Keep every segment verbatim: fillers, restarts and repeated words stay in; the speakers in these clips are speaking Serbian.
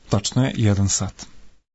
Tačno je jedan sat.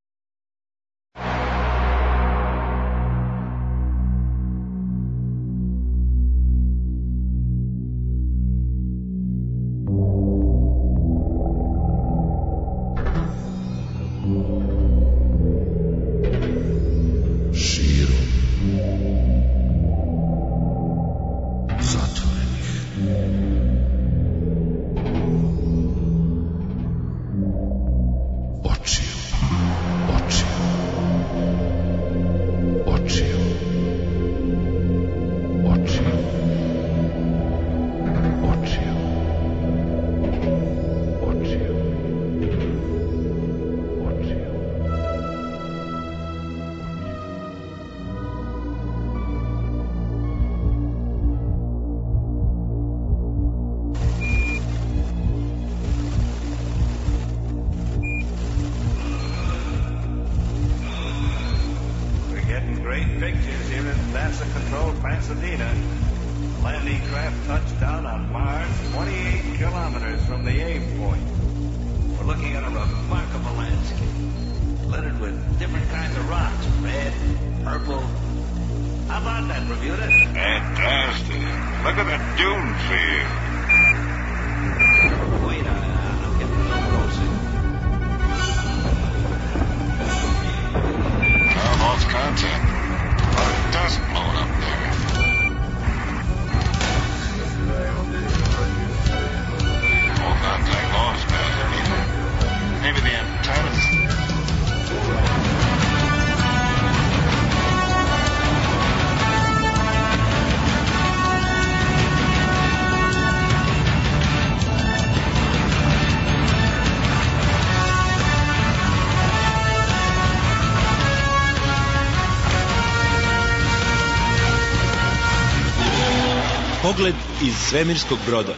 Pogled iz svemirskog broda.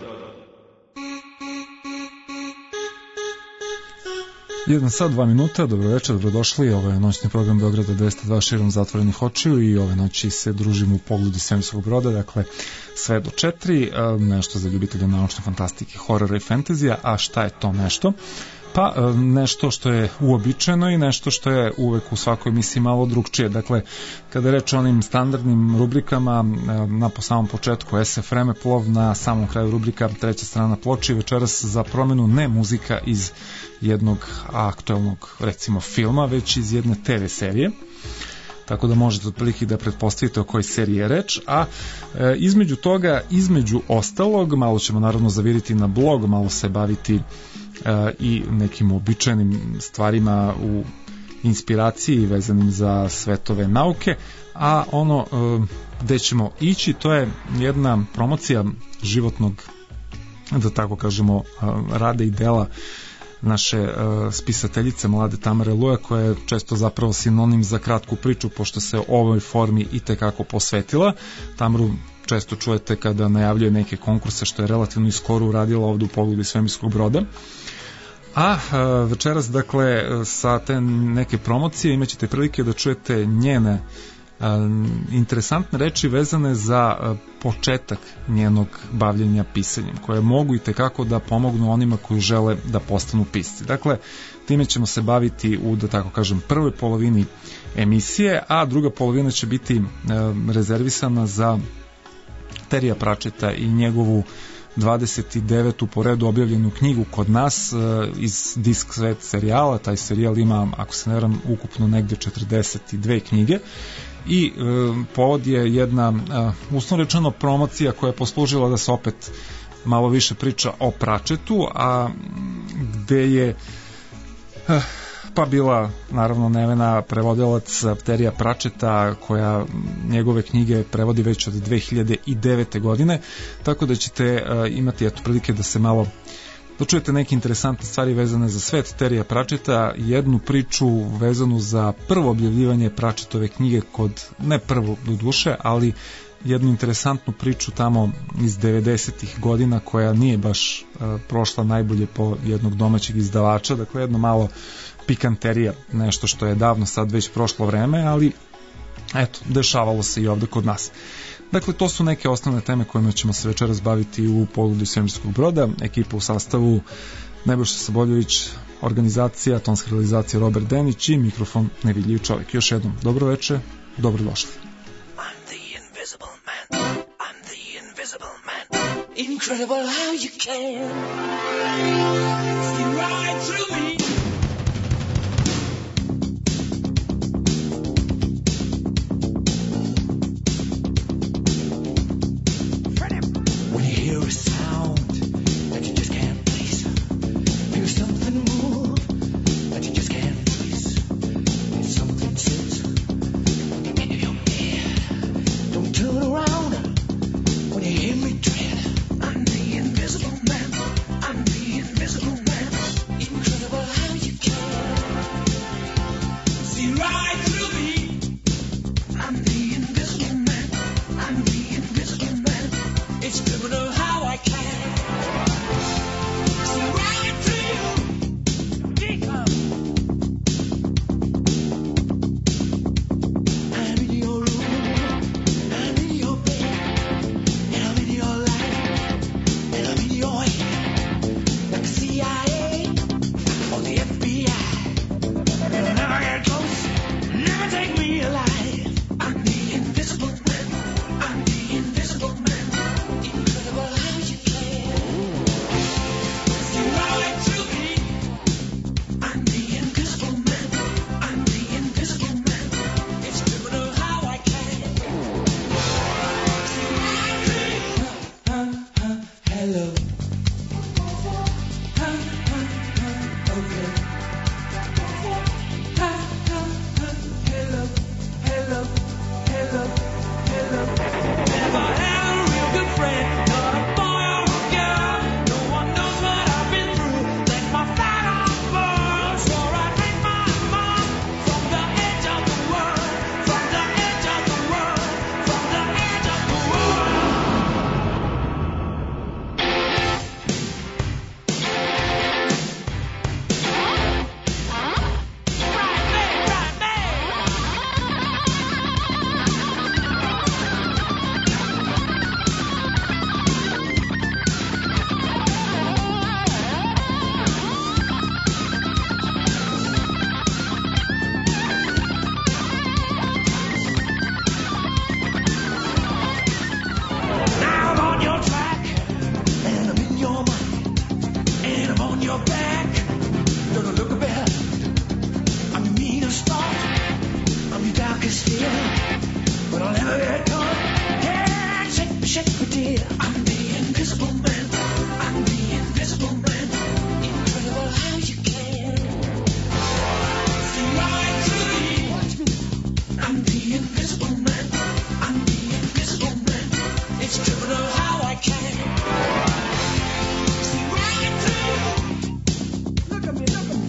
Jedan sat, dva minuta, dobro večer, dobrodošli. Ovo je noćni program Beograda dvesta dva širom zatvorenih očiju i ove noći se družimo u Pogledu svemirskog broda, dakle sve do četiri, nešto za ljubitelje naučne fantastike, horora i fantazija. A šta je to nešto? Pa nešto što je uobičajeno i nešto što je uvek u svakoj emisiji malo drugčije. Dakle, kada je reč o onim standardnim rubrikama, na po samom početku es ef Vremeplov, na samom kraju rubrika Treća strana ploče, večeras za promenu ne muzika iz jednog aktuelnog, recimo, filma, već iz jedne te ve serije. Tako da možete otprilike da pretpostavite o kojoj seriji je reč, a e, između toga, između ostalog, malo ćemo naravno zaviriti na blog, malo se baviti i nekim običajnim stvarima u inspiraciji vezanim za svetove nauke, a ono gde ćemo ići, to je jedna promocija životnog, da tako kažemo, rada i dela naše spisateljice mlade Tamare Luja, koja je često zapravo sinonim za kratku priču, pošto se ovoj formi i tekako posvetila. Tamaru često čujete kada najavljuje neke konkurse, što je relativno i skoro uradila ovdje u Pogledu svemirskog broda. A večeras, dakle, sa te neke promocije imat ćete prilike da čujete njene interesantne reči vezane za početak njenog bavljenja pisanjem, koje mogu i tekako da pomognu onima koji žele da postanu pisci. Dakle, time ćemo se baviti u, da tako kažem, prvoj polovini emisije, a druga polovina će biti rezervisana za Terija Pratchetta i njegovu dvadeset devetu po redu objavljenu knjigu kod nas iz Disk Svet serijala. Taj serijal ima, ako se ne varam, ukupno negde četrdeset dve knjige i e, povod je jedna e, uslovno rečeno promocija koja je poslužila da se opet malo više priča o Pratchettu, a gde je e, pa bila naravno Nevena prevodilac Terija Pratchetta, koja njegove knjige prevodi već od dve hiljade devete godine, tako da ćete uh, imati eto prilike da se malo da čujete neke interesantne stvari vezane za svet Terija Pratchetta, jednu priču vezanu za prvo objavljivanje Pratchettove knjige kod, ne prvo do duše, ali jednu interesantnu priču tamo iz devedesetih godina koja nije baš uh, prošla najbolje po jednog domaćeg izdavača, dakle jedno malo pikanterija, nešto što je davno sad već prošlo vreme, ali eto, dešavalo se i ovde kod nas. Dakle, to su neke osnovne teme kojima ćemo se večeras baviti u Pogledu svemirskog broda. Ekipa u sastavu: Nebojša Saboljević, organizacija, tonska realizacija Robert Denić i mikrofon Nevidljiv čovjek. Još jednom, dobro večer, dobrodošli. Incredible how you can see right through me. When you hear a sound that you just can't place, feel something move that you just can't face. If something sits in your head, don't turn around when you hear me tread. I'm the invisible man. I'm the invisible man. Incredible how you can see right through me. I'm the invisible man. I'm the invisible man. It's criminal how I can see right through you. Become. I'm in your room. I'm in your bed. And I'm in your life. And I'm in your head, like the C I A or the F B I. You'll never get close, never take me alive. I'm the invisible man. I'm the invisible man. Incredible how you can see right through me. I'm the invisible man. I'm the invisible man. It's criminal how I can see right through you. Huh, huh, hello. Huh, huh, huh, okay. Huh, huh, huh, hello, hello, hello, hello. Never had a real good friend, not a boy or a girl. No one knows what I've been through. Let my fat arm burn. Swore I'd make my mark from the edge of the world, from the edge of the world, from the edge of the world. Right there, right there. Now I'm on your track, and I'm in your mind, and I'm on your back. Don't look behind. I'm your meanest thought, I'm your darkest fear, but I'll never get caught. Yeah, shake me, shake me, dear. I'm the invisible man. I'm the invisible man. Incredible how you can see right through me. Watch me. I'm the invisible man. I'm the invisible man. It's criminal how I can see right through you. Look at me, look at me.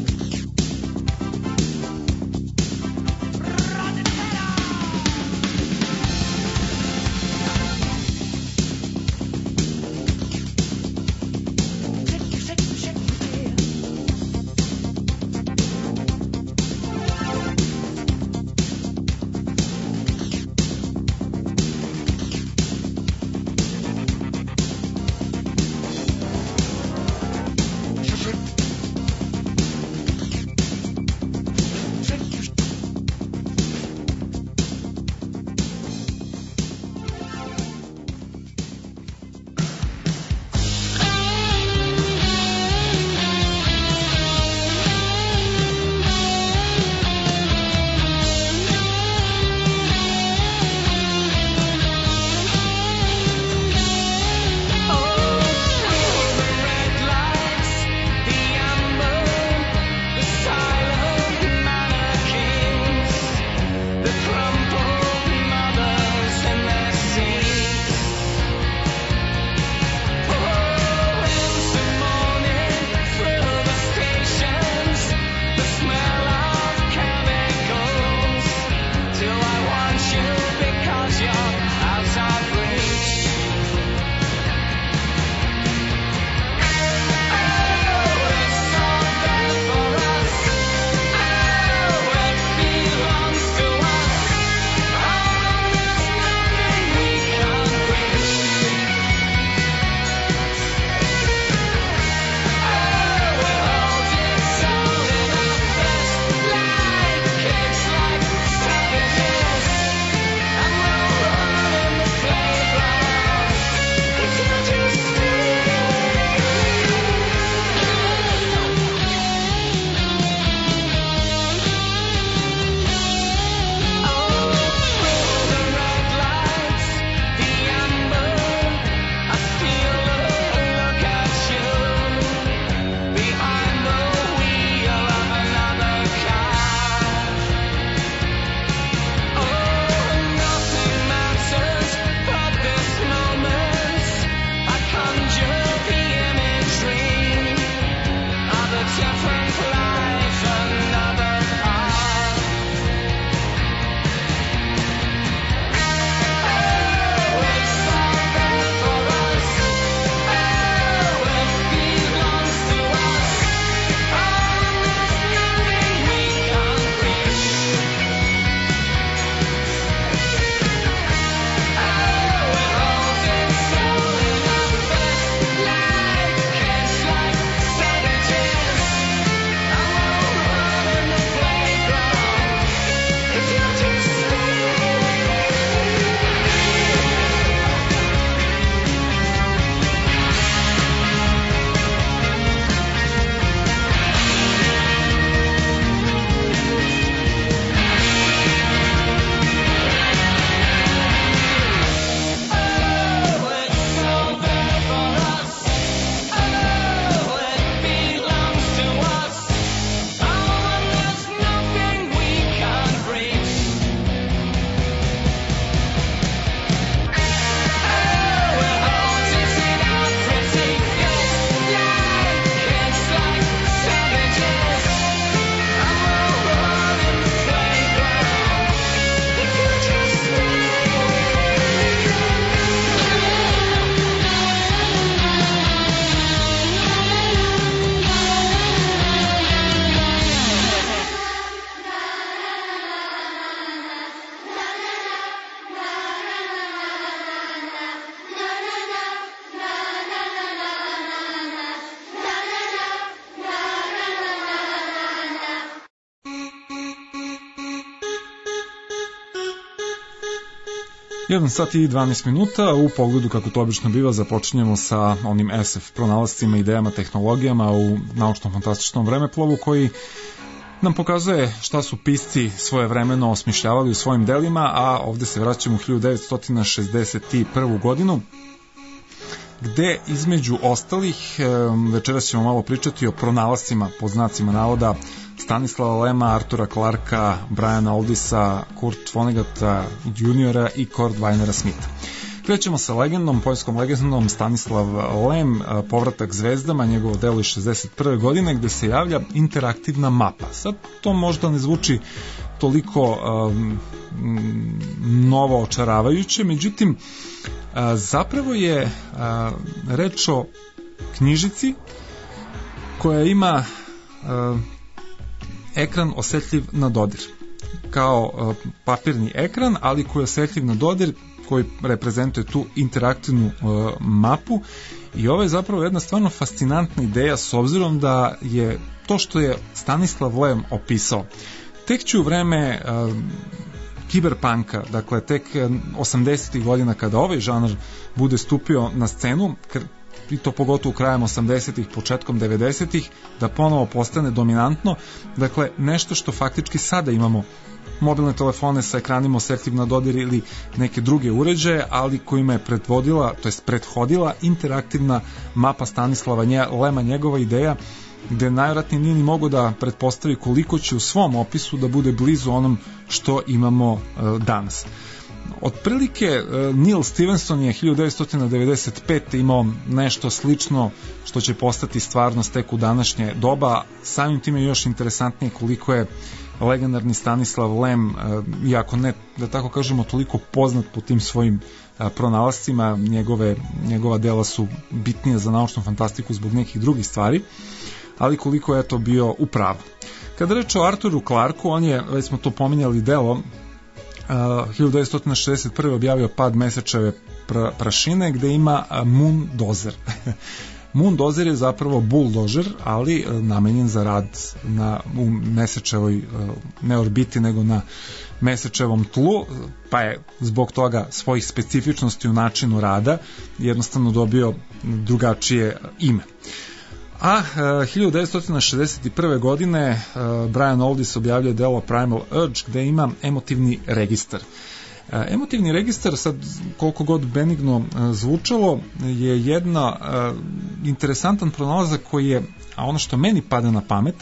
jedan sat i dvanaest minuta, u pogledu kako to obično biva započinjemo sa onim es ef pronalascima, idejama, tehnologijama u naučno-fantastičnom vremeplovu koji nam pokazuje šta su pisci svojevremeno osmišljavali u svojim delima, a ovde se vraćamo u hiljadu devetsto šezdeset prvu godinu, gde između ostalih večeras ćemo malo pričati o pronalascima, po znacima navoda, Stanislava Lema, Artura Clarka, Briana Aldisa, Kurt Vonnegata juniora i Kurt Weinera Smitha. Krećemo sa legendom, poljskom legendom Stanislav Lem, Povratak zvezdama, njegovo delo iz šezdeset prve godine, gde se javlja interaktivna mapa. Sad to možda ne zvuči toliko um, novo očaravajuće, međutim uh, zapravo je uh, reč o knjižici koja ima uh, ekran osetljiv na dodir. Kao uh, papirni ekran, ali koji je osetljiv na dodir, koji reprezentuje tu interaktivnu uh, mapu, i ovo je zapravo jedna stvarno fascinantna ideja, s obzirom da je to što je Stanislav Lem opisao tek će u vreme uh, kiberpunka, dakle tek osamdesetih godina kada ovaj žanr bude stupio na scenu, i to pogotovo krajem osamdesetih, početkom devedesetih, da ponovo postane dominantno, dakle nešto što faktički sada imamo, mobilne telefone sa ekranima osetljiv na dodir ili neke druge uređaje, ali kojima je predvodila, to jest prethodila interaktivna mapa Stanislava Lema, njegova ideja, gde najvratnije nije ni mogo da pretpostavi koliko će u svom opisu da bude blizu onom što imamo uh, danas. Otprilike uh, Neil Stevenson je hiljadu devetsto devedeset pete imao nešto slično što će postati stvarnost tek u današnje doba. Samim tim je još interesantnije koliko je legendarni Stanislav Lem, uh, iako ne, da tako kažemo, toliko poznat po tim svojim uh, pronalascima, njegove, njegova dela su bitnije za naučnu fantastiku zbog nekih drugih stvari, ali koliko je to bio u pravu. Kada reč o Arturu Clarku, on je, već smo to pominjali, delo uh, hiljadu devetsto šezdeset prve objavio Pad mesečeve pra, prašine, gde ima uh, Moon Dozer. Moon Dozer je zapravo buldožer, ali uh, namenjen za rad na, u mesečevoj, uh, ne orbiti, nego na mesečevom tlu, pa je zbog toga svojih specifičnosti u načinu rada jednostavno dobio drugačije ime. A uh, hiljadu devetsto šezdeset prve godine uh, Brian Aldiss objavljuje delo Primal Urge, gde ima emotivni registar. Uh, emotivni registar, sad koliko god benigno uh, zvučalo, je jedna uh, interesantan pronalazak koji je, a ono što meni pada na pamet,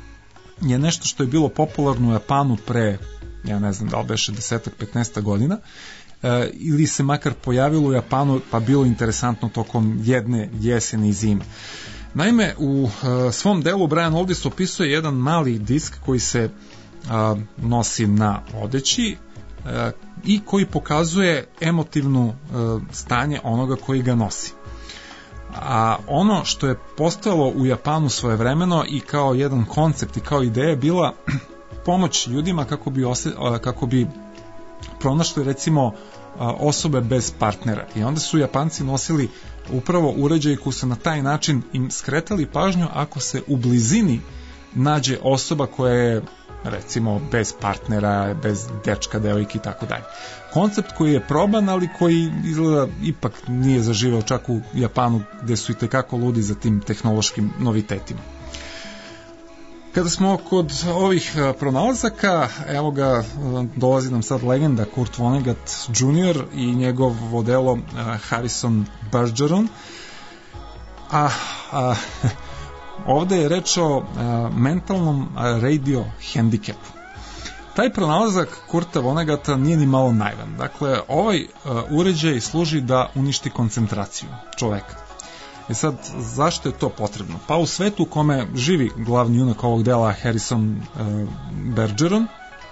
je nešto što je bilo popularno u Japanu pre, ja ne znam da li beše desetak, petnaestak godina, uh, ili se makar pojavilo u Japanu, pa bilo interesantno tokom jedne jeseni i zime. Naime, u uh, svom delu Brian Aldiss opisuje jedan mali disk koji se uh, nosi na odeći uh, i koji pokazuje emotivno uh, stanje onoga koji ga nosi. A ono što je postojalo u Japanu svojevremeno i kao jedan koncept i kao ideja bila pomoć ljudima kako bi, ose, kako bi pronašli recimo osobe bez partnera. I onda su Japanci nosili upravo uređaje koji su na taj način im skretali pažnju ako se u blizini nađe osoba koja je recimo bez partnera, bez dečka, devojke i tako dalje. Koncept koji je proban, ali koji izgleda ipak nije zaživeo čak u Japanu gde su i tekako ludi za tim tehnološkim novitetima. Kada smo kod ovih pronalazaka, evo ga, dolazi nam sad legenda Kurt Vonnegut junior i njegovo delo Harrison Bergeron. A, a ovde je reč o a, mentalnom radio hendikepu. Taj pronalazak Kurta Vonneguta nije ni malo naivan. Dakle, ovaj a, uređaj služi da uništi koncentraciju čoveka. E sad, zašto je to potrebno? Pa u svetu u kome živi glavni junak ovog dela Harrison uh, Bergeron,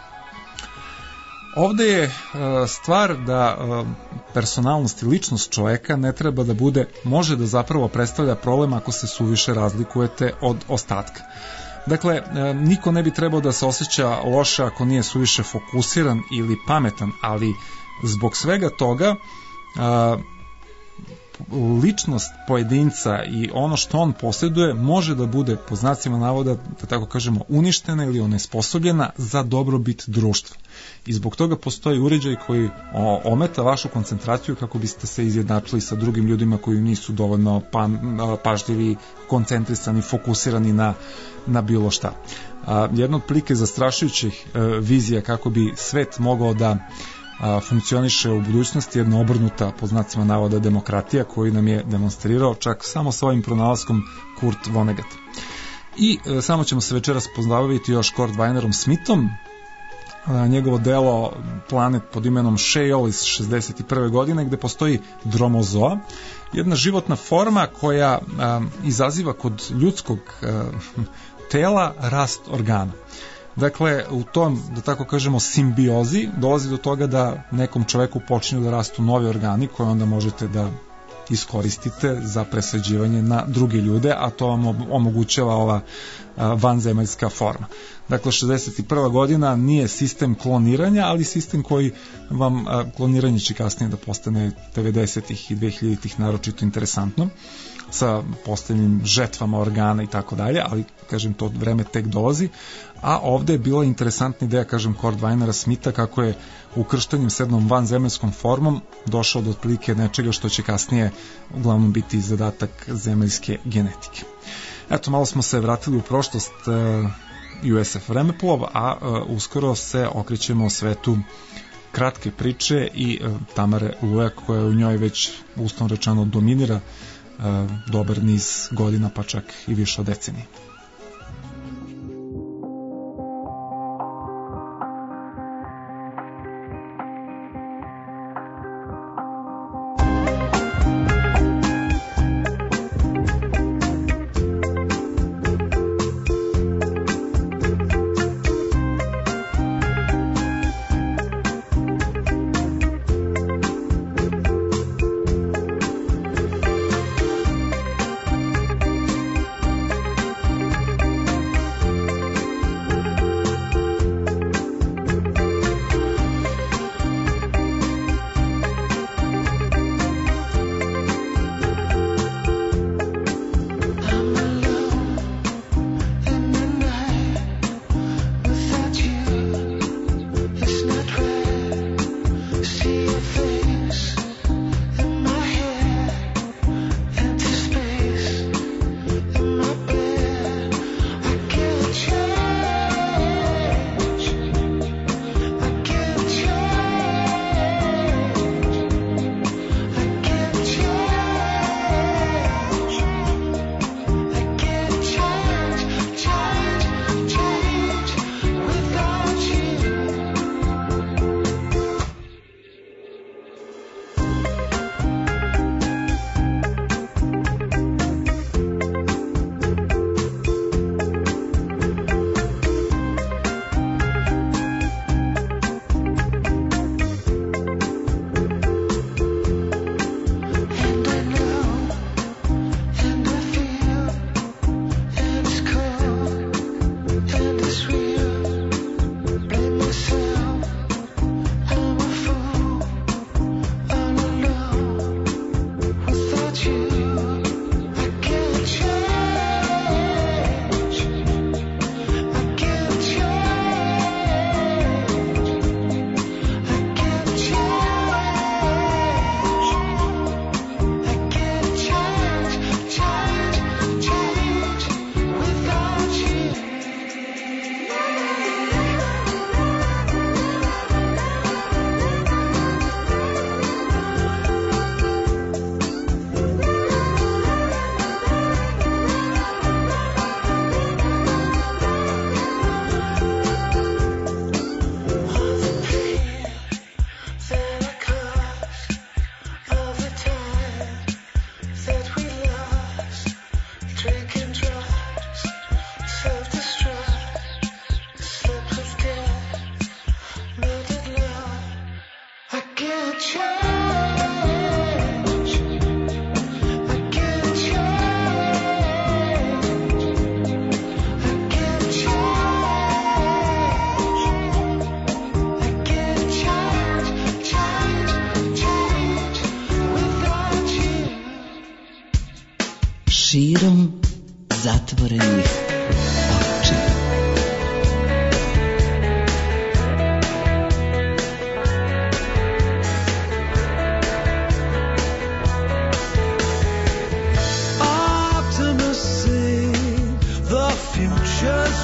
ovde je uh, stvar da uh, personalnost i ličnost čoveka ne treba da bude, može da zapravo predstavlja problem ako se suviše razlikujete od ostatka. Dakle, uh, niko ne bi trebao da se osjeća loše ako nije suviše fokusiran ili pametan, ali zbog svega toga uh, ličnost pojedinca i ono što on posjeduje može da bude, po znacima navoda, da tako kažemo, uništena ili onesposobljena za dobrobit društva. I zbog toga postoji uređaj koji ometa vašu koncentraciju kako biste se izjednačili sa drugim ljudima koji nisu dovoljno pa, pažljivi, koncentrisani, fokusirani na, na bilo šta. A, jedna od prilike zastrašujućih e, vizija kako bi svet mogao da a, funkcioniše u budućnosti, jedna obrnuta, po znacima navoda, demokratija koju nam je demonstrirao čak samo svojim pronalaskom Kurt Vonnegut. I e, samo ćemo se večeras pozabaviti još Kurt Weinerom Smithom, a, njegovo delo Planet pod imenom Shale iz šezdeset prve godine, gde postoji dromozoa, jedna životna forma koja a, izaziva kod ljudskog a, tela rast organa. Dakle, u tom, da tako kažemo, simbiozi dolazi do toga da nekom čoveku počinju da rastu novi organi koje onda možete da iskoristite za presađivanje na druge ljude, a to vam omogućava ova vanzemaljska forma. Dakle, šezdeset prva godina nije sistem kloniranja, ali sistem koji vam, kloniranje će kasnije da postane devedesetih i dvehiljaditih naročito interesantno, sa postavljenim žetvama organa i tako dalje, ali kažem, to vreme tek dolazi. A ovde je bila interesantna ideja, kažem, Kurt Weinera Smitha, kako je ukrštanjem s jednom vanzemaljskom formom došao do otprilike nečega što će kasnije uglavnom biti zadatak zemaljske genetike. Eto, malo smo se vratili u prošlost uh, U S F vremeplov, a uh, uskoro se okrećemo o svetu kratke priče i uh, Tamare Lujak, koja u njoj već uslovno rečeno dominira uh, dobar niz godina, pa čak i više od decenije.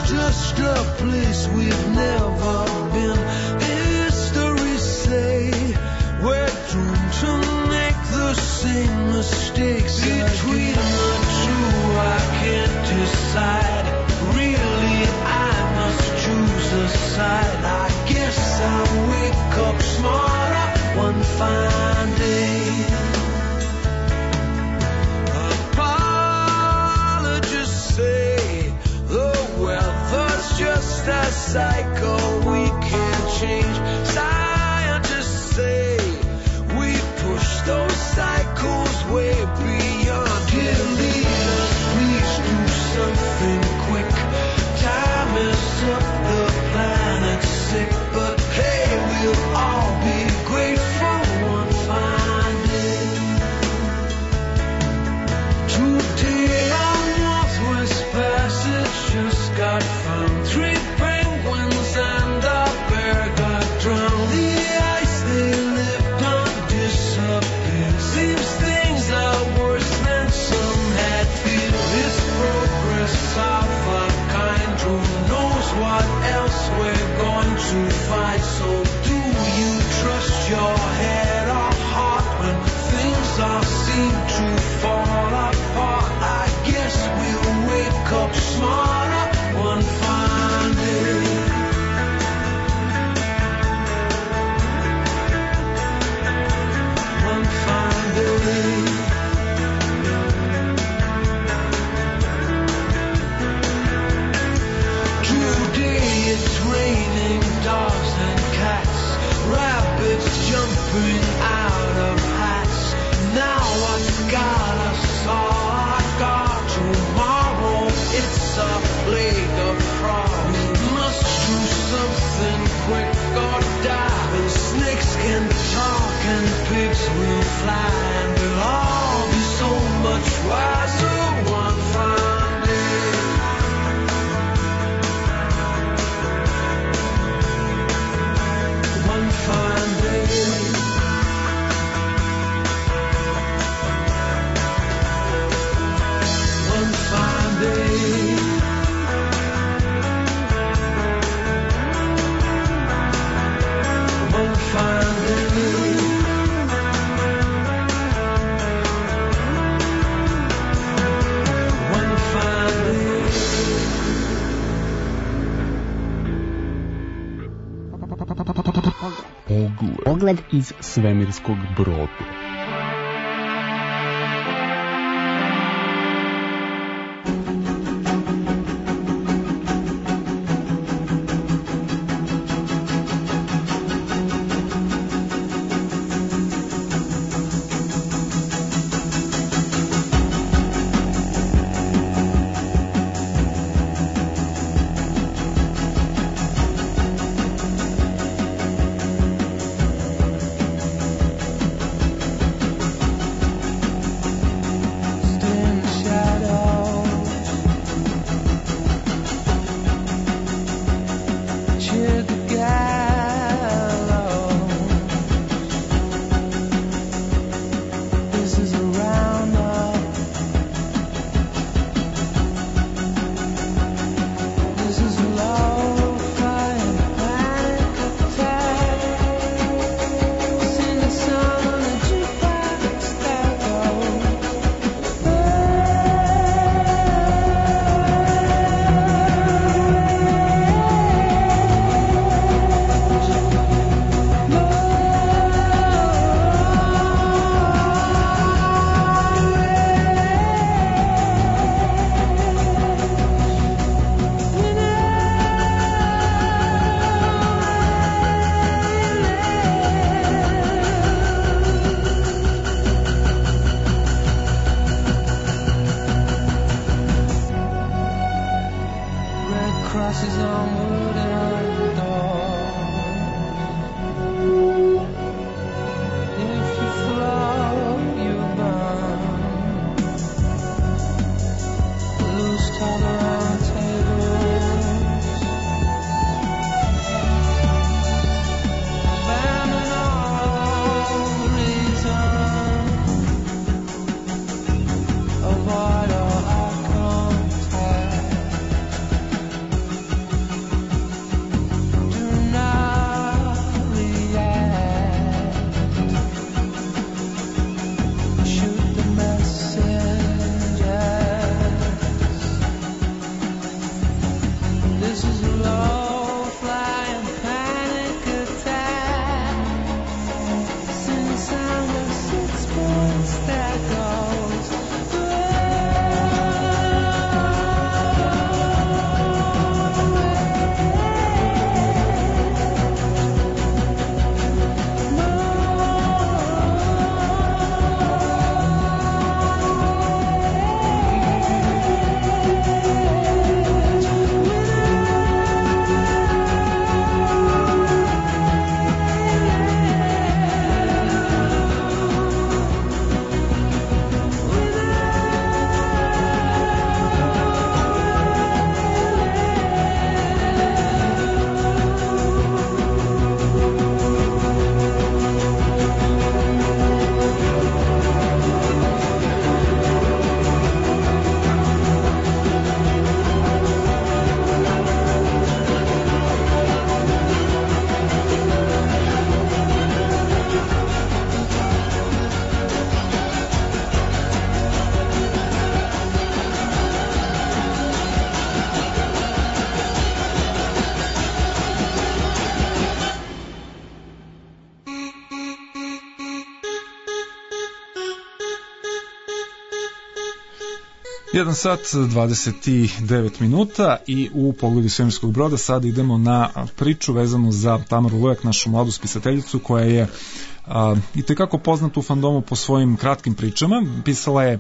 just a place we've never been. History say we're doomed to make the same mistakes. Between the two I can't decide. Really I must choose a side. I guess I'll wake up smarter one fine day. Apologists say the weather's just a cycle we can't change. Scientists say we push those cycles way beyond. Dear leaders, please do something quick. Time is up, the planet's sick. But hey, we'll all be grateful one fine day. Today our Northwest Passage just got found. Three penguins and a bear got drowned. The ice they lived on disappeared. Seems things are worse than some had feared. It's progress of a kind. Who knows what else we're going to find? So do you trust your head or heart when things all seem to fall apart? I guess we'll wake up smarter one fine day. One fine day. Today it's raining dogs and cats, rabbits jumping out of hats. Now what's got us all our guard? Tomorrow it's a plague of frogs. We must do something quick or die. And snakes can talk and pigs will fly, and we'll all be so much wiser one fine day. One fine day. One fine day. One fine day. One fine day. Pogled. Pogled iz svemirskog broda. jedan sat dvadeset devet minuta i u pogledu svemirskog broda sad idemo na priču vezanu za Tamaru Lojak, našu mladu spisateljicu koja je a, i tekako poznata u fandomu po svojim kratkim pričama. Pisala je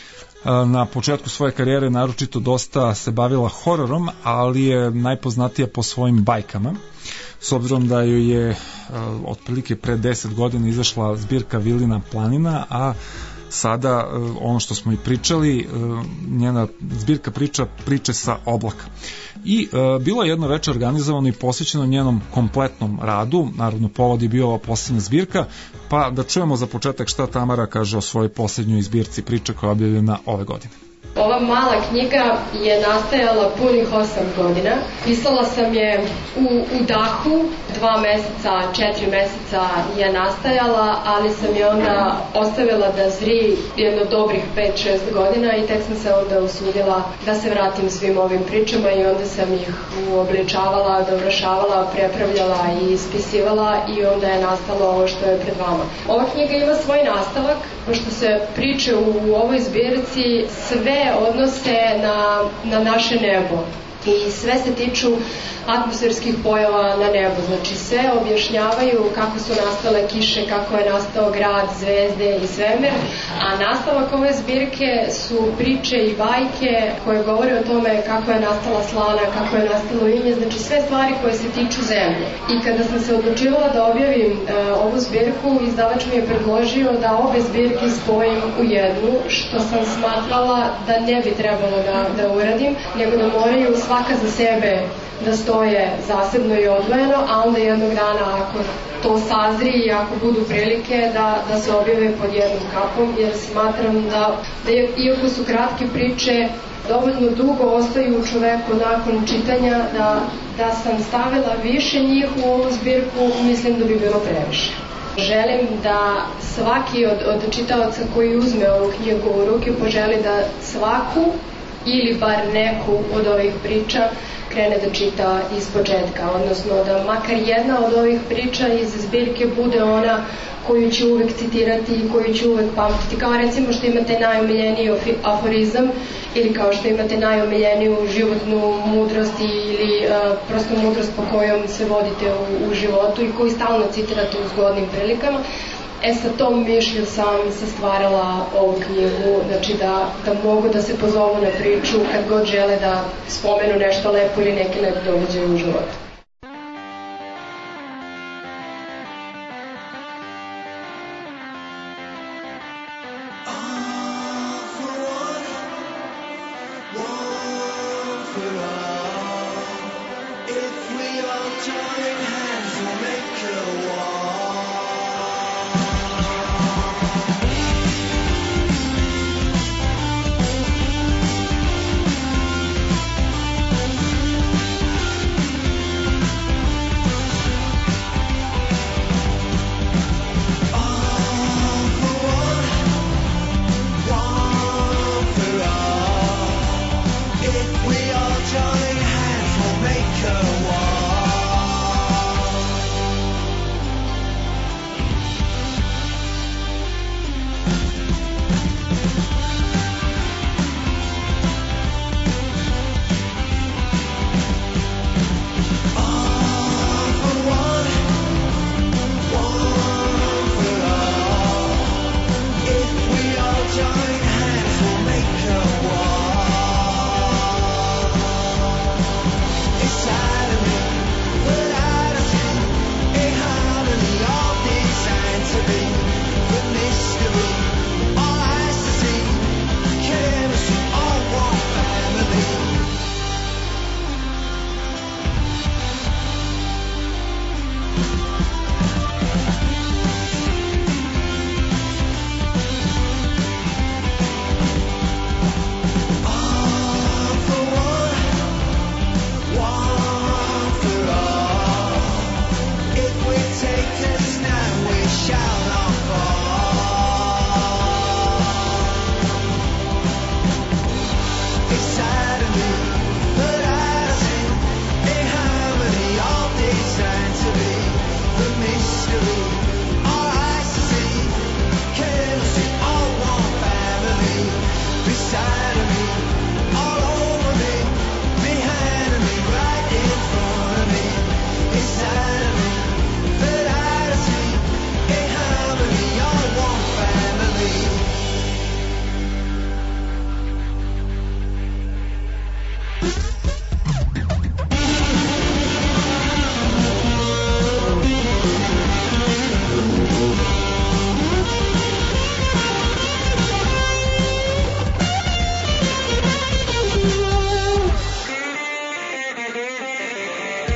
a, na početku svoje karijere naročito dosta se bavila hororom, ali je najpoznatija po svojim bajkama. S obzirom da joj je a, otprilike pre deset godina izašla zbirka Vilina planina, a sada ono što smo i pričali, njena zbirka priča priče sa oblaka. I e, bilo je jedno veče organizovano i posvećeno njenom kompletnom radu, naravno povod je bio ova posljednja zbirka, pa da čujemo za početak šta Tamara kaže o svojoj posljednjoj zbirci priče koja je objavljena ove godine. Ova mala knjiga je nastajala punih osam godina. Pisala sam je u, u dahu, dva meseca, četiri meseca je nastajala, ali sam je onda ostavila da zri jedno dobrih pet šest godina i tek sam se onda usudila da se vratim svim ovim pričama i onda sam ih uobličavala, dovršavala, prepravljala i ispisivala i onda je nastalo ovo što je pred vama. Ova knjiga ima svoj nastavak, pošto se priče u ovoj zbirci sve odnose na, na naše nebo i sve se tiču atmosferskih pojava na nebu, znači sve objašnjavaju kako su nastale kiše, kako je nastao grad, zvezde i svemir, a nastavak ove zbirke su priče i bajke koje govore o tome kako je nastala slana, kako je nastalo imje, znači sve stvari koje se tiču zemlje. I kada sam se odlučivala da objavim e, ovu zbirku, izdavač mi je predložio da obe zbirke spojim u jednu, što sam smatrala da ne bi trebalo da, da uradim, nego da moraju svaka za sebe da stoje zasebno i odvojeno, a onda jednog dana ako to sazri i ako budu prilike da, da se objave pod jednom kapom, jer smatram da, da iako su kratke priče dovoljno dugo ostaju u čoveku nakon čitanja, da, da sam stavila više njih u ovu zbirku, mislim da bi bilo previše. Želim da svaki od, od čitaoca koji uzme ovu knjigu u ruke poželi da svaku ili bar neku od ovih priča krene da čita iz početka, odnosno da makar jedna od ovih priča iz zbirke bude ona koju će uvek citirati i koju će uvek pamtiti, kao recimo što imate najomiljeniji aforizam ili kao što imate najomiljeniju životnu mudrost ili uh, prosto mudrost po kojom se vodite u, u životu i koju stalno citirate u zgodnim prilikama. E sa tom mišlju sam se stvarala ovu knjigu, znači da, da mogu da se pozovu na priču kad god žele da spomenu nešto lepo ili neki lep događaj u životu.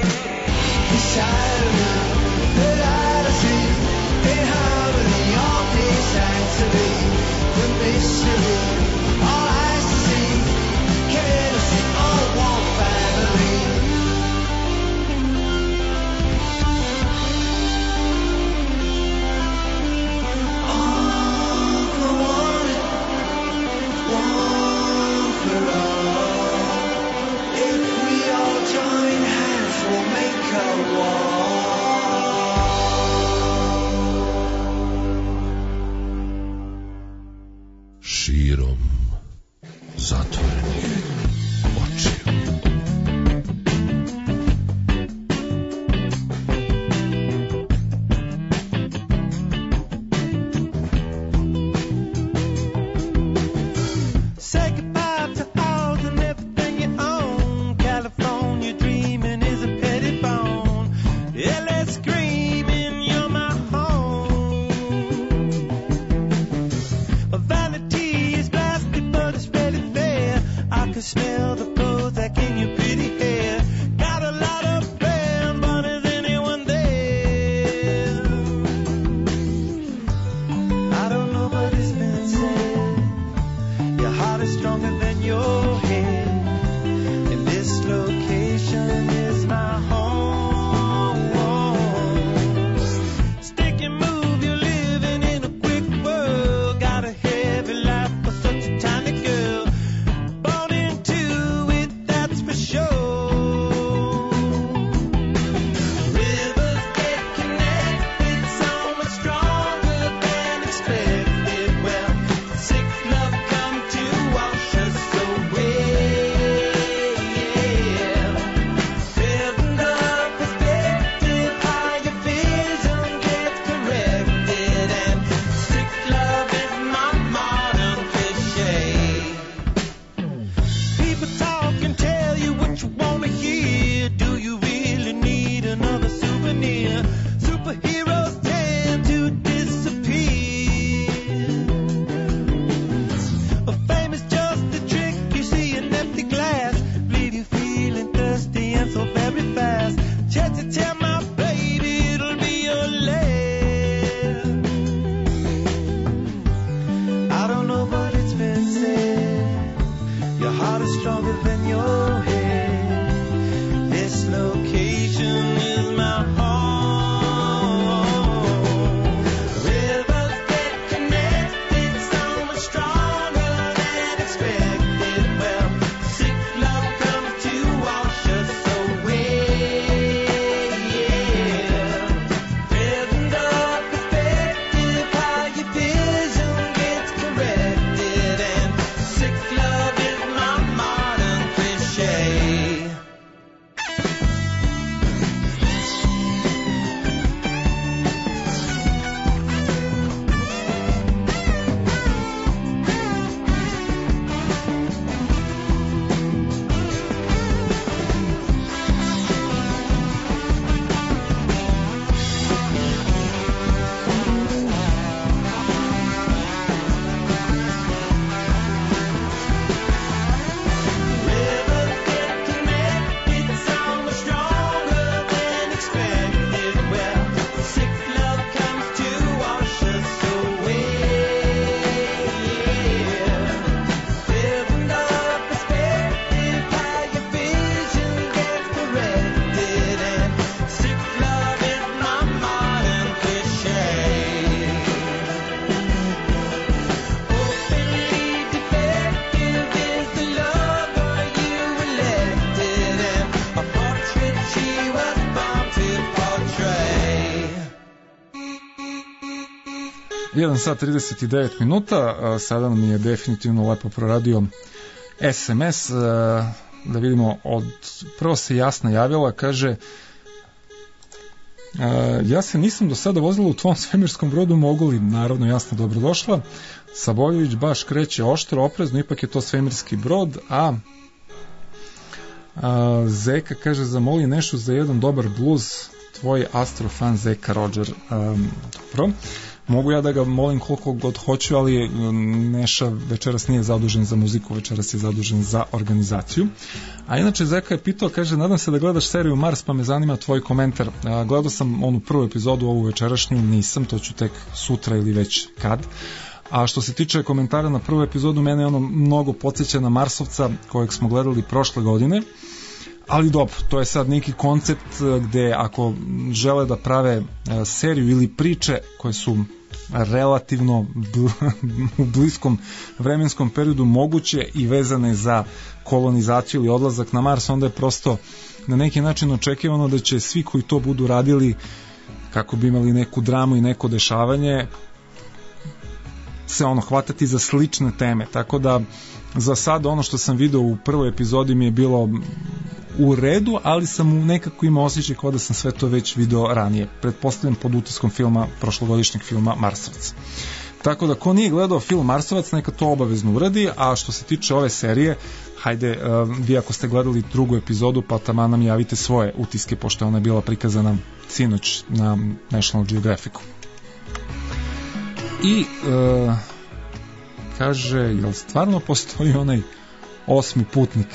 jedan sat trideset devet minuta, sada nam je definitivno lepo proradio es em es, da vidimo, od prvo se Jasna javila, kaže: ja se nisam do sada vozila u tvom svemirskom brodu, mogu li? Naravno, Jasna, dobrodošla. Saboljević baš kreće oštro, oprezno, ipak je to svemirski brod. A, a Zeka kaže: zamoli nešto za jedan dobar bluz, tvoj astrofan Zeka Roger. Um, dobro. mogu ja da ga molim koliko god hoću, ali Neša večeras nije zadužen za muziku, večeras je zadužen za organizaciju. A inače Zeka je pitao, kaže, nadam se da gledaš seriju Mars, pa me zanima tvoj komentar. A, gledao sam onu prvu epizodu, ovu večerašnju nisam, to ću tek sutra ili već kad. A što se tiče komentara na prvu epizodu, mene je ono mnogo podsjeća na Marsovca kojeg smo gledali prošle godine, ali dobro, to je sad neki koncept gde ako žele da prave seriju ili priče koje su relativno u bliskom vremenskom periodu moguće i vezane za kolonizaciju ili odlazak na Mars, onda je prosto na neki način očekivano da će svi koji to budu radili kako bi imali neku dramu i neko dešavanje se ono hvatati za slične teme, tako da za sad ono što sam video u prvoj epizodi mi je bilo u redu, ali sam nekako imao osjećaj kao da sam sve to već video ranije, pretpostavljam pod utiskom filma, prošlogodišnjeg filma Marsovac. Tako da ko nije gledao film Marsovac, neka to obavezno uradi, a što se tiče ove serije, hajde, vi ako ste gledali drugu epizodu, pa tamo nam javite svoje utiske, pošto je ona bila prikazana sinoć na National Geographicu. I e, kaže, jel stvarno postoji onaj osmi putnik?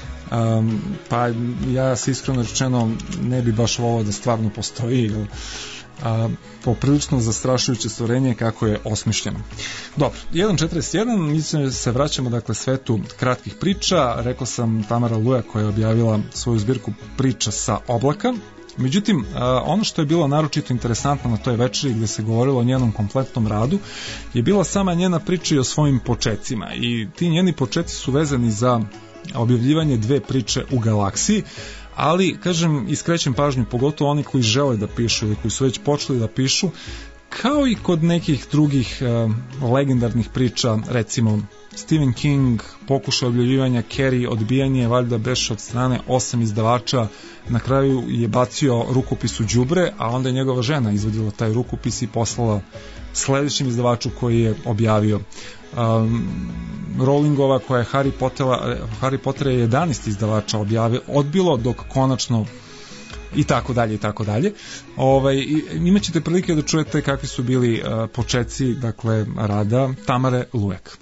Um, pa ja se iskreno rečeno ne bi baš volao da stvarno postoji, jer a, poprilično zastrašujuće stvorenje kako je osmišljeno. Dobro, jedan četrdeset jedan, mi se vraćamo dakle svetu kratkih priča. Rekao sam Tamara Luja koja je objavila svoju zbirku priča sa oblaka. Međutim, ono što je bilo naročito interesantno na toj večeri gde se govorilo o njenom kompletnom radu je bila sama njena priča i o svojim počecima, i ti njeni počeci su vezani za objavljivanje dve priče u galaksiji, ali kažem, iskrećem pažnju pogotovo oni koji žele da pišu ili koji su već počeli da pišu, kao i kod nekih drugih uh, legendarnih priča, recimo Stephen King, pokušaj objavljivanja, Carrie, odbijanje, valjda beš od strane osam izdavača, na kraju je bacio rukopis u đubre, a onda je njegova žena izvadila taj rukopis i poslala sledećem izdavaču koji je objavio. Um, Rowlingova koja je Harry Pottera, Harry Pottera je jedanaest izdavača objavio, odbilo, dok konačno i tako dalje i tako dalje. Ovaj, imaćete prilike da čujete kakvi su bili uh, počeci, dakle, rada Tamare Lujak.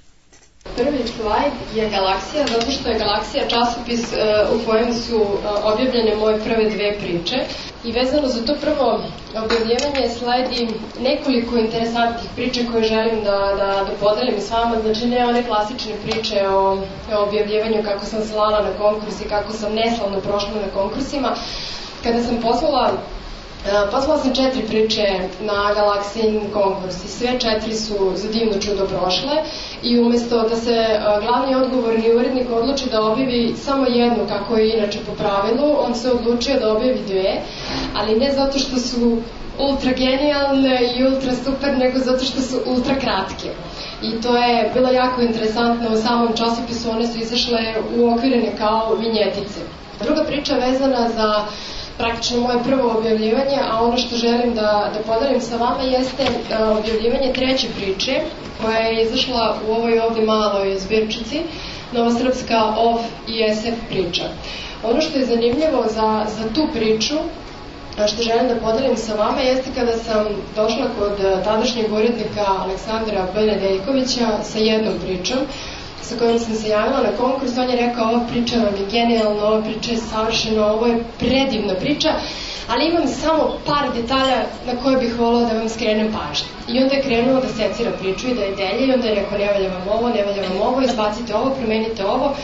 Prvi slajd je Galaksija, zato što je Galaksija časopis uh, u kojem su uh, objavljene moje prve dve priče, i vezano za to prvo objavljivanje sledi nekoliko interesantnih priče koje želim da, da, da podelim s vama. Znači, ne one klasične priče o, o objavljivanju kako sam slala na konkurs i kako sam neslavno prošla na konkursima. Kada sam poslala Poslala sam četiri priče na Galaksijin konkurs i sve četiri su za divno čudo prošle, i umesto da se glavni odgovorni urednik odluči da objavi samo jednu kako je inače po pravilu, on se odlučio da objavi dve, ali ne zato što su ultra genijalne i ultra super, nego zato što su ultra kratke. I to je bilo jako interesantno, u samom časopisu one su izašle uokvirene kao vinjetice. Druga priča vezana za praktično moje prvo objavljivanje, a ono što želim da, da podelim sa vama jeste objavljivanje treće priče koja je izašla u ovoj ovdje maloj zbirčici, Novosrpska O F i S F priča. Ono što je zanimljivo za, za tu priču, što želim da podelim sa vama, jeste kada sam došla kod tadašnjeg urednika Aleksandra B. Nedeljkovića sa jednom pričom sa kojom sam se javila na konkurs. On je rekao, ova priča vam je genijalna, ova priča je savršena, ovo je predivna priča, ali imam samo par detalja na koje bih volao da vam skrenem pažnju. I onda je krenuo da secira priču i da je delje, i onda je rekao, ne valja vam ovo, ne valja vam ovo, izbacite ovo, promenite ovo.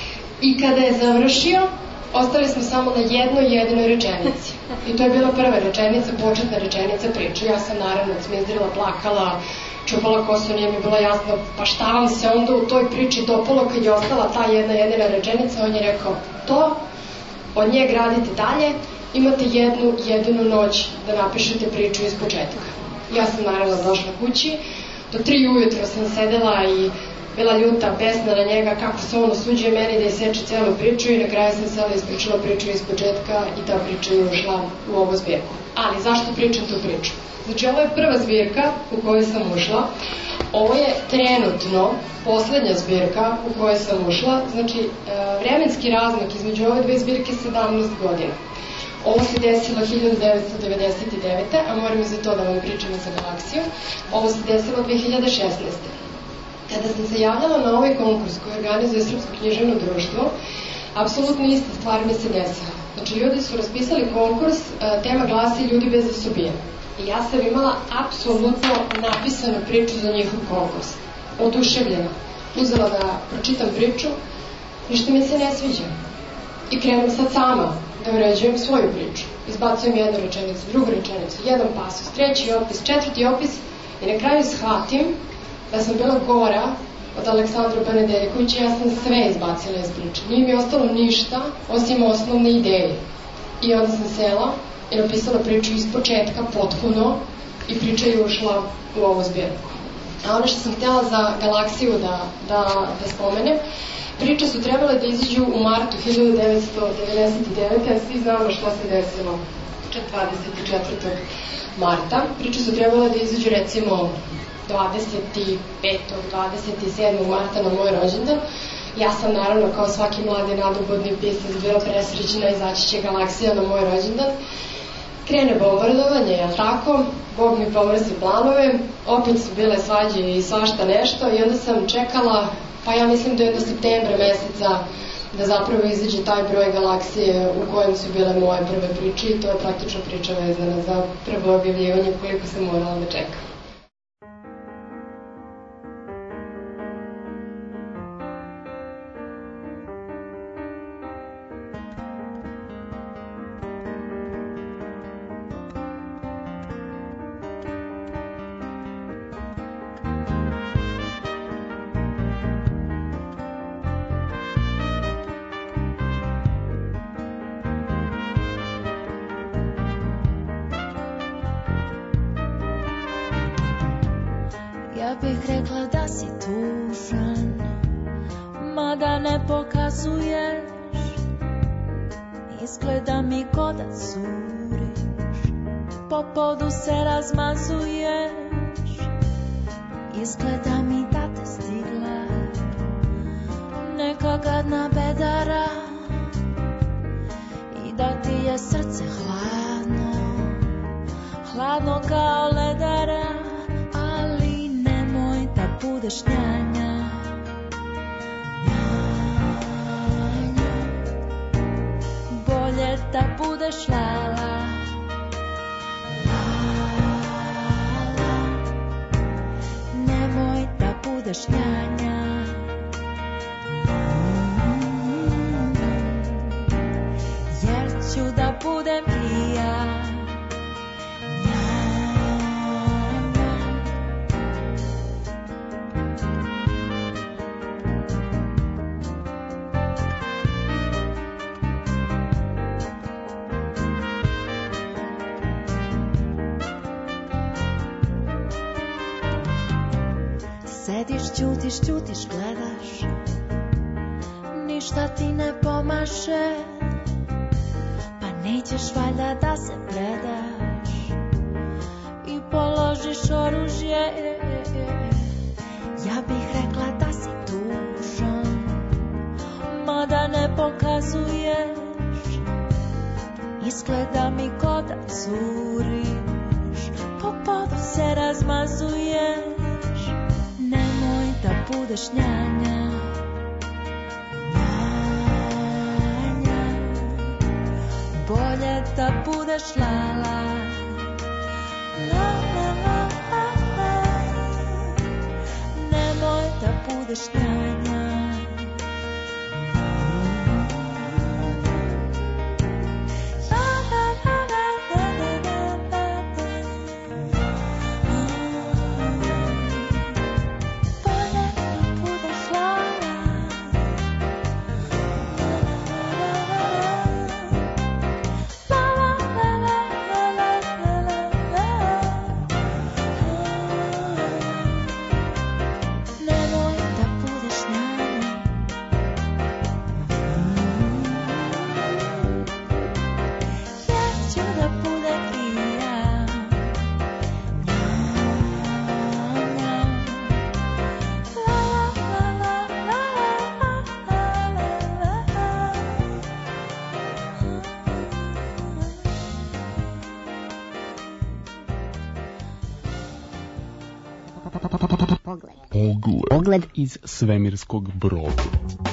I kada je završio, ostali smo samo na jednoj jedinoj rečenici. I to je bila prva rečenica, početna rečenica priče. Ja sam naravno smizdirila, plakala, čupala kosu, nije mi bilo jasno, pa šta vam se onda u toj priči dopalo kad je ostala ta jedna jedina rečenica. On je rekao, to, od nje gradite dalje, imate jednu jedinu noć da napišete priču iz početka. Ja sam naravno došla kući, do tri ujutro sam sedela i bila ljuta, besna na njega, kako se on osuđuje meni da iseče celu priču, i na kraju sam sela ispričala priču iz početka i ta priča je ušla u ovu zbirku. Ali zašto pričam tu priču? Znači, ovo je prva zbirka u kojoj sam ušla, ovo je trenutno poslednja zbirka u kojoj sam ušla, znači vremenski razmak između ove dve zbirke sedamnaest godina. Ovo se desilo hiljadu devetsto devedeset devete. a moram za to da vam pričam za galaksiju. Ovo se desilo dve hiljade šesnaeste. Kada sam se javljala na ovaj konkurs koji organizuje Srpsko književno društvo, apsolutno ista stvar mi se desila. Znači, ljudi su raspisali konkurs, tema glasi Ljudi bez osobine. I ja sam imala apsolutno napisanu priču za njihov konkurs. Oduševljena. Uzela da pročitam priču, ništa mi se ne sviđa. I krenem sad sama da uređujem svoju priču. Izbacujem jednu rečenicu, drugu rečenicu, jedan pasus, treći opis, četvrti opis i na kraju shvatim da sam bila gora od Aleksandra Benedelikovića i ja sam sve izbacila iz priče. Nije mi ostalo ništa osim osnovne ideje. I onda sam sela i napisala priču iz početka potpuno i priča je ušla u ovu zbirku. A ono što sam htjela za galaksiju da, da, da spomenem, priče su trebale da izađu u martu hiljadu devetsto devedeset devete. a svi znamo šta se desilo dvadeset četvrtog marta. Priče su trebale da izađu recimo dvadeset petog dvadeset sedmog marta na moj rođendan. Ja sam naravno kao svaki mladi nadobudni pisac bila presrećna, izaći će galaksija na moj rođendan. Krene bombardovanje, jel tako? Bog mi pomrzi planove, opet su bile svađe i svašta nešto i onda sam čekala, pa ja mislim do jedno septembra meseca da zapravo izađe taj broj galaksije u kojem su bile moje prve priče i to je praktično priča vezana za prvo objavljivanje koliko sam morala da čekam. Ja bih rekla da si tužan, mada ne pokazuješ. Izgleda mi ko da curiš, po podu se razmazuješ. Izgleda mi da te stigla neka gadna bedara i da ti je srce hladno, hladno kao ledara. Budeš njanja, njanja, bolje da budeš lala, lala, nemoj da budeš njanja, jer ću da budem i ja. Sediš, ćutiš, ćutiš, gledaš, ništa ti ne pomaže, pa nećeš valjda da se predaš i položiš oružje. Ja bih rekla da si tužan, mada ne pokazuješ. Izgleda mi ko da curiš, po podu se razmazuješ. Da budeš njanja, njanja, bolje da budeš lala, la, la, la, la, la. Nemoj da budeš njanja. Nemoj da budeš njanja. Pogled. Pogled. Pogled iz svemirskog broda.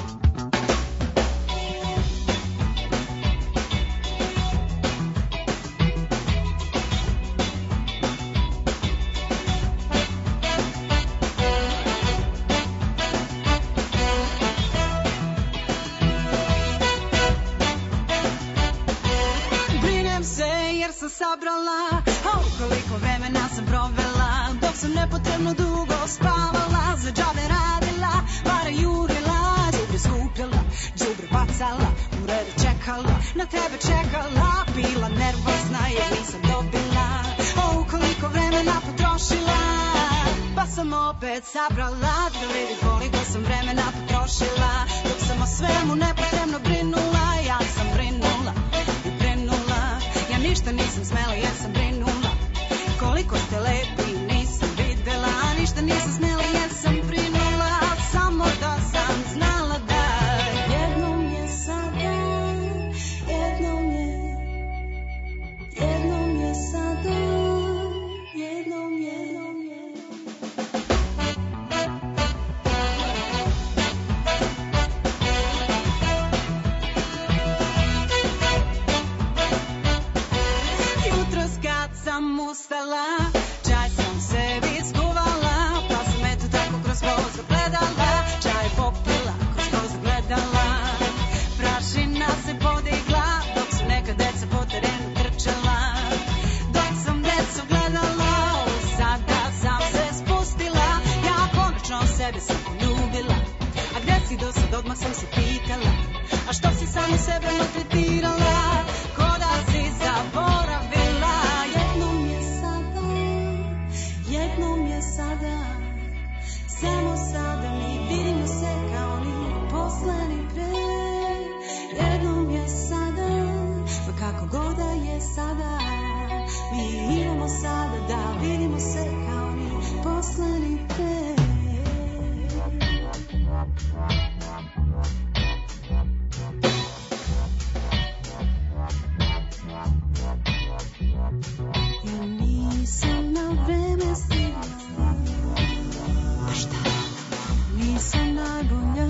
Brinem se jer sam sabrala, oh, koliko vremena sam provela, dok sam nepotrebno dugo spavala, za džabe radila, pare jurila, đubre skupljala, đubre bacala, u redu čekala, na tebe čekala, bila nervozna jer nisam dobila, oh, koliko vremena potrošila, pa sam opet sabrala, da vidim koliko sam vremena potrošila, dok sam o svemu nepotrebno brinula, ja sam brinula i brinula, ja ništa nisam smela jer sam brinula, koliko ste lepi nisam videla, ništa nisam smela jer sam brinula, samo da sam znala da jednom je sada, jednom je, jednom je sada, jednom je, jednom je. Jutros kad sam ustala, čaj sam sebi skuvala, pa sam eto tako kroz prozor gledala, čaj popila kroz prozor gledala, prašina se podigla, dok su neka deca po terenu trčala, dok sam decu gledala, sada sam se spustila, ja konačno sebe sam poljubila, a gde si do sad odmah sam se pitala, a što si samo sebe maltretirala, ko da si zaboravila, jednom je sada, jednom je sada, samo sada mi vidimo se kao ni posle ni pre, jednom je sada, pa kako god da je sada, mi imamo sada da vidimo se kao ni posle ni pre. Ja nisam na vreme stigla, pa šta? Nisam najbolja,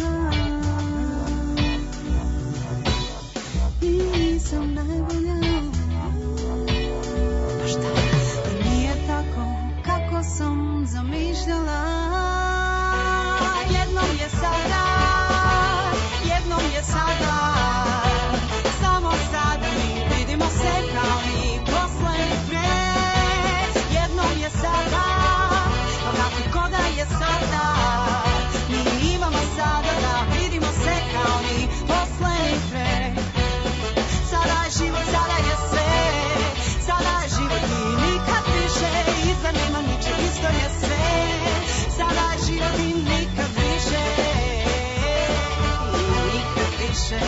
nisam najbolja, pa šta? I nije tako kako sam zamišljala, jednom je sada, jednom je sada, samo sada mi vidimo se kao ni posle ni pre, jednom je sada, pa kako god da je sada, mi imamo sada da vidimo se kao ni posle ni pre, sada je život, sada je sve, sada je život i nikad više, iza nema ničeg, isto je sve, sada je život i nikad više, i nikad više.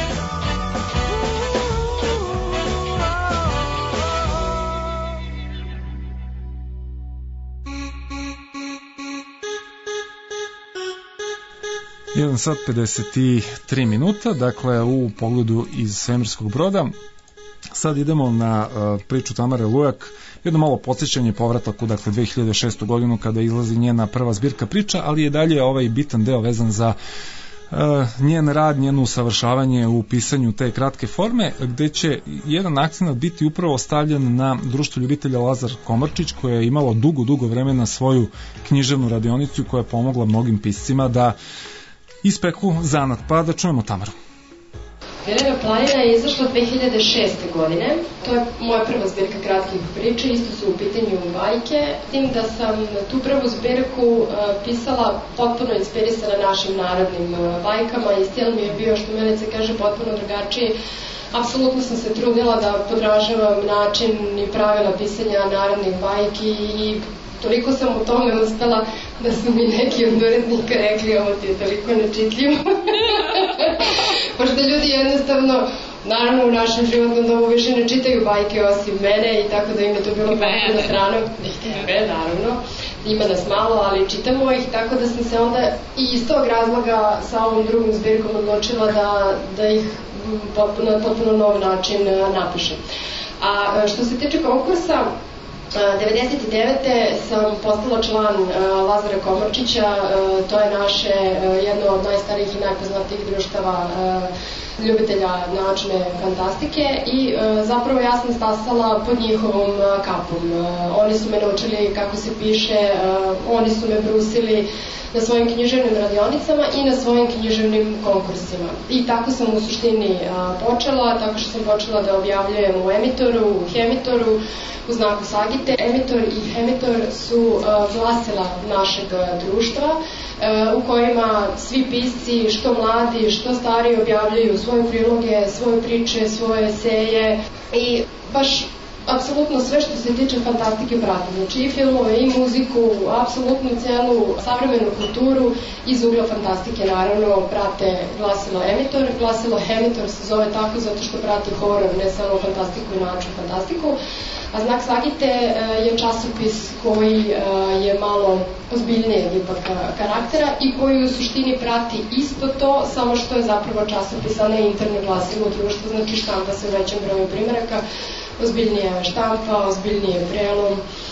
jedan sat pedeset tri minuta, dakle u pogledu iz svemirskog broda. Sad idemo na uh, priču Tamare Lujak, jedno malo podsjećanje, povratak u dakle dve hiljade šestu godinu kada izlazi njena prva zbirka priča, ali je dalje ovaj bitan deo vezan za uh, njen rad, njeno usavršavanje u pisanju te kratke forme, gde će jedan akcenat biti upravo stavljen na društvo ljubitelja Lazar Komarčić, koje je imalo dugo, dugo vremena svoju književnu radionicu koja je pomogla mnogim piscima da ispeku zanat. Pa da čujemo Tamaru. Velika planina je izašla dve hiljade šeste godine. To je moja prva zbirka kratkih priča, isto su u pitanju bajke. Tim da sam tu prvu zbirku uh, pisala potpuno inspirisana našim narodnim uh, bajkama i stil mi je bio, što Milica kaže, potpuno drugačiji. Apsolutno sam se trudila da podražavam način i pravila pisanja narodnih bajki i toliko sam u tome uspela da su mi neki od urednika rekli ovo ti je toliko nečitljivo. Pošto ljudi jednostavno, naravno u našem životnom dobu više ne čitaju bajke osim mene i tako da im je to bilo potpuno strano. I tebe, naravno. Ima nas malo, ali čitamo ih, tako da sam se onda i iz tog razloga sa ovom drugom zbirkom odlučila da, da ih potpuno, na potpuno nov način napišem. A što se tiče konkursa, devedeset devete sam postala član uh, Lazara Komorčića, uh, to je naše uh, jedno od najstarijih i najpoznatijih društava uh, ljubitelja naučne fantastike i uh, zapravo ja sam stasala pod njihovom uh, kapom. Uh, oni su me naučili kako se piše, uh, oni su me brusili na svojim književnim radionicama i na svojim književnim konkursima. I tako sam u suštini a, počela, tako što sam počela da objavljujem u Emitoru, u Hemitoru, u znaku Sagite. Emitor i Hemitor su a, glasila našeg društva a, u kojima svi pisci, što mladi, što stari, objavljaju svoje priloge, svoje priče, svoje eseje i baš apsolutno sve što se tiče fantastike prati. Znači i filmove, i muziku, apsolutno celu savremenu kulturu iz ugla fantastike naravno prate glasilo Emitor. Glasilo Hemitor se zove tako zato što prati horor, ne samo fantastiku i naučnu fantastiku. A Znak Sagite je časopis koji je malo ozbiljnije ipak karaktera i koji u suštini prati isto to, samo što je zapravo časopis, a ne interno glasilo društva, znači štampa se u većem broju primjeraka, ozbiljnija štampa, ozbiljnije prelom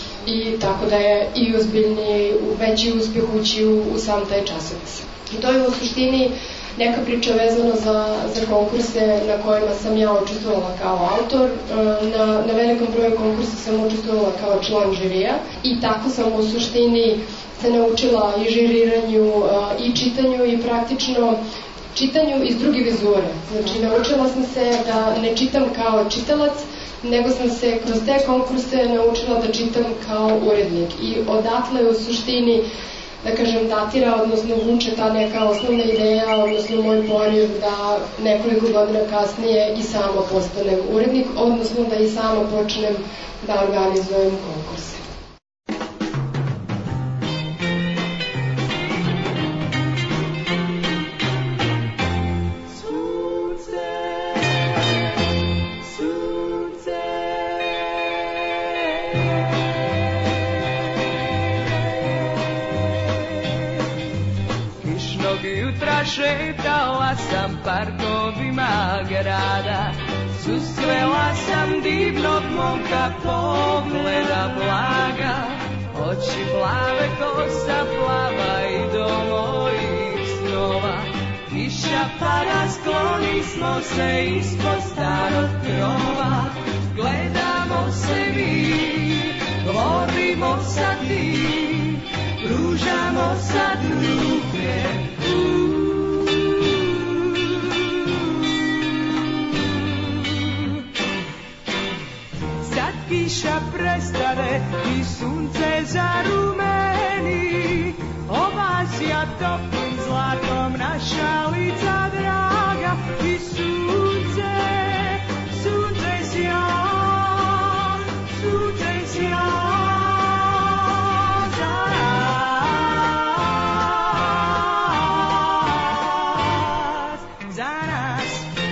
i tako da je i ozbiljniji, veći uspjeh ući u, u sam taj časopis. I to je u suštini neka priča vezana za, za konkurse na kojima sam ja učestvovala kao autor. Na, na velikom broju konkursa sam učestvovala kao član žirija i tako sam u suštini se naučila i žiriranju i čitanju i praktično čitanju iz druge vizure. Znači naučila sam se da ne čitam kao čitalac, nego sam se kroz te konkurse naučila da čitam kao urednik i odatle u suštini, da kažem, datira, odnosno vuče ta neka osnovna ideja, odnosno moj poriv da nekoliko godina kasnije i sama postanem urednik, odnosno da i sama počnem da organizujem konkurse. Šetala sam parkovima grada, susrela sam divnog momka, pogleda blaga, oči plave, kosa plava i do mojih snova. Kiša pada, skloni smo se ispod starog krova, gledamo se mi, govorimo sad ti, pružamo sad ruke. Kiša prestane i sunce zarumeni, obasja toplim zlatom naša lica draga i sunce, sunce sja, sunce sja za nas, za nas.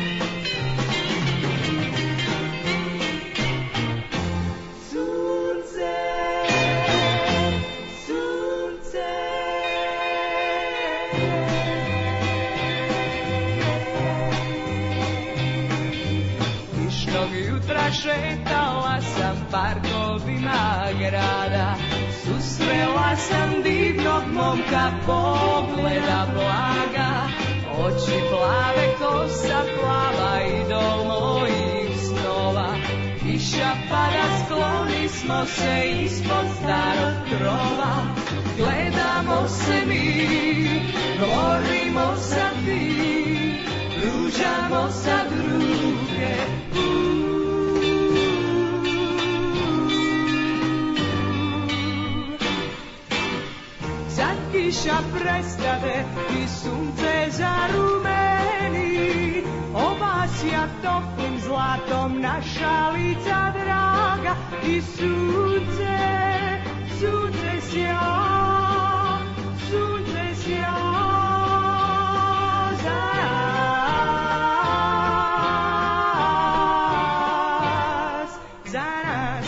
Šetala sam parkovima grada, susrela sam divnog momka, pogleda blaga, oči plave, kosa plava i do mojih snova. Kiša pada, skloni smo se ispod starog krova, gledamo se mi, govorimo sad ti, pružamo sad ruke. Kiša prestane i sunce zarumeni, obasja toplim zlatom naša lica draga i sunce, sunce sja, sunce sja za nas, za nas.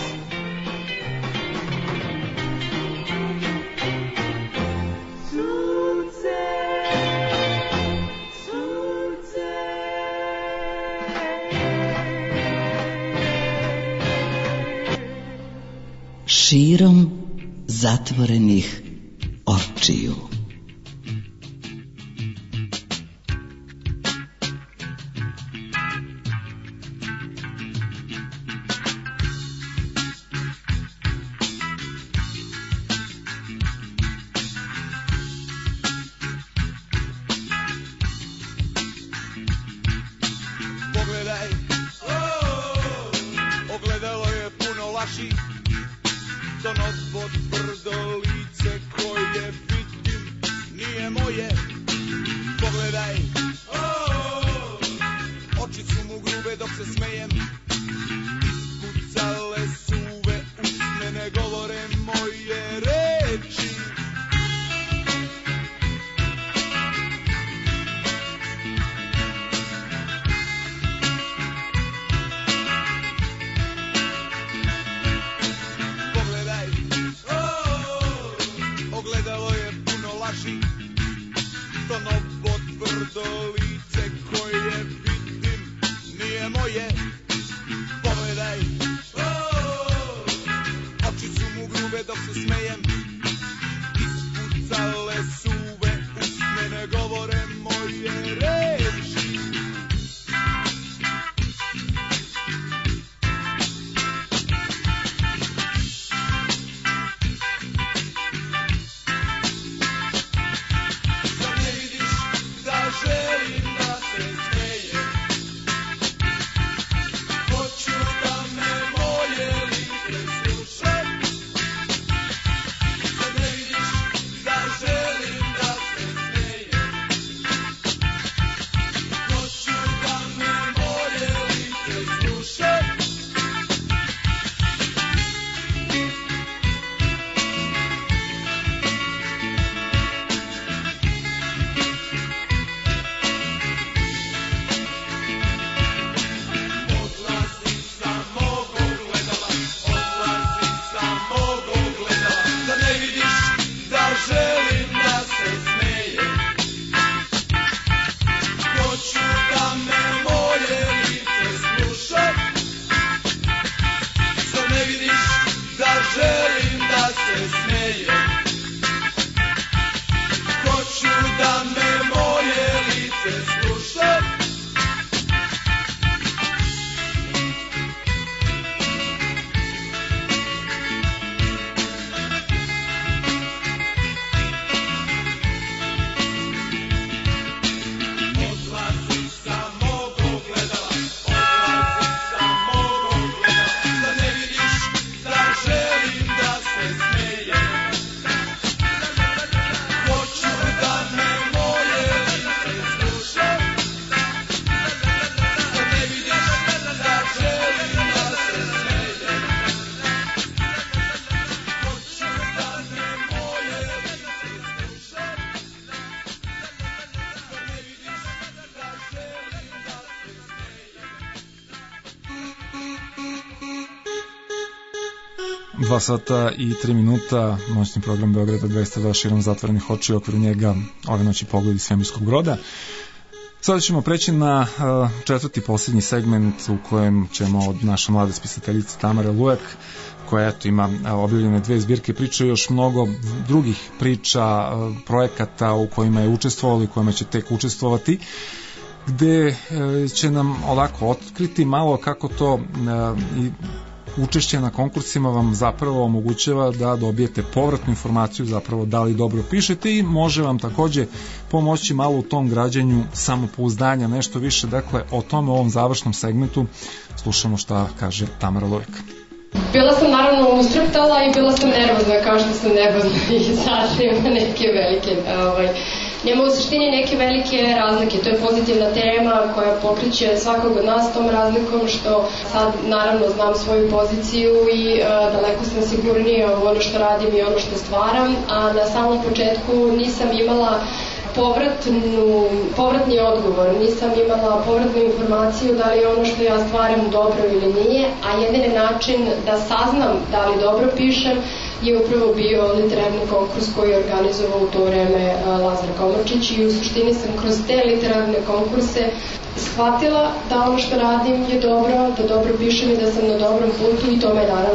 širom zatvorenih očiju. Pogledaj, ogledalo je puno laži, to novo tvrdo lice koje vidim nije moje. Pogledaj, oči su mu grube dok se smejem, ispucale suve usne, ne govore moje reči. Ogledalo je puno laži, to novo tvrdo lice koje vidim nije moje. Pogledaj, oči su mu grube dok se smejem, ispucale suve usne, ne govore moje reči. Želim da se smejem, hoću da me moje lice sluša. Sad ne vidiš da želim da se smejem, hoću da me moje lice sluša. Želim da se smejem, hoću da me moje lice sluša. Zar ne vidiš da želim da se smejem, hoću da me moje lice sluša. Dva sata i tri minuta, noćni program Beograda dvesta dva širom zatvorenih očiju, okviru njega ove noći pogledi svemirskog broda. Sada ćemo preći na uh, četvrti posljednji segment u kojem ćemo od naše mlade spisateljice Tamare Lujak, koja eto ima uh, objavljene dve zbirke priča i još mnogo drugih priča, uh, projekata u kojima je učestvovali i kojima će tek učestvovati, gde uh, će nam ovako otkriti malo kako to uh, i učešće na konkursima vam zapravo omogućava da dobijete povratnu informaciju zapravo da li dobro pišete i može vam takođe pomoći malo u tom građenju samopouzdanja, nešto više. Dakle, o tome u ovom završnom segmentu slušamo šta kaže Tamara Lujak. Bila sam naravno ustreptala i bila sam nervozna, kao što sam nervozna i sad nema neke velike ovaj, nema u suštini neke velike razlike. To je pozitivna tema koja pokreće svakog od nas tom razlikom što sad naravno znam svoju poziciju i uh, daleko sam sigurnija u ono što radim i ono što stvaram, a na samom početku nisam imala povratnu, povratni odgovor, nisam imala povratnu informaciju da li je ono što ja stvaram dobro ili nije, a jedini način da saznam da li dobro pišem je upravo bio literarni konkurs koji je organizovao u to vreme Lazar Komorčić i u suštini sam kroz te literarne konkurse shvatila da ono što radim je dobro, da dobro pišem i da sam na dobrom putu i to me naravno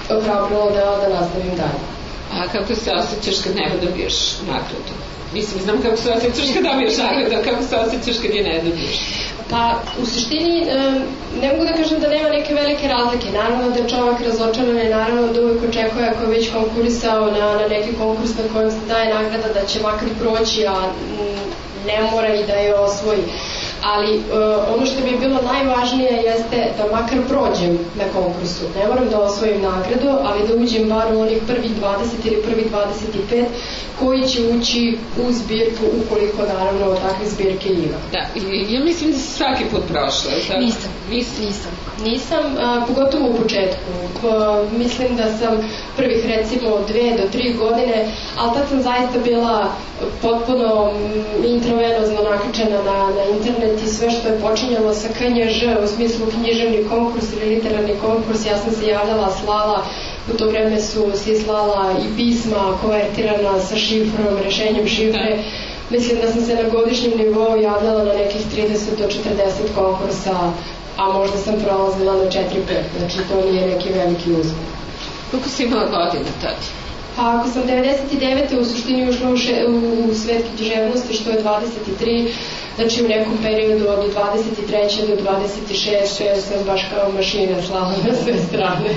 ohrabrilo da, da nastavim dalje. A kako se osjećaš kad ne dobiješ nagradu? Mislim, znam kako se osjećaš kad dobiješ nagradu, a kako se osjećaš kad je ne dobiješ? Pa, u suštini, ne mogu da kažem da nema neke velike razlike. Naravno da je čovjek razočaran i naravno da uvijek očekuje ako je već konkurisao na, na neki konkurs na kojem se daje nagrada da će makar proći, a ne mora i da je osvoji. Ali uh, ono što bi bilo najvažnije jeste da makar prođem na konkursu. Ne moram da osvojim nagradu, ali da uđem bar u onih prvih dvadeset ili prvih dvadeset pet koji će ući u zbirku ukoliko naravno takve zbirke ima. Da, i ja mislim da si svaki put prošla. Tako? Nisam, nisam, nisam. Nisam, a, pogotovo u početku. Pa, mislim da sam prvih recimo dve do tri godine, ali tad sam zaista bila potpuno intravenozno nakačena na, na internet i sve što je počinjalo sa K N Ž u smislu književni konkurs ili literarni konkurs, ja sam se javljala, slala, u to vreme su se slala i pisma konvertirana sa šifrom, rešenjem šifre. Mislim da sam se na godišnjem nivou javljala na nekih trideset do četrdeset konkursa, a možda sam prolazila na četiri pet, znači to nije neki veliki uspeh. Koliko si imala godina tada? Pa ako sam devedeset devete u suštini ušla u, še, u svet književnosti, što je dvadeset tri, znači u nekom periodu od dvadeset treće do dvadeset šeste sam baš kao mašina slala na sve strane.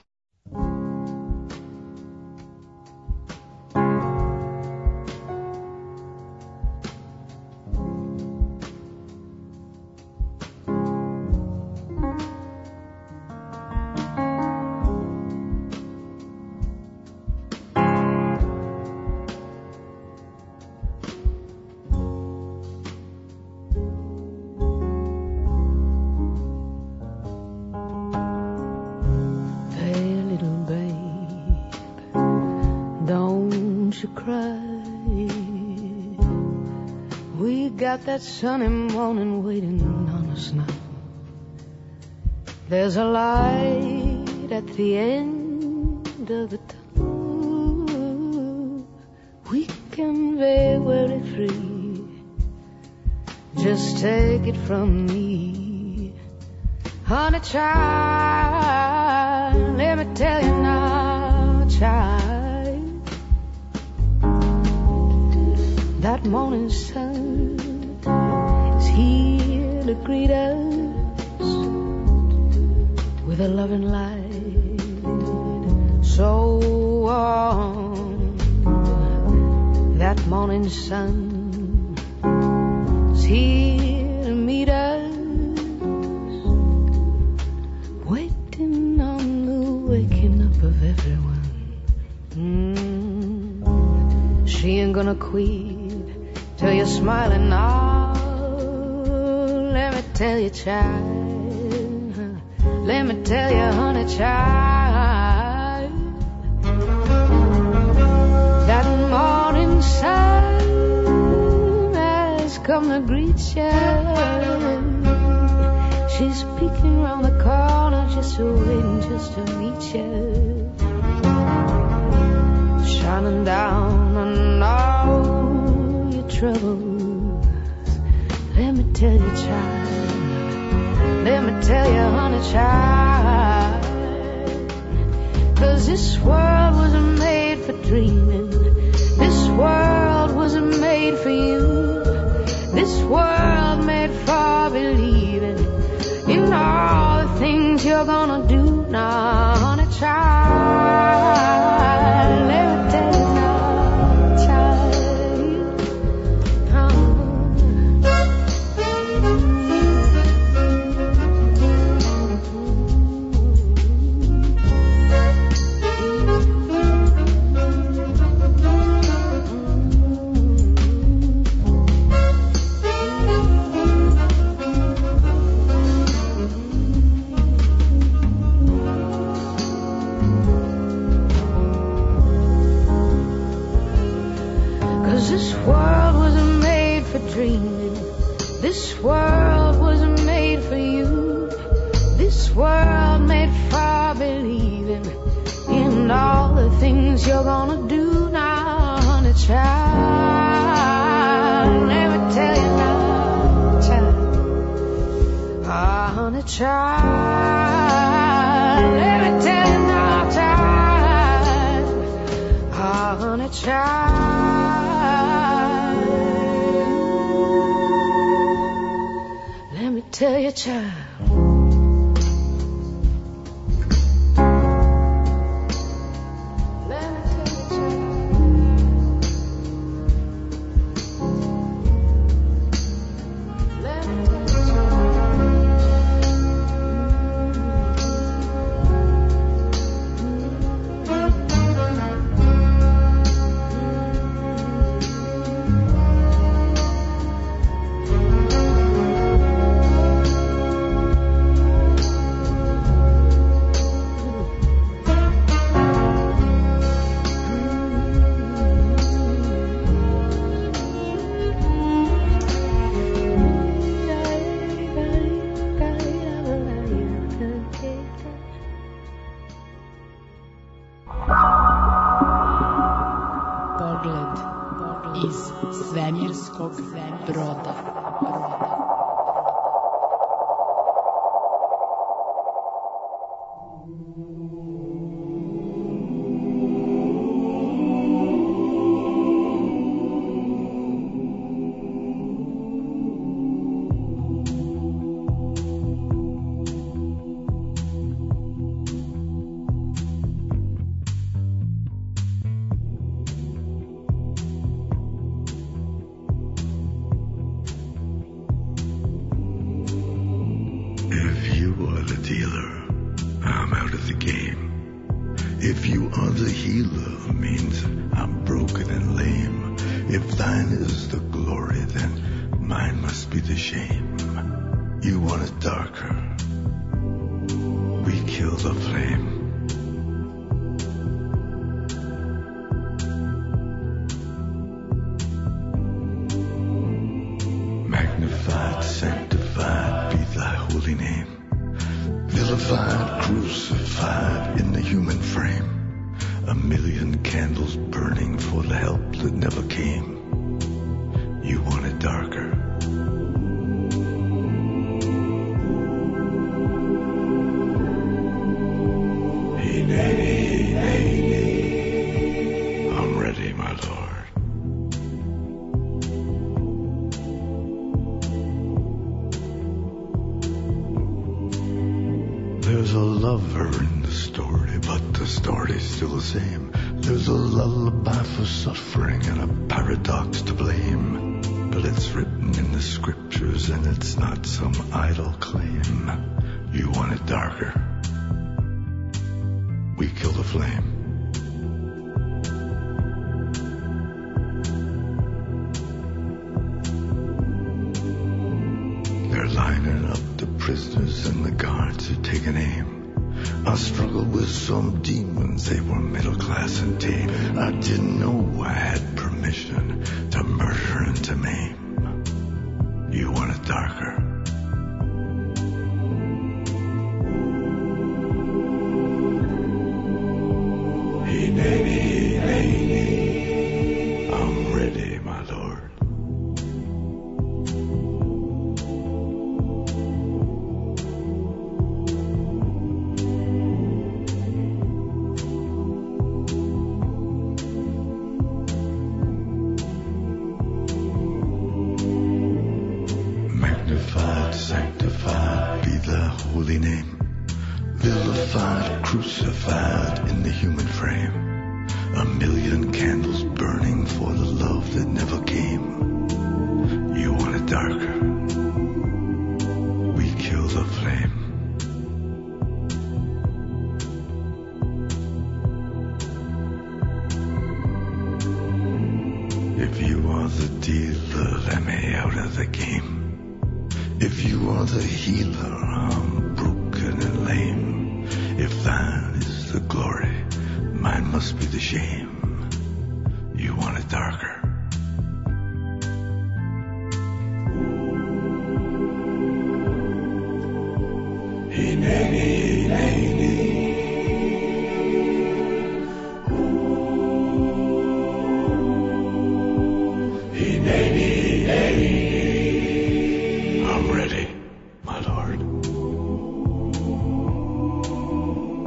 That sunny morning waiting on us now. There's a light at the end of the tunnel. We can be very free. Just take it from me, honey child. Let me tell you now, child. That morning sun is here to greet us with a loving light so warm. That morning sun is here to meet us, waiting on the waking up of everyone. Mm. She ain't gonna quit till you're smiling now. Let me tell you, child. Let me tell you, honey, child. That morning sun has come to greet you. She's peeking around the corner, just waiting just to meet you. Shining down on all your troubles. Let me tell you, child. Let me tell you, honey, child. 'Cause this world wasn't made for dreaming. This world wasn't made for you. This world made for believing in all the things you're gonna do now, honey, child. Let me tell you now, child. This world wasn't made for dreaming. This world wasn't made for you. This world made for believing in all the things you're gonna do now, honey, child. Let me tell you now, child. Ah, honey, child. Let me tell you now, child. tell you, child.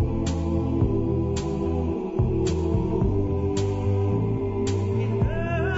In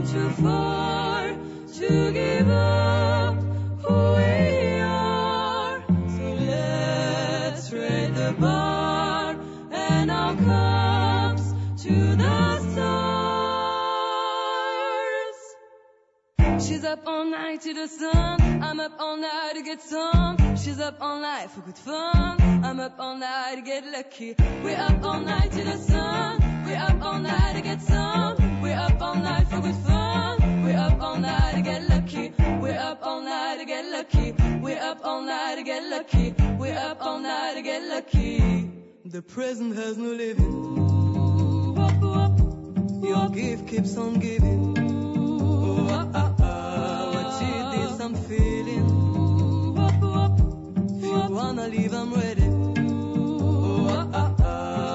too far to give up who we are. So let's raise the bar and our cups to the stars. She's up all night to the sun, I'm up all night to get some. She's up all night for good fun, I'm up all night to get lucky. We're up all night to the sun, we're up all night to get some. We're up all night for good fun, we're up all night to get lucky. We're up all night to get lucky. We're up all night to get lucky. We're up all night to get lucky. The present has no living. Ooh, up, up. Your gift keeps on giving. Oh, ah, ah, ah. What is this I'm feeling? Ooh, up, up. If you wanna leave, I'm ready. Oh, ah, ah, ah.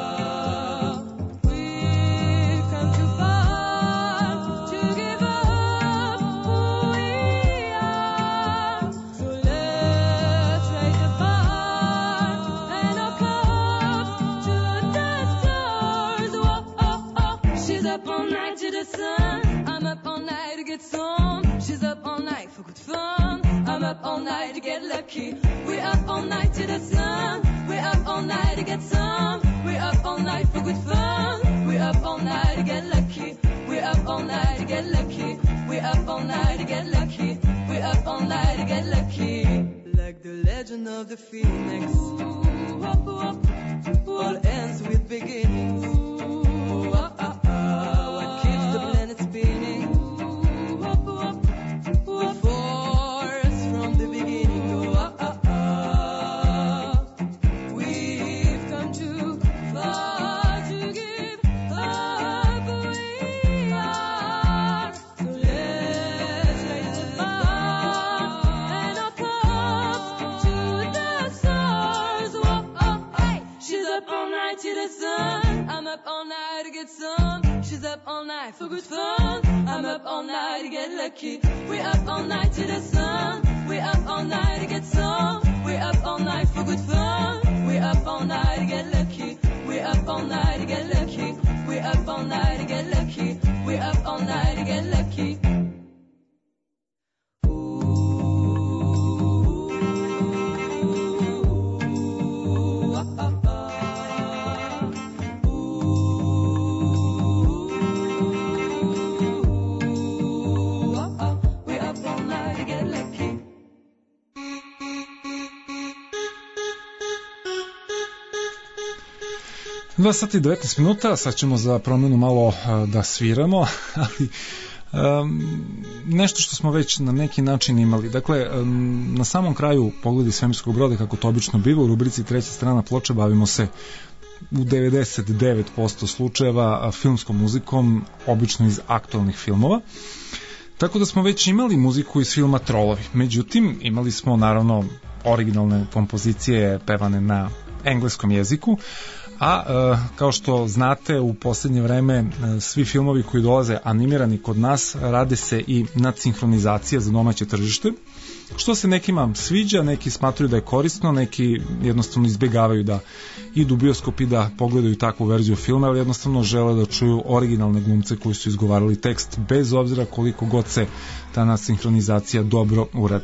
We've come too far to give up who we are. So let's raise the bar and our cups to the stars. Whoa, oh, oh. She's up all night to the sun, I'm up all night to get some. She's up all night for good fun, I'm up all night to get lucky. We're up all night to the sun, we're up all night to get some. We're up all night for good fun, we're up all night to get lucky. We're up all night to get lucky. We're up all night to get lucky. We're up all night to get lucky. Like the legend of the phoenix. Ooh, up, up. All ends with beginnings. Ooh, ah, ah, ah. What keeps the planet spinning? Ooh, up, up. The force from the beginning. Oh, ah, ah, ah. We've come too far to give up who we are. So let's raise the bar and our cups to the stars. Whoa, oh, hey. She's up all night to the sun, I'm up all night to get some. She's up all night for good fun, I'm up all night to get lucky. We're up all night to the sun, we're up all night to get some. We're up all night for good fun, we're up all night to get lucky. We're up all night to get lucky. We're up all night to get lucky. We're up all night to get lucky. Ooh, ah, ah, ah. Ooh, ah, ah. We're up all night to get lucky. dva sata i devetnaest minuta, sad ćemo za promjenu malo uh, da sviramo, ali um, nešto što smo već na neki način imali. Dakle, um, na samom kraju Pogledi svemirskog broda, kako to obično biva, u rubrici treća strana ploče bavimo se u devedeset devet posto slučajeva filmskom muzikom, obično iz aktualnih filmova. Tako da smo već imali muziku iz filma Trolovi. Međutim, imali smo naravno originalne kompozicije pevane na engleskom jeziku, a e, kao što znate, u posljednje vreme e, svi filmovi koji dolaze animirani kod nas rade se i nadsinhronizacija za domaće tržište, što se nekima sviđa, neki smatruju da je korisno, neki jednostavno izbjegavaju da idu u bioskop i da pogledaju takvu verziju filma, ali jednostavno žele da čuju originalne glumce koji su izgovarali tekst, bez obzira koliko god se ta nadsinhronizacija dobro uradi.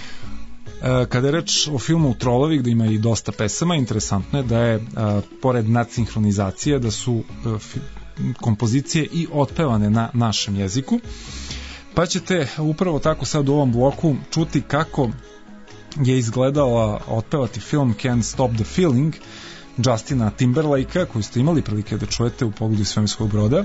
Kada je reč o filmu Trolovi, gde ima i dosta pesama, interesantno je da je a, pored nadsinhronizacije da su a, fi, kompozicije i otpevane na našem jeziku, pa ćete upravo tako sad u ovom bloku čuti kako je izgledala otpevati film Can't Stop the Feeling Justina Timberlakea, koju ste imali prilike da čujete u Pogledu svemirskog broda.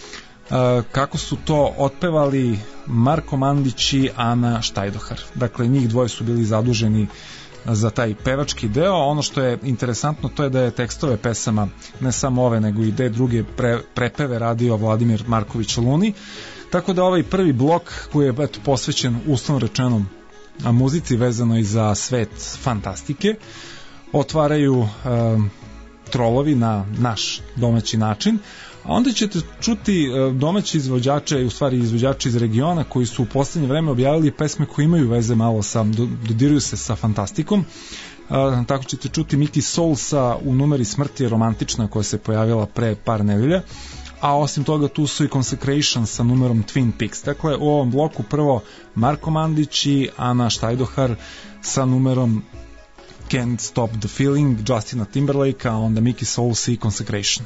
Kako su to otpevali Marko Mandić i Ana Štajdohar. Dakle, njih dvoje su bili zaduženi za taj pevački deo. Ono što je interesantno, to je da je tekstove pesama, ne samo ove, nego i de druge pre, prepeve radio Vladimir Marković Luni. Tako da ovaj prvi blok, koji je eto, posvećen uslovno rečenom a muzici vezano i za svet fantastike, otvaraju um, Trolovi na naš domaći način. A onda ćete čuti domaći izvođače, u stvari izvođači iz regiona, koji su u posljednje vreme objavili pesme koje imaju veze malo sa, dodiruju se sa fantastikom. A, tako ćete čuti Miki Soul sa U numeri smrti je romantična, koja se pojavila pre par nedelja, a osim toga tu su i Consecration sa numerom Twin Peaks. Dakle, u ovom bloku prvo Marko Mandić i Ana Štajdohar sa numerom Can't Stop the Feeling, Justina Timberlake, a onda Mickey Souls i Consecration.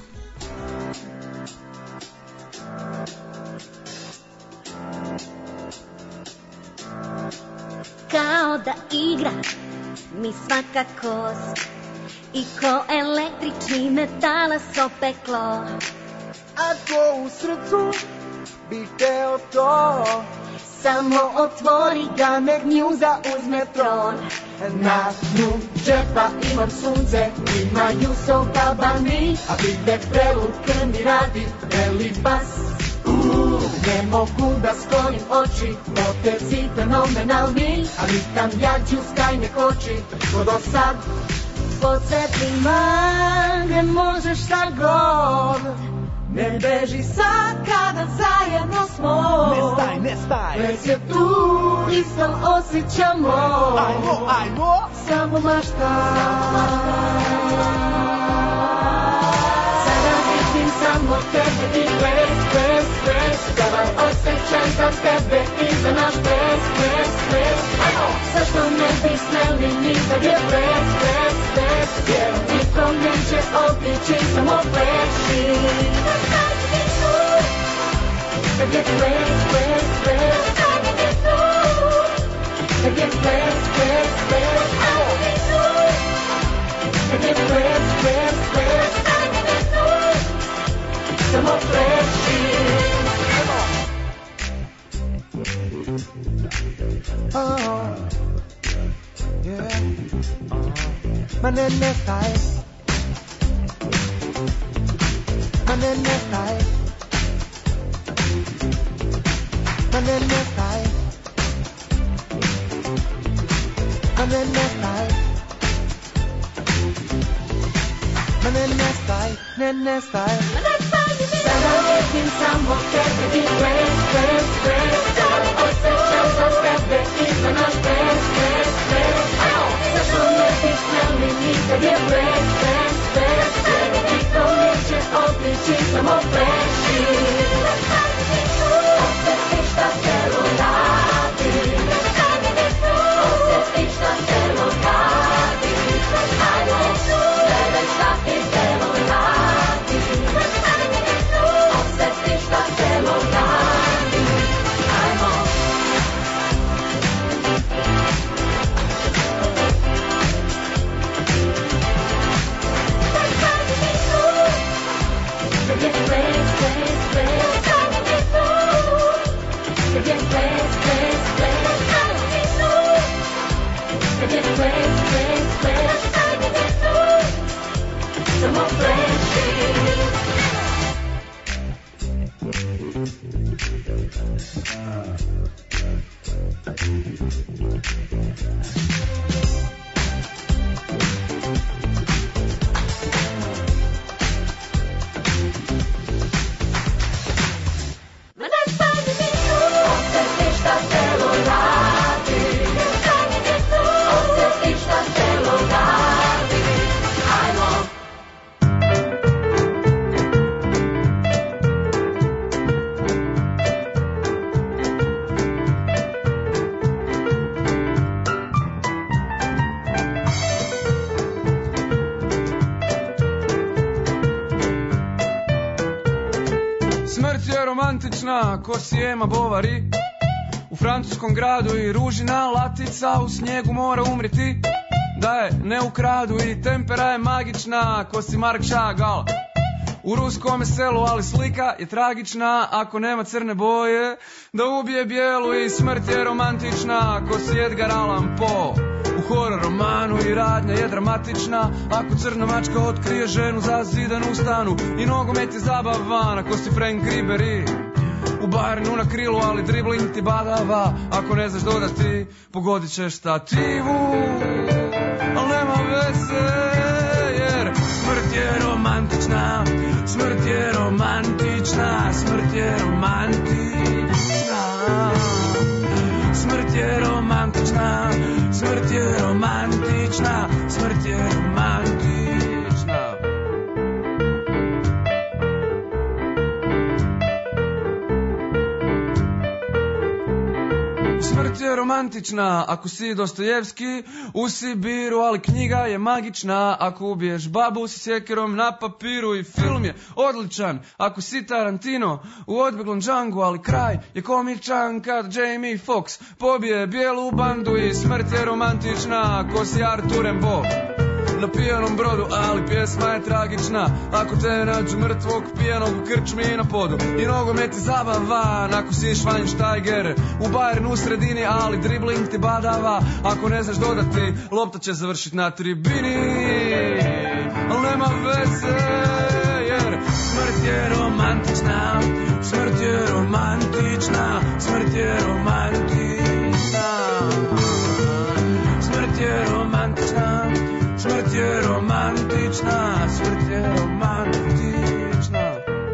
Kao da igra mi svaka kost i ko električni metalas opeklo. Ako u srcu bih teo to, samo otvori Gamer Newsa, uzme tron. na dnu džepa imam sunce, imaju sobabani, a vide prelud krmi radi, veli bas. Uuu, ne mogu da sklonim oči, potezi fenomenalni, ali tam jađu stajne koči, ko do sad. Podsjeti manje, možeš šta god, ne beži sad kada zajedno smo. Ne staj, ne staj. Već je tu, isto osjećamo. Ajmo, ajmo. Samo mašta. Sada vidim samo tebe i ples, ples, ples. Davaj osjećaj za tebe i za naš ples, ples, ples. Zašto ne bi smeli ni kad je ples, ples, ples. Jer nikom neće otići, samo pleši. Kad je ples, ples, ples. Kad je ples, ples, ples. Kad je ples, ples, ples. Samo pleši. Oh, yeah. Ma ne, ne staj. Ma ne, ne staj. Ma ne, ne staj. Ma ne, ne staj. Ma ne, ne staj. Ne, ne staj. Sada vidim samo tebe i ples, ples, ples. Davaj osjećaj za tebe i za naš ples, ples, ples. Zašto ne bi smeli nikad je ples, ples, ples. Jer nikom neće otići, samo pleši. Osjetiš da telo radi, osjetiš da telo radi. Ajmo, gledaj šta ti telo radi. Osjetiš da telo radi. Ajmo. Kad je ples, ples, ples. Kad je ples, ples, ples. Kad je ples, ples, ples. Samo pleši. Osjetiš da telo radi. Osjetiš da telo radi. Ajmo. Smrt je romantična, ko si Ema Bovary. U francuskom gradu i ružina latica, u snijegu mora umriti. Da je ne ukradu i tempera je magična, ko si Mark Chagall. U ruskome selu, ali slika je tragična, ako nema crne boje, da ubije bijelu. I smrt je romantična, ko si Edgar Allan Poe. U horror romanu i radnja je dramatična, ako crna mačka otkrije ženu zazidanu u stanu. I nogomet je zabavan, ako si Frank Ribery. U Bayernu na krilu, ali dribling ti badava. Ako ne znaš dodati, pogodit ćeš stativu. Al nema veze, jer smrt je romantična. Smrt je romantična, smrt je romantična. Smrt je romantična, smrt je romantična, smrt je romantična. Smrt je romantična, ako si Dostojevski u Sibiru, ali knjiga je magična. Ako ubiješ babu si sjekirom na papiru, i film je odličan ako si Tarantino u Odbeglom Djangu, ali kraj je komičan kad Jamie Foxx pobije bijelu bandu. I smrt je romantična ako si Arthur Rimbaud na pijanom brodu, ali pjesma je tragična ako te nađu mrtvog pijanog u krčmi na podu. I nogomet je zabavan ako si Schweinsteiger u Bayernu u sredini, ali dribling ti badava ako ne znaš dodati, lopta će završit na tribini. Al nema veze, jer smrt je romantična, smrt je romantična, smrt je romantična, smrt je romantična, smrt je romantična, smrt je romantična.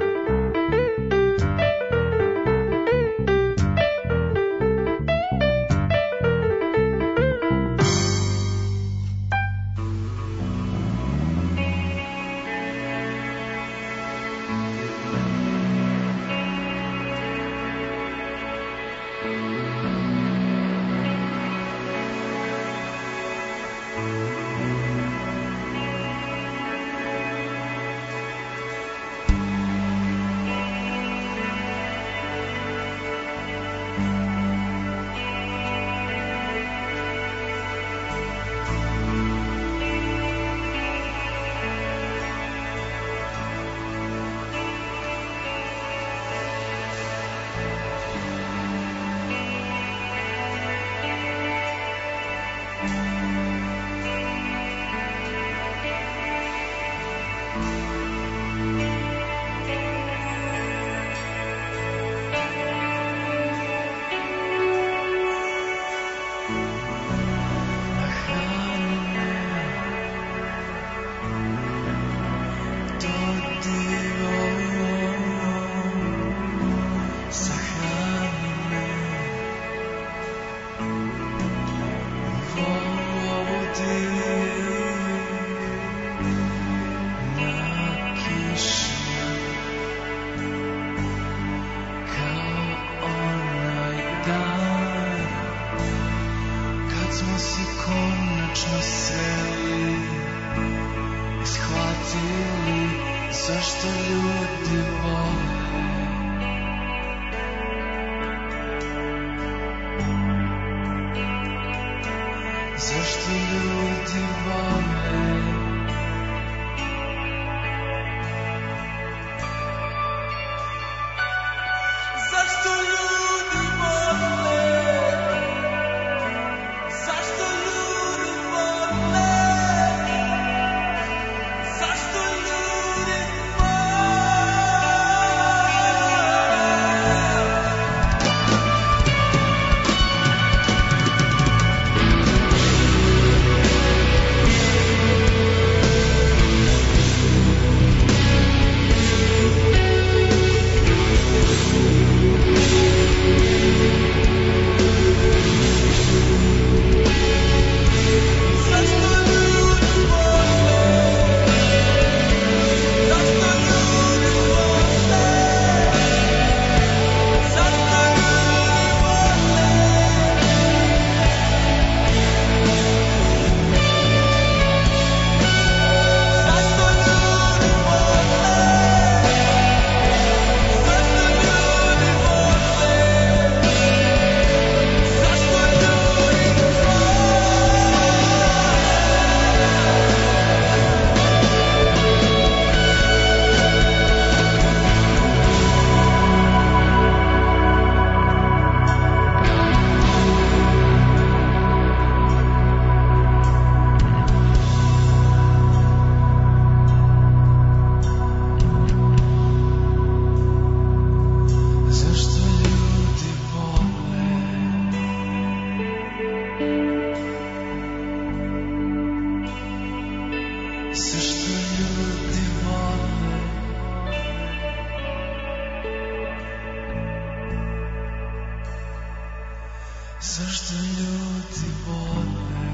Zašto ljudi vole?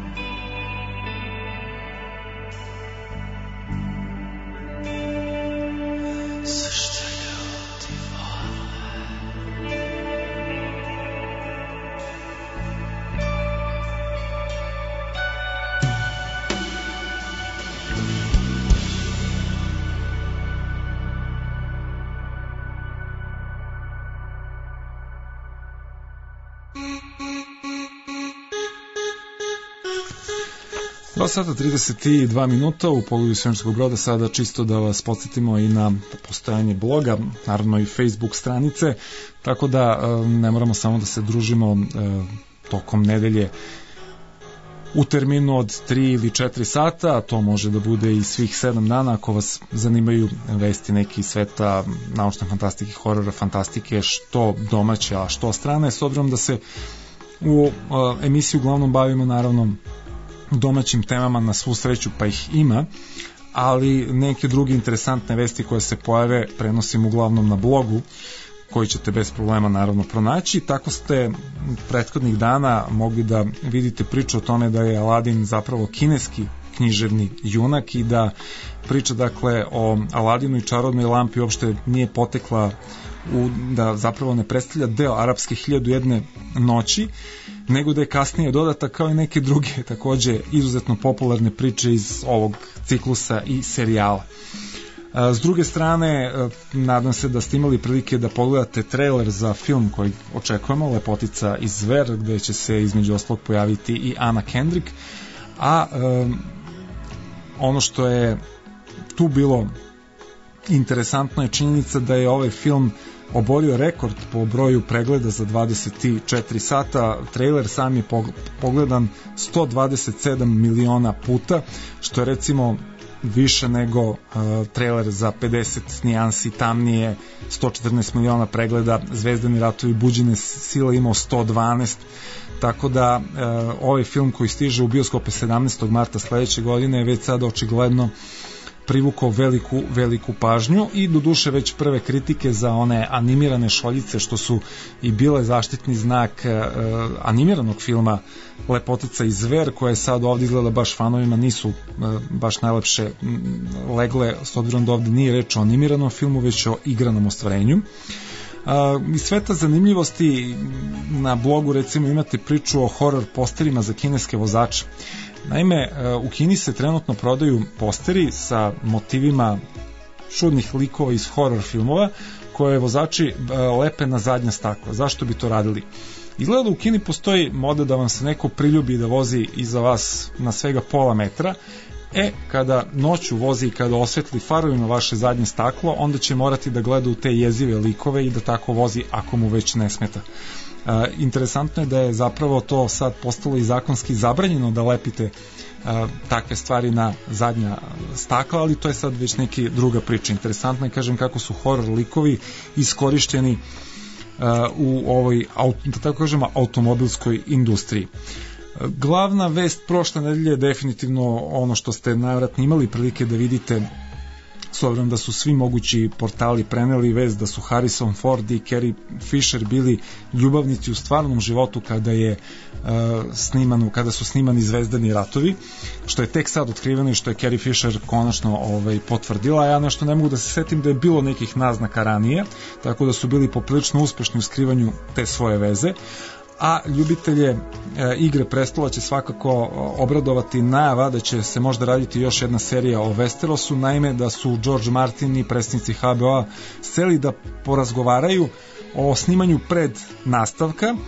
Zašto ljudi vole? dva sata trideset dva minuta u pogledu svemirskog broda. Sada čisto da vas podsjetimo i na postojanje bloga, naravno i Facebook stranice, tako da ne moramo samo da se družimo tokom nedelje u terminu od tri ili četiri sata, a to može da bude i svih sedam dana ako vas zanimaju vesti neki sveta naučne fantastike, horora, fantastike, što domaće, a što strane, s obzirom da se u uh, emisiji uglavnom bavimo naravno domaćim temama, na svu sreću pa ih ima, ali neke druge interesantne vesti koje se pojave prenosim uglavnom na blogu, koji ćete bez problema naravno pronaći. Tako ste prethodnih dana mogli da vidite priču o tome da je Aladin zapravo kineski književni junak i da priča dakle o Aladinu i čarobnoj lampi uopšte nije potekla u, da zapravo ne predstavlja deo arapske hiljadu jedne noći, nego da je kasnije dodata kao i neke druge takođe izuzetno popularne priče iz ovog ciklusa i serijala. S druge strane, nadam se da ste imali prilike da pogledate trailer za film koji očekujemo, Lepotica i zver, gde će se između ostalog pojaviti i Anna Kendrick, a um, ono što je tu bilo interesantno je činjenica da je ovaj film oborio rekord po broju pregleda za dvadeset četiri sata. Trailer sam je pogledan sto dvadeset sedam miliona puta, što je recimo više nego uh, trailer za pedeset nijansi tamnije, sto četrnaest miliona pregleda, Zvezdani ratovi buđene sile imao sto dvanaest, tako da uh, ovaj film koji stiže u bioskope sedamnaestog marta sledeće godine je već sada očigledno privukao veliku, veliku pažnju i do duše već prve kritike za one animirane šoljice što su i bile zaštitni znak uh, animiranog filma Lepotica i zver, koje sad ovdje izgleda baš fanovima nisu uh, baš najlepše legle, s obzirom da ovdje nije reč o animiranom filmu već o igranom ostvarenju. Uh, iz sveta zanimljivosti na blogu recimo imate priču o horror posterima za kineske vozače. Naime, u Kini se trenutno prodaju posteri sa motivima čudnih likova iz horror filmova koje vozači lepe na zadnja stakla. Zašto bi to radili? Izgleda da u Kini postoji moda da vam se neko priljubi da vozi iza vas na svega pola metra. E, kada noću vozi i kada osvetli farovima vaše zadnje staklo, onda će morati da gleda u te jezive likove i da tako vozi ako mu već ne smeta. Uh, interesantno je da je zapravo to sad postalo i zakonski zabranjeno da lepite uh, takve stvari na zadnja stakla, ali to je sad već neki druga priča. Interesantno je, kažem, kako su horror likovi iskorišteni uh, u ovoj, da tako kažemo, automobilskoj industriji. Uh, glavna vest prošle nedelje je definitivno ono što ste najvratno imali prilike da vidite, s obzirom da su svi mogući portali preneli vest da su Harrison Ford i Carrie Fisher bili ljubavnici u stvarnom životu kada je uh, snimanu, kada su snimani Zvezdani ratovi, što je tek sad otkriveno i što je Carrie Fisher konačno ovaj, potvrdila. Ja nešto ne mogu da se setim da je bilo nekih naznaka ranije, tako da su bili poprilično uspešni u skrivanju te svoje veze. A ljubitelje e, Igre prestola će svakako obradovati najava da će se možda raditi još jedna serija o Westerosu, naime da su George Martin i predstavnici H B O-a seli da porazgovaraju o snimanju pred nastavka. E,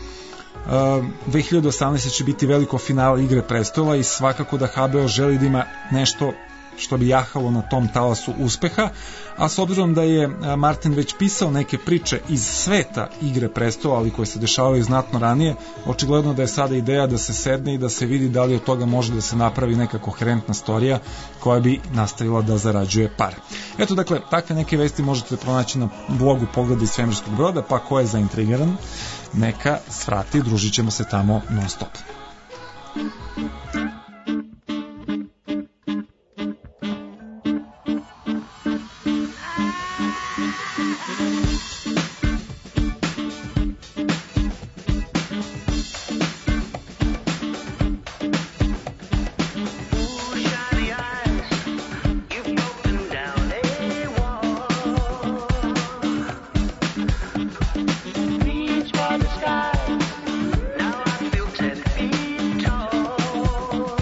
dve hiljade osamnaeste. će biti veliko finale Igre prestola i svakako da H B O želi da ima nešto što bi jahalo na tom talasu uspeha, a s obzirom da je Martin već pisao neke priče iz sveta Igre prestola, ali koje se dešavaju znatno ranije, očigledno da je sada ideja da se sedne i da se vidi da li od toga može da se napravi neka koherentna storija koja bi nastavila da zarađuje pare. Eto, dakle, takve neke vesti možete pronaći na blogu Pogleda iz svemirskog broda, pa ko je zaintrigiran, neka svrati, družit ćemo se tamo non stop. Reach for the sky, now I feel ten feet tall.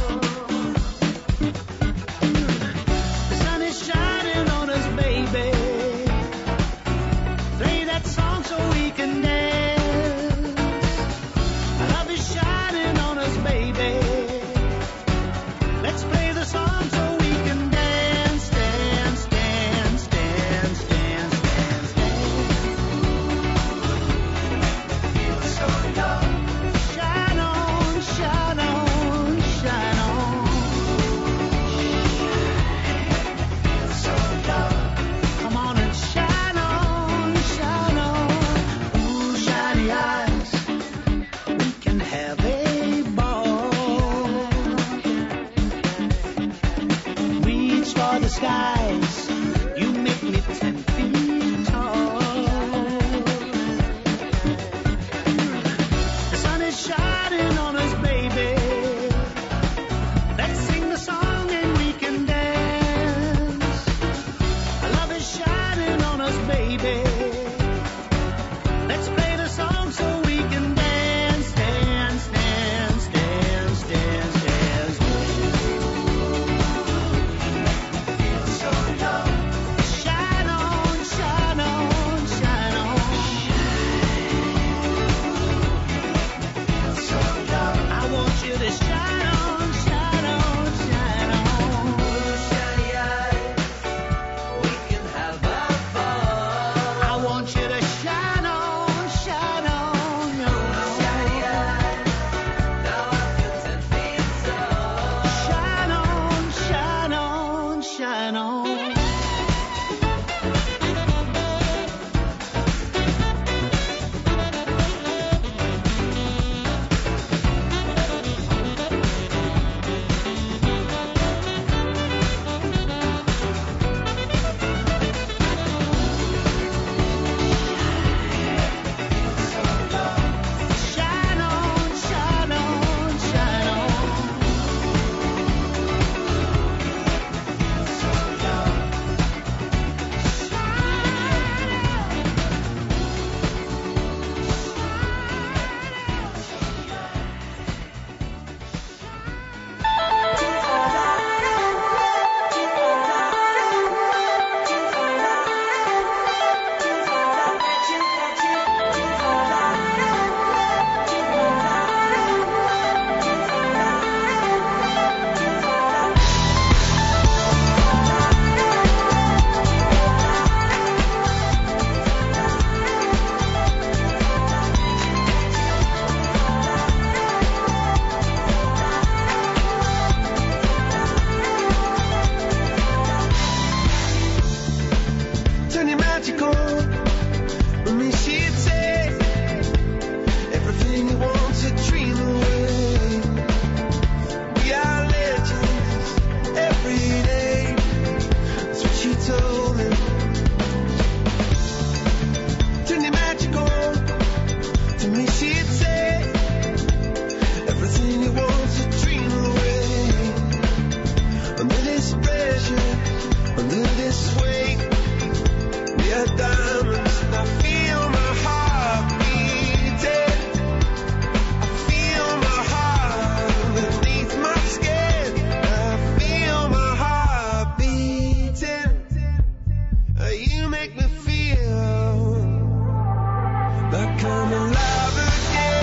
come alive again.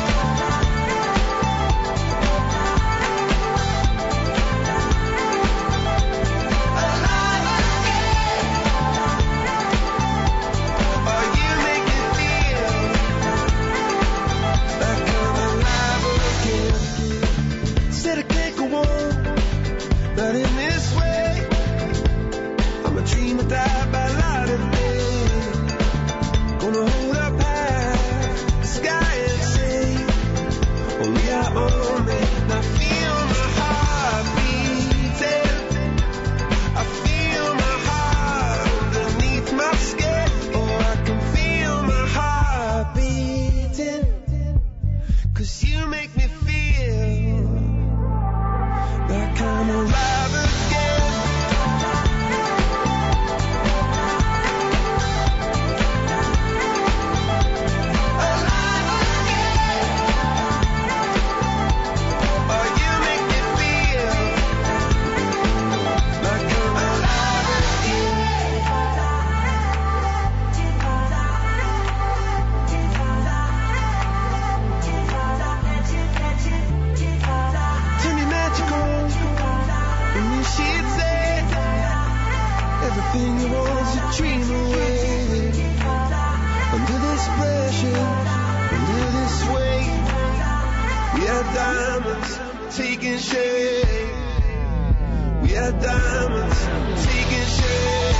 Alive again. Oh, you make me feel like I'm alive again. Said I can't go on, not in this way. I'm a dreamer died by light of day. Gonna hold up high the sky and say, only I own me. I feel my heart beating. I feel my heart underneath my skin. Oh, I can feel my heart beating. 'Cause you make me feel like I'm alive again. Alive again. Oh, you make me feel like I'm alive again. Turn me magical when you she'd say everything you want to dream away. Under this pressure, under this weight, we are diamonds taking shape. We are diamonds taking shape.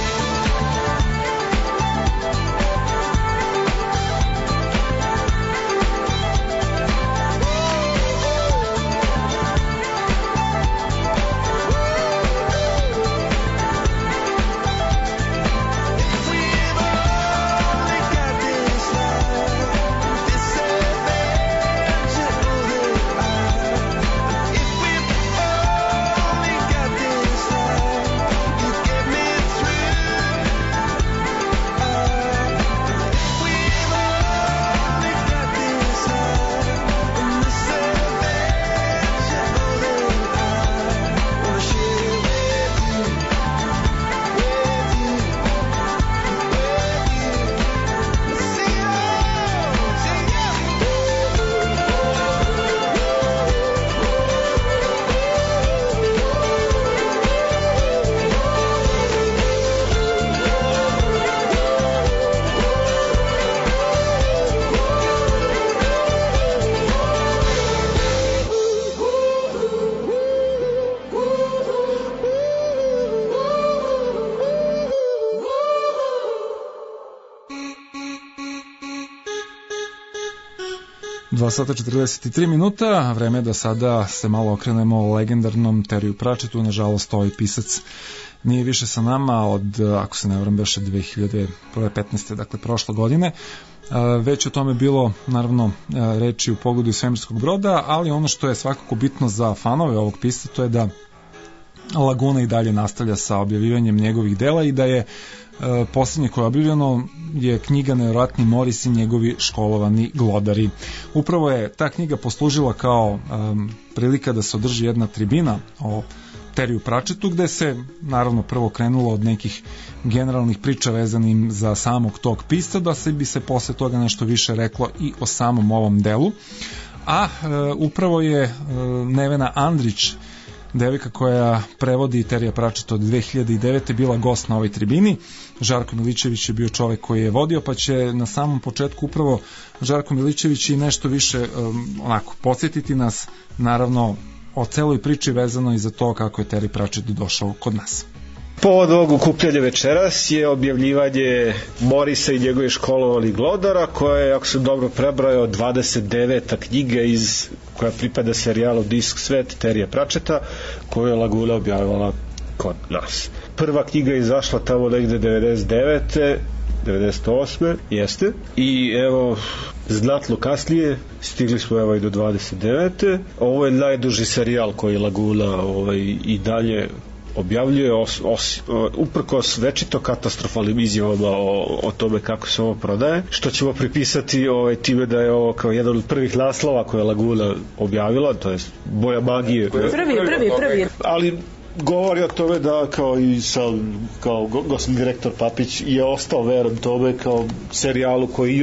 dva sata četrdeset tri minuta, vreme je da sada se malo okrenemo legendarnom Terryu Pratchettu. Nažalost, ovaj pisac nije više sa nama od, ako se ne varam, beše dve hiljade petnaeste, dakle prošle godine. Već o tome bilo, naravno, reči u pogledu i svemirskog broda, ali ono što je svakako bitno za fanove ovog pisca, to je da Laguna i dalje nastavlja sa objavljivanjem njegovih dela i da je e, posljednje koje je objavljeno je knjiga Nevjerojatni Moris i njegovi školovani glodari. Upravo je ta knjiga poslužila kao e, prilika da se održi jedna tribina o Terryu Pratchettu, gde se naravno prvo krenulo od nekih generalnih priča vezanim za samog tog pisca, da se bi se posle toga nešto više reklo i o samom ovom delu. A e, upravo je e, Nevena Andrić, devojka koja prevodi Terrya Pratchetta od dve hiljade devete, bila gost na ovoj tribini. Žarko Milićević je bio čovek koji je vodio, pa će na samom početku upravo Žarko Milićević i nešto više um, onako podsjetiti nas, naravno, o celoj priči vezano i za to kako je Terry Pratchett došao kod nas. Povod ovog okupljanja večeras je objavljivanje Morisa i njegove školovanih glodara, koja je, ako sam dobro prebrojao, dvadeset deveta knjiga iz, koja pripada serijalu Disk svet Terrya Pratchetta, koju je Laguna objavila kod nas. Prva knjiga je izašla tamo negde devedeset devete devedeset osme jeste, i evo znatno kasnije stigli smo evo i do dvadeset devete. Ovo je najduži serijal koji Laguna ovaj, i dalje objavljuje, os, os, uprkos večito katastrofalnim izjavama o, o tome kako se ovo prodaje, što ćemo pripisati ovaj, time da je ovo kao jedan od prvih naslova koje je Laguna objavila, to je Boja magije. Prvi, prvi, prvi. Ali govori o tome da kao i sam kao gospodin direktor Papić je ostao veran tome kao serijalu koji i on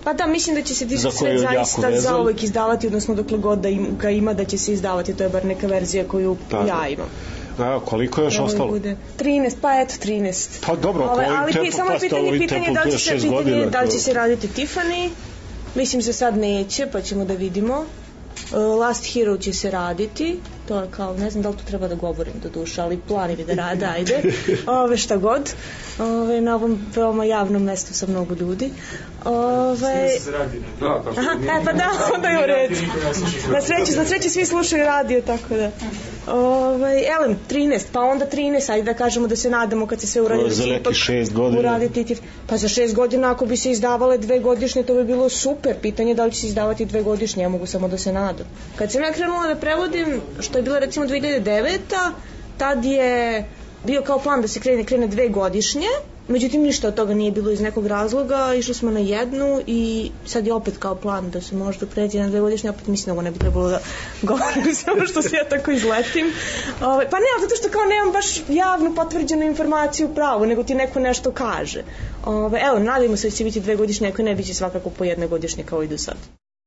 Pa da, mislim da će se Za disk koju sve je jako zaista vezan. zauvek izdavati, odnosno dokle god da im, ga ima da će se izdavati, to je bar neka verzija koju Tako. ja imam. A, koliko je još Ovo ostalo? bude trinaest, pa eto trinaest. Pa dobro, ako Ove, ovim ali pi- tempom samo je pasta, pitanje, ovim pitanje tempom da li će još se šest pitanje godina, da li će to- se raditi Tiffany. Mislim za sad neće, pa ćemo da vidimo. Uh, Last Hero će se raditi, to je kao, ne znam da li to treba da govorim do duše, ali plan je da rade, ajde, ove šta god, ove, na ovom veoma javnom mestu sa mnogo ljudi. Ove, aha, e, pa da, onda je u redu. Na sreću, na sreću svi slušaju radio, tako da. Ove, elem, trinaest, pa onda trinaest, ajde da kažemo da se nadamo kad se sve uradi. Za neki šest godina. Uraditi, pa za šest godina ako bi se izdavale dve godišnje, to bi bilo super. Pitanje je da li će se izdavati dve godišnje, ja mogu samo da se nadam. Kad sam ja krenula da prevodim, što je bila recimo dve hiljade deveta, tad je bio kao plan da se krene, krene dve godišnje, međutim ništa od toga nije bilo iz nekog razloga, išli smo na jednu i sad je opet kao plan da se možda pređe na dve godišnje, opet mislim da ovo ne bi trebalo da govorim samo što se ja tako izletim. Ove, pa ne, zato što kao nemam baš javnu potvrđenu informaciju pravu, nego ti neko nešto kaže. Ove, evo, nadajmo se da će biti dve godišnje, ako ne biće svakako po jedne godišnje kao i do sad.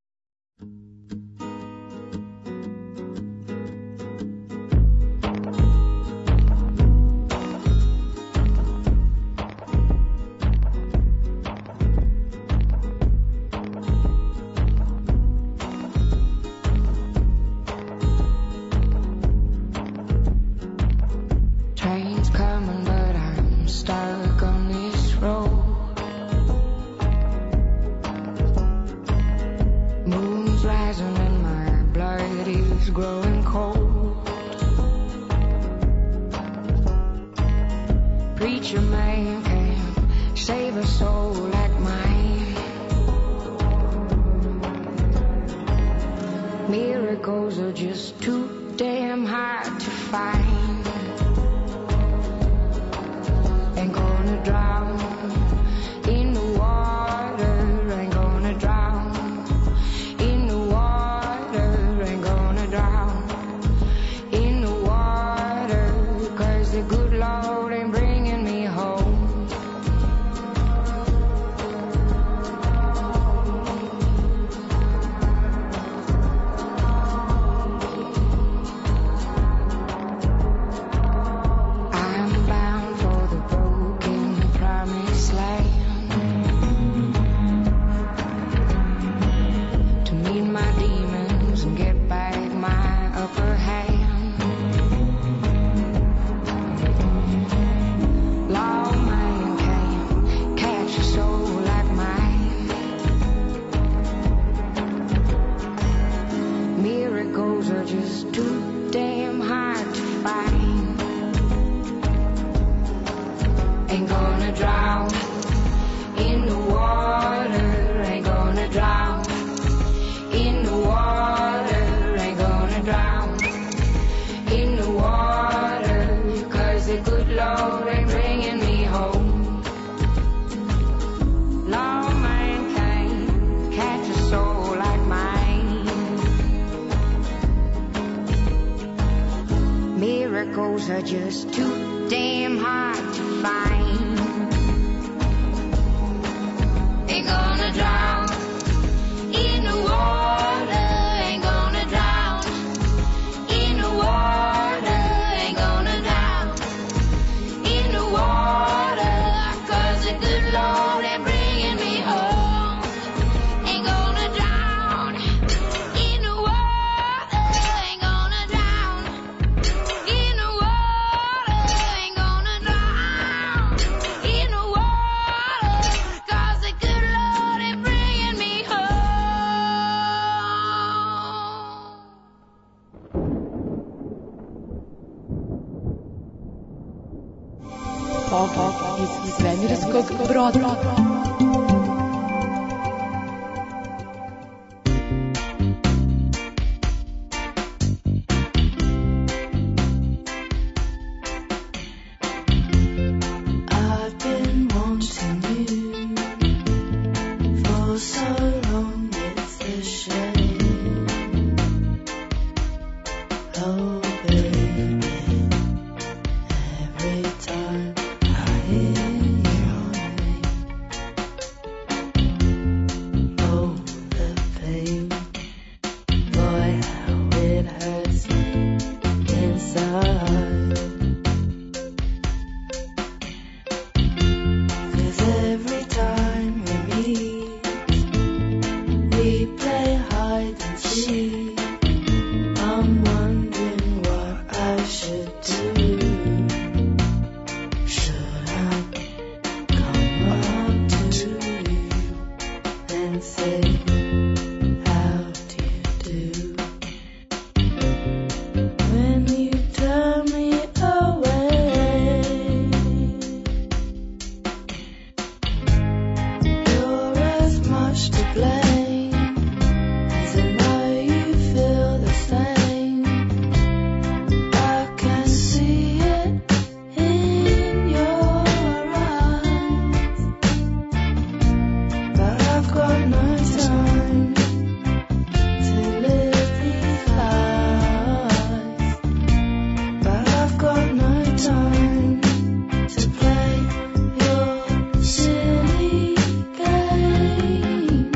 Train's coming, but I'm stuck on this road. Moon's rising and my blood is growing cold. Preacher man can't save a soul like mine. Miracles are just too damn hard to find. Ain't gonna drown in the water, ain't gonna drown in the water, ain't gonna drown in the water, 'cause the good Lord ain't bringing me home. I'm bound for the broken promised land to meet my demons and get back my upper hand. Lawman can't catch a soul like mine. Miracles are just too damn hard to find. Ain't gonna drown in the water, ain't gonna drown in the water, ain't gonna drown in the water, 'cause the good Lord ain't bringing me home. Lawman can't catch a soul like mine. Miracles are just too damn hard to find. Ain't gonna drown in the water, ain't gonna drown in the water, ain't gonna drown in the water, 'cause the good Lord ain't bringing me home. Ain't gonna drown in the water, ain't gonna drown in the water, ain't gonna drown in the water, 'cause the good Lord ain't bringing me home. Pop iz svemirskog broda. I've been wanting you for so long, it's a shame. Oh, baby, every time I hear your name, we play hide and seek. I'm wondering what I should do. Should I come up to you and say, how do you do? When you turn me away, you're as much to blame as I know you feel the same. I can see it in your eyes, but I've got no time to live these lies. But I've got no time to play your silly game.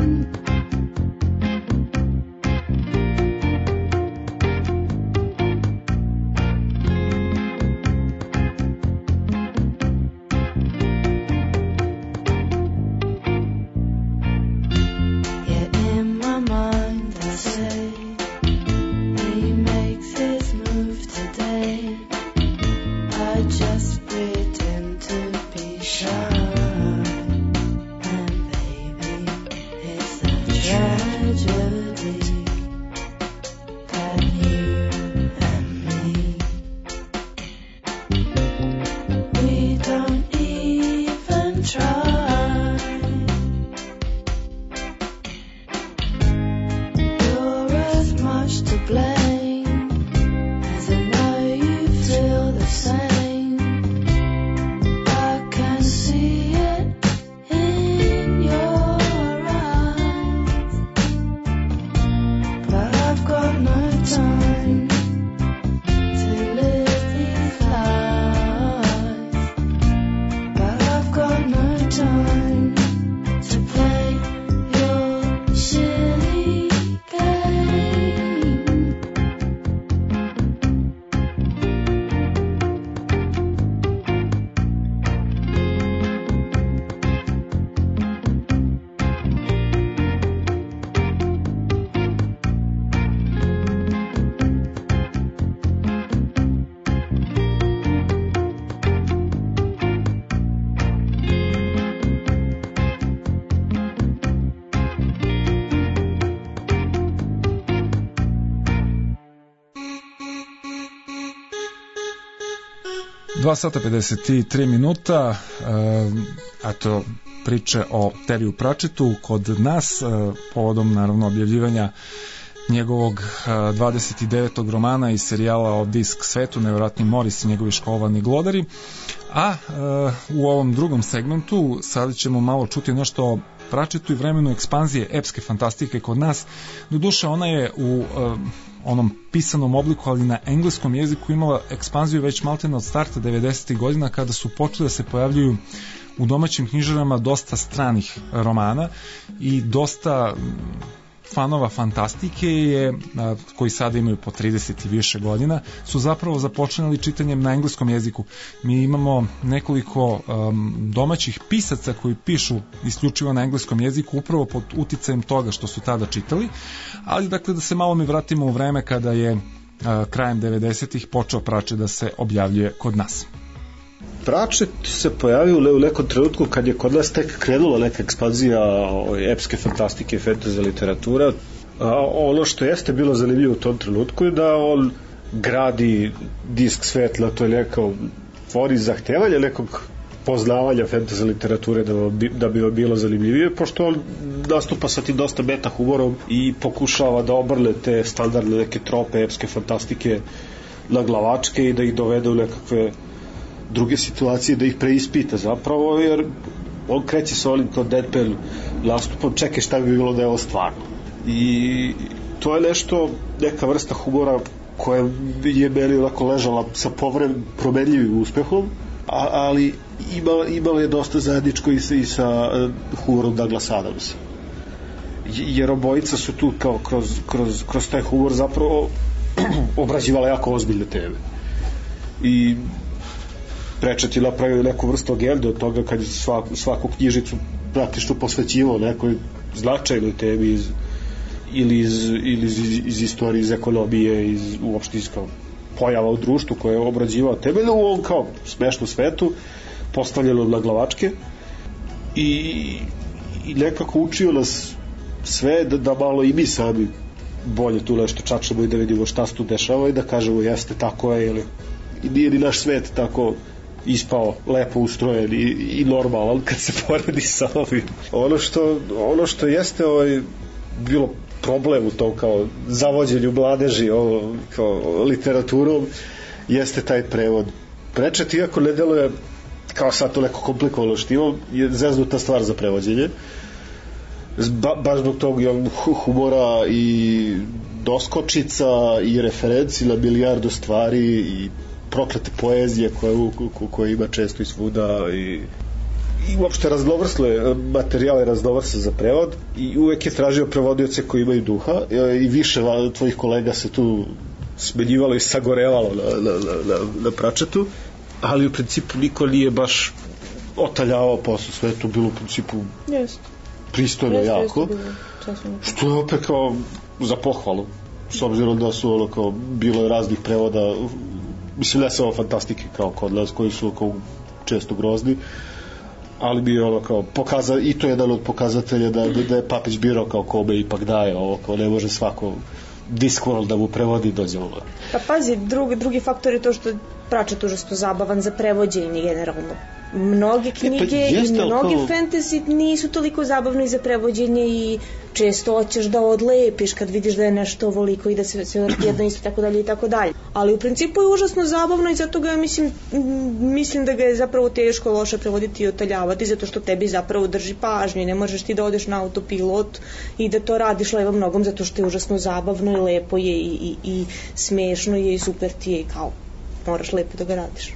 Yet in my mind I say, he makes his move today. I just pretend to be shy, and baby, it's a tragedy that you and me, we don't even try. You're as much to blame as I know you feel the same. I can see it in your eyes, but I've got no time to live these lies. But I've got no time to play your silly game. dva sata pedeset tri minuta, a to priče o Teriju Pratchettu kod nas, povodom naravno objavljivanja njegovog dvadeset devetog romana iz serijala o Disk svetu, Nevjerojatni Morris i njegovi školovani glodari. A u ovom drugom segmentu sada ćemo malo čuti nešto o Pratchettu i vremenu ekspanzije epske fantastike kod nas. Doduše, ona je u onom pisanom obliku, ali na engleskom jeziku imala ekspanziju već maltene od starta devedesetih godina, kada su počeli da se pojavljuju u domaćim knjižarama dosta stranih romana i dosta fanova fantastike je, koji sada imaju po trideset i više godina, su zapravo započinali čitanjem na engleskom jeziku. Mi imamo nekoliko um, domaćih pisaca koji pišu isključivo na engleskom jeziku, upravo pod uticajem toga što su tada čitali, ali dakle da se malo mi vratimo u vreme kada je uh, krajem devedesetih počeo Pratchett da se objavljuje kod nas. Pratchett se pojavio u nekom trenutku kad je kod nas tek krenula neka ekspanzija epske fantastike i fantasy literatura. A ono što jeste bilo zanimljivo u tom trenutku je da on gradi Disk svet na toj nekoj fori zahtevanja nekog poznavanja fantasy literature da bi, da bi ovo bilo zanimljivije, pošto on nastupa sa tim dosta meta humorom i pokušava da obrne te standardne neke trope epske fantastike na glavačke i da ih dovede u nekakve druge situacije, da ih preispita zapravo, jer on kreće sa onim kao deadpan nastupom, čekaj šta bi bilo da je ovo stvarno. I to je nešto, neka vrsta humora koja je meni onako ležala sa povred, promenljivim uspehom, a, ali imala, imala je dosta zajedničko i sa, i sa uh, humorom Douglasa Adamsa. Jer obojica su tu kao kroz, kroz, kroz taj humor zapravo obrađivala jako ozbiljne teme. I Pratchett je napravio neku vrstu agende od toga kad je svaku, svaku knjižicu praktično posvećivao nekoj značajnoj temi iz ili iz, ili iz, iz istorije, iz ekonomije, iz uopšte iz kao pojava u društvu koje je obrađivao tebe, da u ovom kao smešnom svetu postavljeno na glavačke i, i nekako učio nas sve da, da malo i mi sami bolje tu nešto čačamo i da vidimo šta se tu dešava i da kažemo jeste tako je ili i nije ni naš svet tako ispao lepo ustrojen i, i normalan kad se poredi sa ovim. Ono što, ono što jeste ovaj, bilo problem u tom kao zavođenju mladeži ovo, kao literaturom jeste taj prevod. Prečet, iako ne deluje kao sad to neko komplikovano štivo, je zeznuta stvar za prevođenje. Ba, baš zbog tog humora i doskočica i referenci na milijardu stvari i proklete poezije koje, koje ima često i svuda i, i uopšte raznovrsle materijale raznovrsle za prevod i uvek je tražio prevodioce koji imaju duha i više tvojih kolega se tu smenjivalo i sagorevalo na, na, na, na pračetu, ali u principu niko nije baš otaljavao posao, sve je to bilo u principu yes. pristojno yes, jako, yes, što je opet kao za pohvalu, s obzirom da su ono kao bilo je raznih prevoda, mislim ne samo fantastike kao kod nas koji su kao često grozni, ali bi ono kao pokaza, i to je jedan od pokazatelja da, da je Papić birao kao kome ipak daje ovo, kao ne može svako Discworld da mu prevodi dođe ovo. Pa pazi, drugi, drugi faktor je to što Pračet užasno zabavan za prevođenje generalno. Mnoge knjige e, pa i mnogi kao... fantasy nisu toliko zabavni za prevođenje i često hoćeš da odlepiš kad vidiš da je nešto ovoliko i da se sve jedno isto tako dalje i tako dalje. Ali u principu je užasno zabavno i zato ga mislim, mislim da ga je zapravo teško loše prevoditi i otaljavati zato što tebi zapravo drži pažnju i ne možeš ti da odeš na autopilot i da to radiš levom nogom zato što je užasno zabavno i lepo je i, i, i smešno je i super ti je i kao moraš lepo da ga radiš.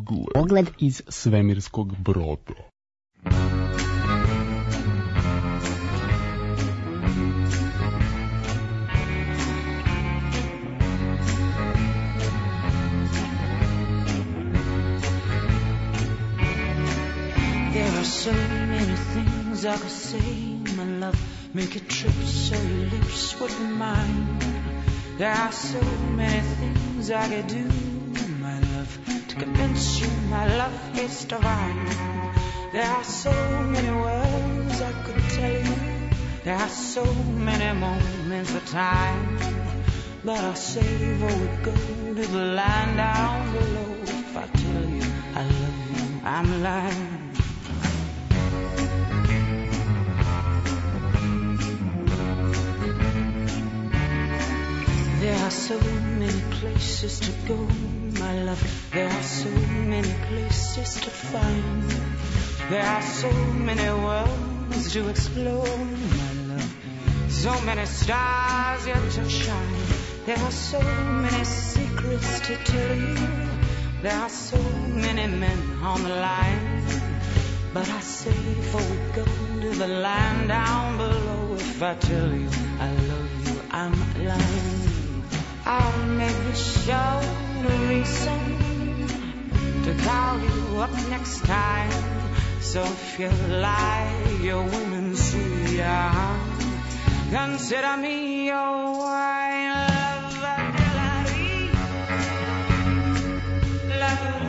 Pogled. Pogled iz svemirskog broda. There are so many things I could say, my love. Make it trip so your lips would be mine. There are so many things I could do, my love, to convince you my love is divine. There are so many words I could tell you. There are so many moments of time. But I'll save or we go to the land down below. If I tell you I love you, I'm lying. There are so many places to go, my love. There are so many places to find. There are so many worlds to explore, my love. So many stars yet to shine. There are so many secrets to tell you. There are so many men on the line. But I say before we go to the land down below, if I tell you I love you, I'm lying. I'll maybe show the reason to call you up next time. So if you like your woman, see ya, consider me your wine. Love, love, love.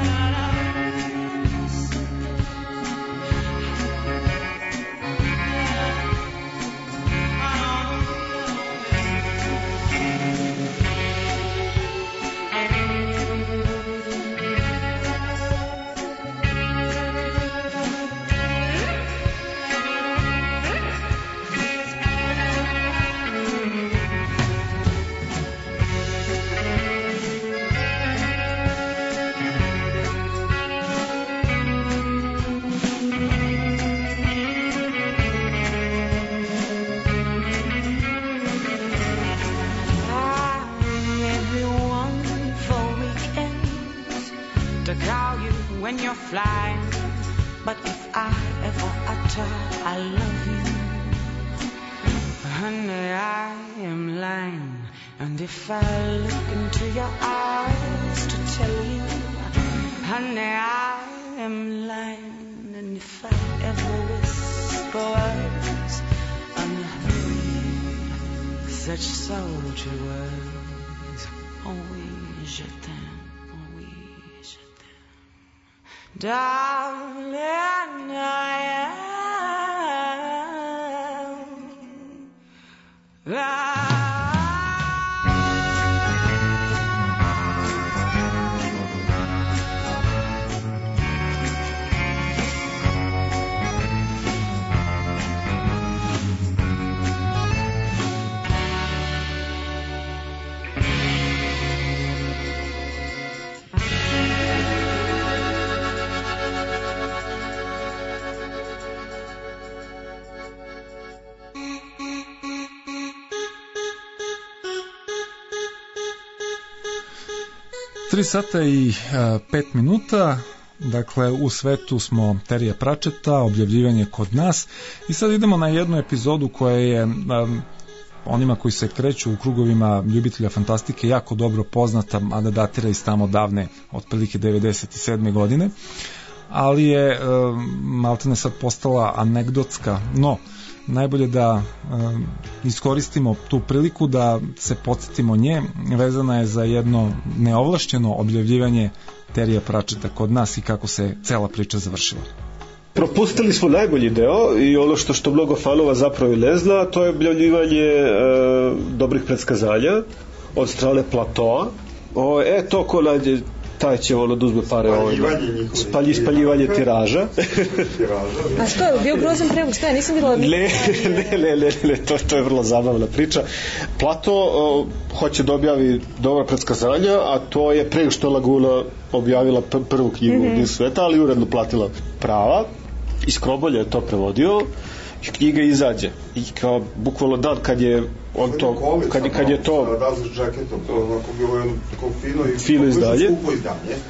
When you're flying, but if I ever utter I love you, honey, I am lying. And if I look into your eyes to tell you, honey, I am lying. And if I ever whisper words unheard, such sultry words, oh oui, je t'aime. Darling, I am I tri sata i a, pet minuta, dakle u svetu smo Terija Pratchetta, objavljivanje kod nas, i sad idemo na jednu epizodu koja je a, onima koji se kreću u krugovima ljubitelja fantastike jako dobro poznata, a da datira iz tamo davne, otprilike devedeset sedme godine, ali je a, maltene sad postala anegdotska, no najbolje da um, iskoristimo tu priliku da se podsjetimo nje. Vezana je za jedno neovlašćeno objavljivanje Terija Pratchetta kod nas i kako se cela priča završila. Propustili smo najbolji deo i ono što što mnogo fanova zapravo i ne zna, to je objavljivanje e, dobrih predskazanja od strane Platoa. O, e, to ko nađe, taj će ono da uzme pare ovaj, spalji, spaljivanje tiraža. A što je, bio grozan prevod, šta je, nisam videla ne, ne, ne, ne, ne, to, to je vrlo zabavna priča. Plato o, hoće da objavi dobra predskazanja, a to je pre što Laguna objavila pr prvu knjigu mm-hmm. iz sveta, ali uredno platila prava. Iz Krobolja je to prevodio i knjiga izađe. I kao bukvalno dan kad je on to, kad, kad je to različ džaketom, to onako bilo jedno tako fino i fino izdanje. Skupo izdanje.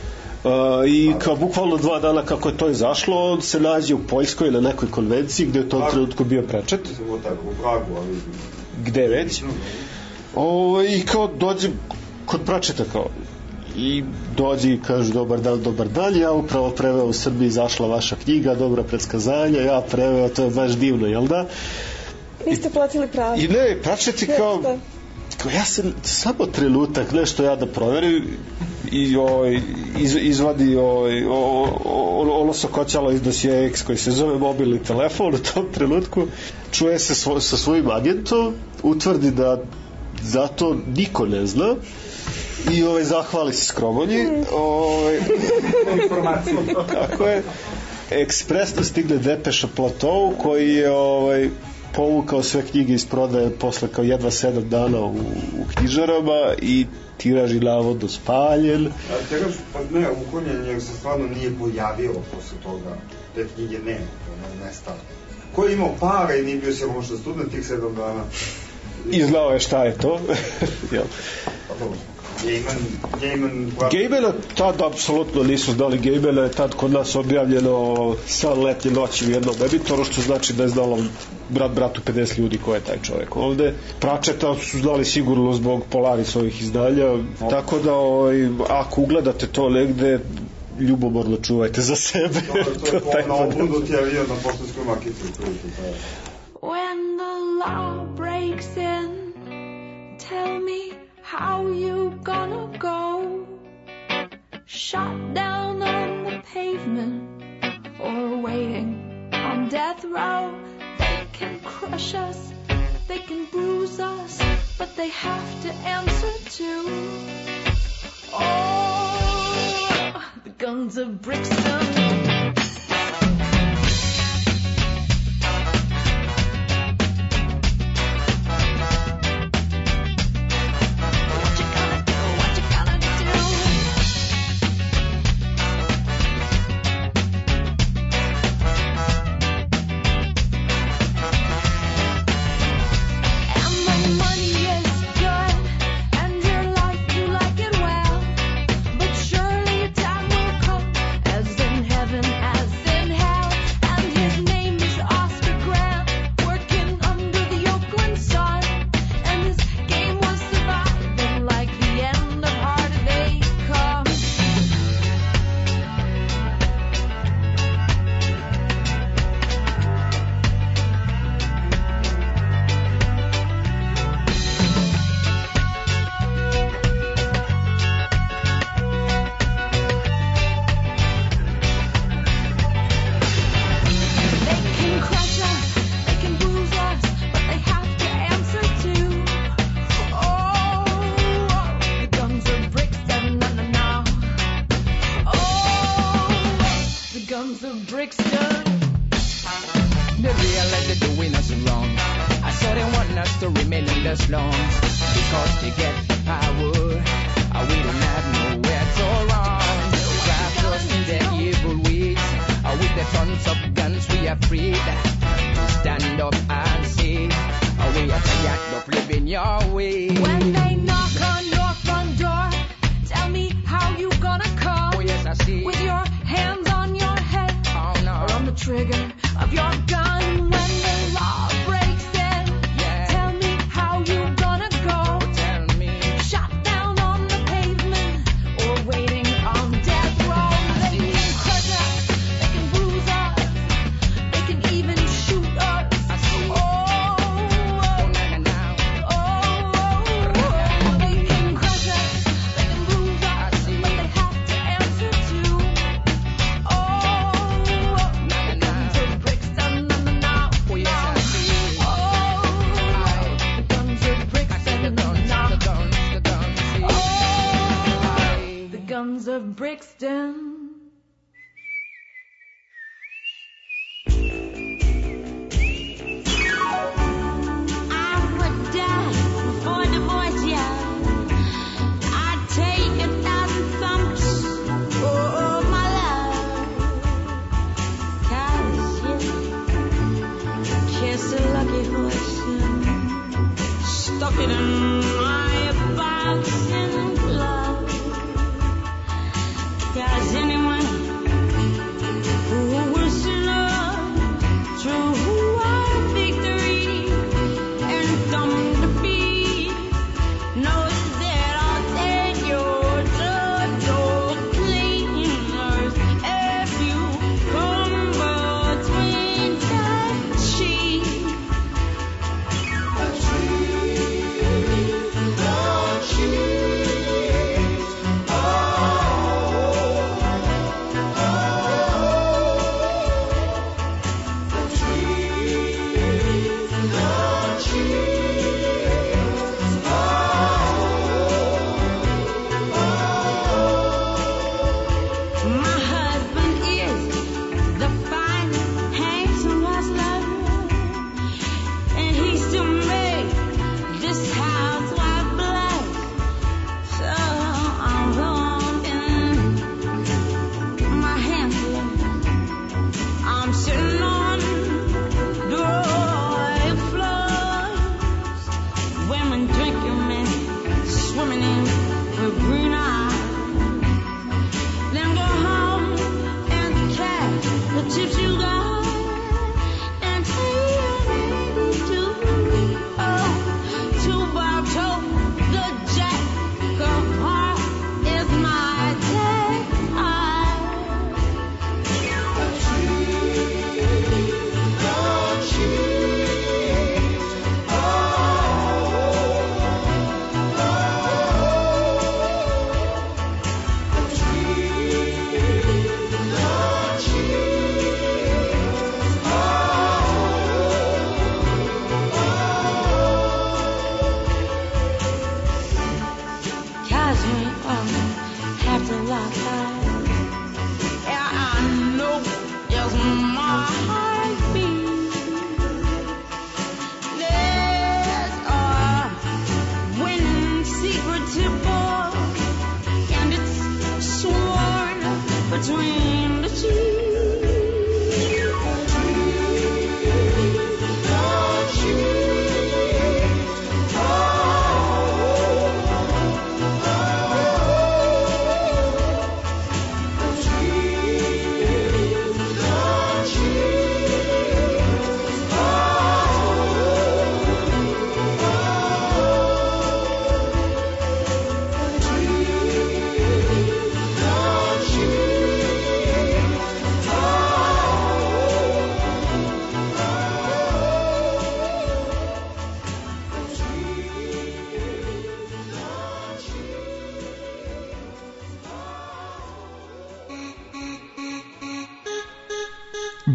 I kao bukvalno dva dana kako je to izašlo, on se nađe u Poljskoj na nekoj konvenciji gde je u tom trenutku bio prečet. U Pragu, ali... Gde već. O, I kao dođe kod pračeta kao i dođe i kaže dobar dan, dobar dan, ja upravo preveo u Srbiji, izašla vaša knjiga, dobra predskazanja, ja preveo, to je baš divno, jel da? Niste platili pravo. I ne, pračeti kao, kao ja sam samo trenutak nešto ja da proverim i ovaj, iz, izvadi ovaj, ono sokoćalo iz dosije X koji se zove mobilni telefon u tom trenutku, čuje se svo, sa svojim agentom, utvrdi da zato niko ne zna i ovaj, zahvali se Skromonji. Ovaj, informacije. Tako je. Ekspresno stigne depeša Platovu koji je ovaj, povukao sve knjige iz prodaje posle kao jedva sedam dana u, u knjižarama i tiraž je navodno spaljen. A tiraž, pa ne, uklonjen jer se stvarno nije pojavilo posle toga. Te knjige nema, ne, nestalo. Ko je imao para i nije bio siromašan student tih sedam dana? I znao je šta je to. Jel? Pa dobro. Gejman, Gejman... Gejmana tad apsolutno nisu znali. Gejmana je tad kod nas objavljeno San letnje noći u jednom editoru, što znači da je znalo brat bratu pedeset ljudi ko je taj čovjek ovde. Pračeta su znali sigurno zbog Polaris ovih izdanja, no. Tako da ovaj, ako ugledate to negde, ljubomorno čuvajte za sebe. To, to je to na obludu ti avio na poštanskoj makici. When the law breaks in, tell me how you gonna go? Shot down on the pavement or waiting on death row? They can crush us, they can bruise us, but they have to answer to oh, the guns of Brixton. Cause in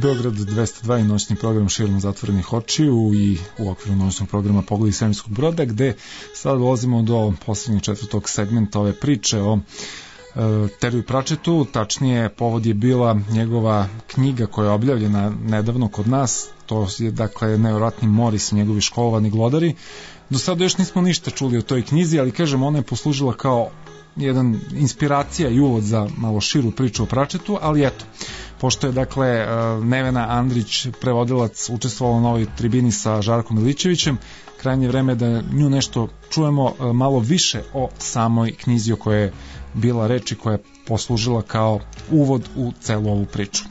Beograd dvesta dva i noćni program širom zatvorenih očiju i u okviru noćnog programa Pogledi svemirskog broda, gde sada dolazimo do poslednjeg četvrtog segmenta ove priče o e, Terry Pratchettu. Tačnije, povod je bila njegova knjiga koja je objavljena nedavno kod nas. To je dakle nevjerojatni Morris, njegovi školovani glodari. Do sada još nismo ništa čuli o toj knjizi, ali kažem, ona je poslužila kao jedan inspiracija i uvod za malo širu priču o Pratchettu, ali eto, pošto je dakle Nevena Andrić, prevodilac, učestvovala na ovoj tribini sa Žarkom Milićevićem, krajnje vreme da nju nešto čujemo malo više o samoj knjizi o kojoj je bila reč i koja je poslužila kao uvod u celu ovu priču.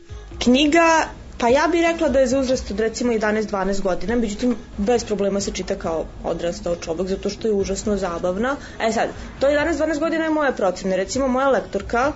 Knjiga, pa ja bih rekla da je za uzrast od recimo jedanaest dvanaest godina, međutim bez problema se čita kao odrastao čovjek, zato što je užasno zabavna. E sad, to jedanaest dvanaest godina je moja procena. Recimo moja lektorka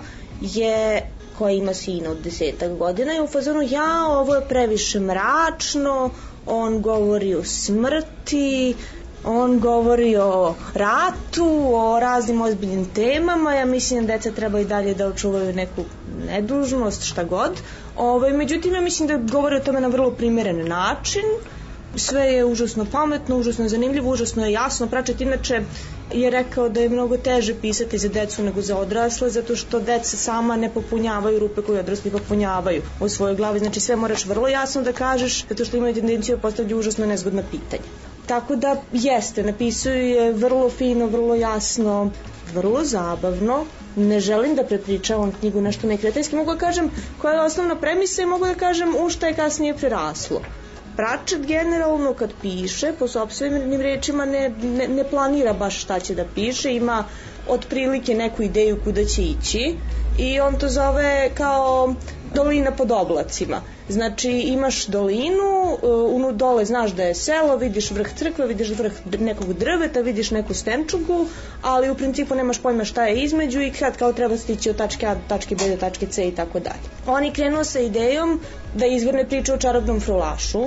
je, koja ima sina od desetak godina, je u fazonu, ja, ovo je previše mračno, on govori o smrti, on govori o ratu, o raznim ozbiljnim temama, ja mislim da deca treba i dalje da očuvaju neku nedužnost, šta god. Ove, međutim, ja mislim da govori o tome na vrlo primjeren način. Sve je užasno pametno, užasno je zanimljivo, užasno je jasno. Pratchett inače je rekao da je mnogo teže pisati za decu nego za odrasle, zato što deca sama ne popunjavaju rupe koje odrasli popunjavaju u svojoj glavi. Znači sve moraš vrlo jasno da kažeš, zato što imaju tendenciju da postavljaju užasno nezgodna pitanja. Tako da jeste, napisuju je vrlo fino, vrlo jasno, vrlo zabavno. Ne želim da prepričavam knjigu nešto nekretenski, mogu da kažem koja je osnovna premisa i mogu da kažem u šta je kasnije preraslo. Pratchett generalno kad piše, po sopstvenim rečima ne, ne, ne planira baš šta će da piše, ima otprilike neku ideju kuda će ići i on to zove kao dolina pod oblacima. Znači imaš dolinu, unu dole znaš da je selo, vidiš vrh crkve, vidiš vrh nekog drveta, vidiš neku stenčugu, ali u principu nemaš pojma šta je između i kad kao treba stići od tačke A do tačke B do tačke C i tako dalje. On je krenuo sa idejom da izvrne priču o čarobnom frulašu.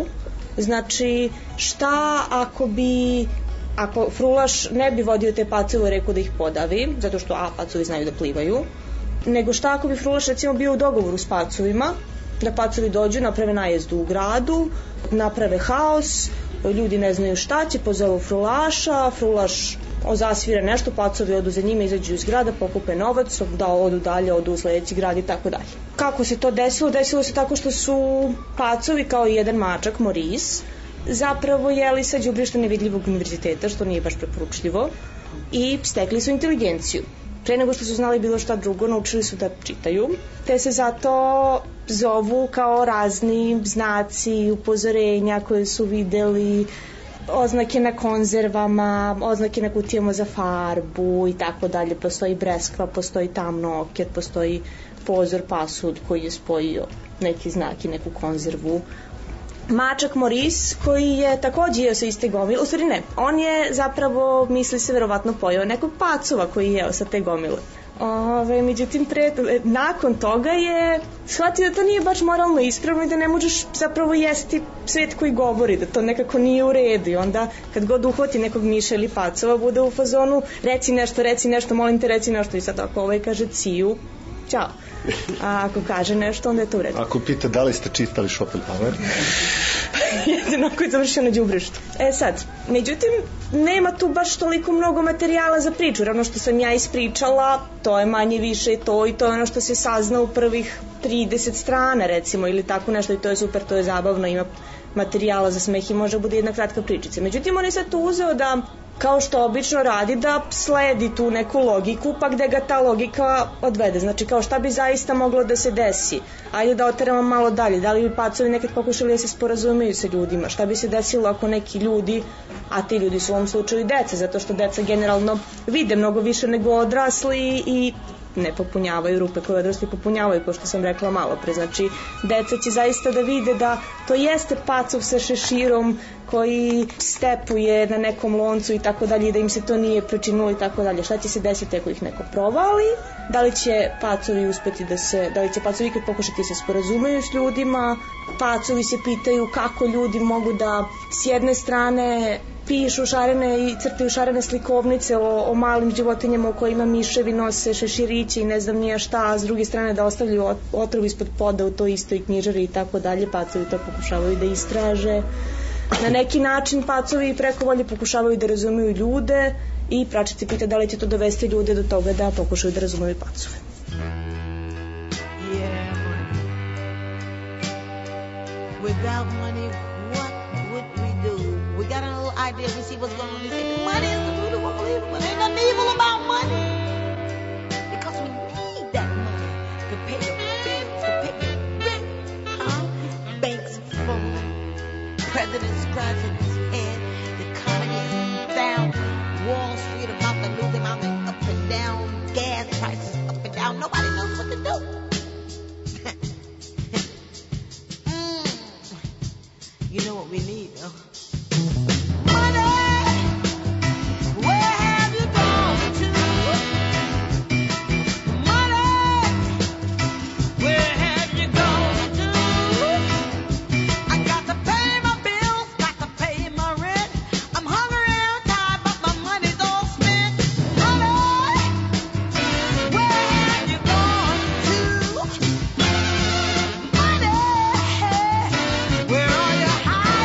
Znači šta ako bi ako frulaš ne bi vodio te pacove u reku da ih podavi, zato što a pacovi znaju da plivaju, nego šta ako bi frulaš recimo bio u dogovoru s pacovima, da pacovi dođu, naprave najezdu u gradu, naprave haos, ljudi ne znaju šta će, pozovu frulaša, frulaš ozasvira nešto, pacovi odu za njima, izađu iz grada, pokupe novac, da odu dalje, odu u sledeći grad i tako dalje. Kako se to desilo? Desilo se tako što su pacovi kao i jedan mačak, Maurice, zapravo jeli sa đubrišta nevidljivog univerziteta, što nije baš preporučljivo, i stekli su inteligenciju. Pre nego što su znali bilo šta drugo, naučili su da čitaju, te se zato zovu kao razni znaci, upozorenja koje su videli, oznake na konzervama, oznake na kutijama za farbu i tako dalje. Postoji breskva, postoji tamno oket, postoji pozor pasud koji je spojio neki znak i neku konzervu. Mačak Maurice, koji je takođe jeo sa iste gomile, u stvari ne, on je zapravo, misli se, verovatno pojeo nekog pacova koji je jeo sa te gomile. Ove, međutim, pre, nakon toga je shvatio da to nije baš moralno ispravno i da ne možeš zapravo jesti svet koji govori, da to nekako nije u redu i onda kad god uhvati nekog miša ili pacova bude u fazonu reci nešto, reci nešto, molim te reci nešto i sad ako ovaj kaže ciju, ćao. A ako kaže nešto, onda je to u redu. Ako pita da li ste čitali Schopenhauer? Jedino ako je završio na đubrištu. E sad, međutim, nema tu baš toliko mnogo materijala za priču. Ravno što sam ja ispričala, to je manje više to i to je ono što se sazna u prvih trideset strana, recimo, ili tako nešto i to je super, to je zabavno, ima materijala za smeh i može bude jedna kratka pričica. Međutim, on je sad tu uzeo da, kao što obično radi, da sledi tu neku logiku, pa gde ga ta logika odvede. Znači, kao šta bi zaista moglo da se desi. Ajde da oteramo malo dalje. Da li bi pacovi nekad pokušali da se sporazumeju sa ljudima? Šta bi se desilo ako neki ljudi, a ti ljudi su u ovom slučaju deca, zato što deca generalno vide mnogo više nego odrasli i ne popunjavaju rupe koje odrasli popunjavaju, kao što sam rekla malo pre. Znači, deca će zaista da vide da to jeste pacov sa šeširom koji stepuje na nekom loncu i tako dalje i da im se to nije prečinulo i tako dalje. Šta će se desiti ako ih neko provali? Da li će pacovi uspeti da se, da li će pacovi ikad pokušati da se sporazumeju s ljudima? Pacovi se pitaju kako ljudi mogu da s jedne strane pišu šarene i crtaju šarene slikovnice o, o malim životinjama u kojima miševi nose šeširići i ne znam nija šta, a s druge strane da ostavljaju ot- otrov ispod poda u toj istoj knjižari i tako dalje. Pacovi to pokušavaju da istraže. Na neki način pacovi preko volje pokušavaju da razumiju ljude i Pračet se pita da li će to dovesti ljude do toga da pokušaju da razumiju pacove. Yeah, money. Without money, what would we do? We got a little idea, we see what's going on. We say money is the root of all evil, but ain't nothing evil about money. Because we need that money to pay your bills, to pay your rent, huh? Banks are full, president's scratching his head, the economy is down, Wall Street about to lose their mind, up and down, gas prices up and down, nobody knows what to do. You know what we need, though? Money! Where have you gone to? Money! Where have you gone to? I got to pay my bills, got to pay my rent. I'm hungry and tired, but my money's all spent. Money! Where have you gone to? Money! Where are you?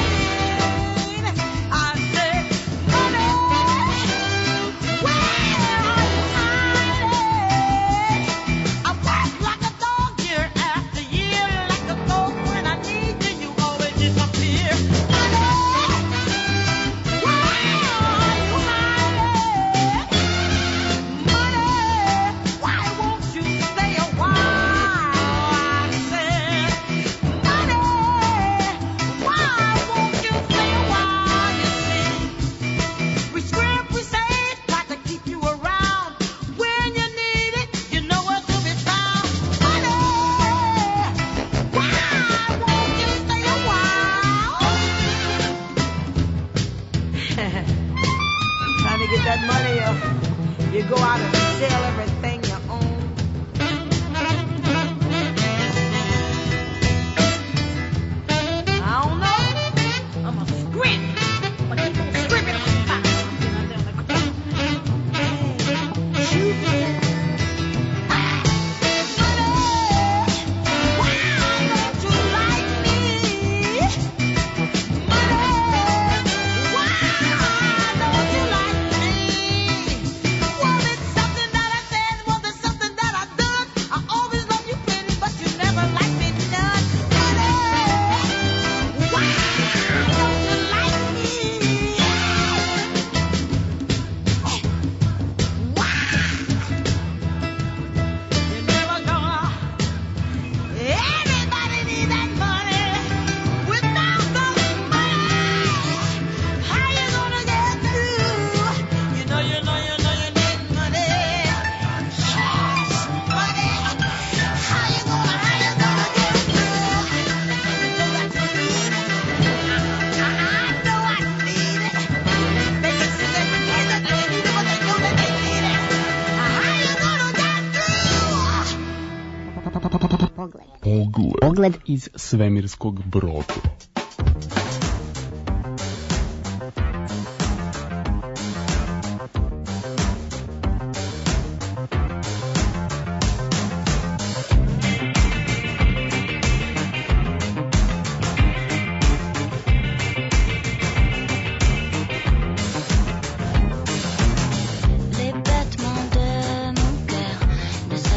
Pogled. Pogled iz svemirskog broda.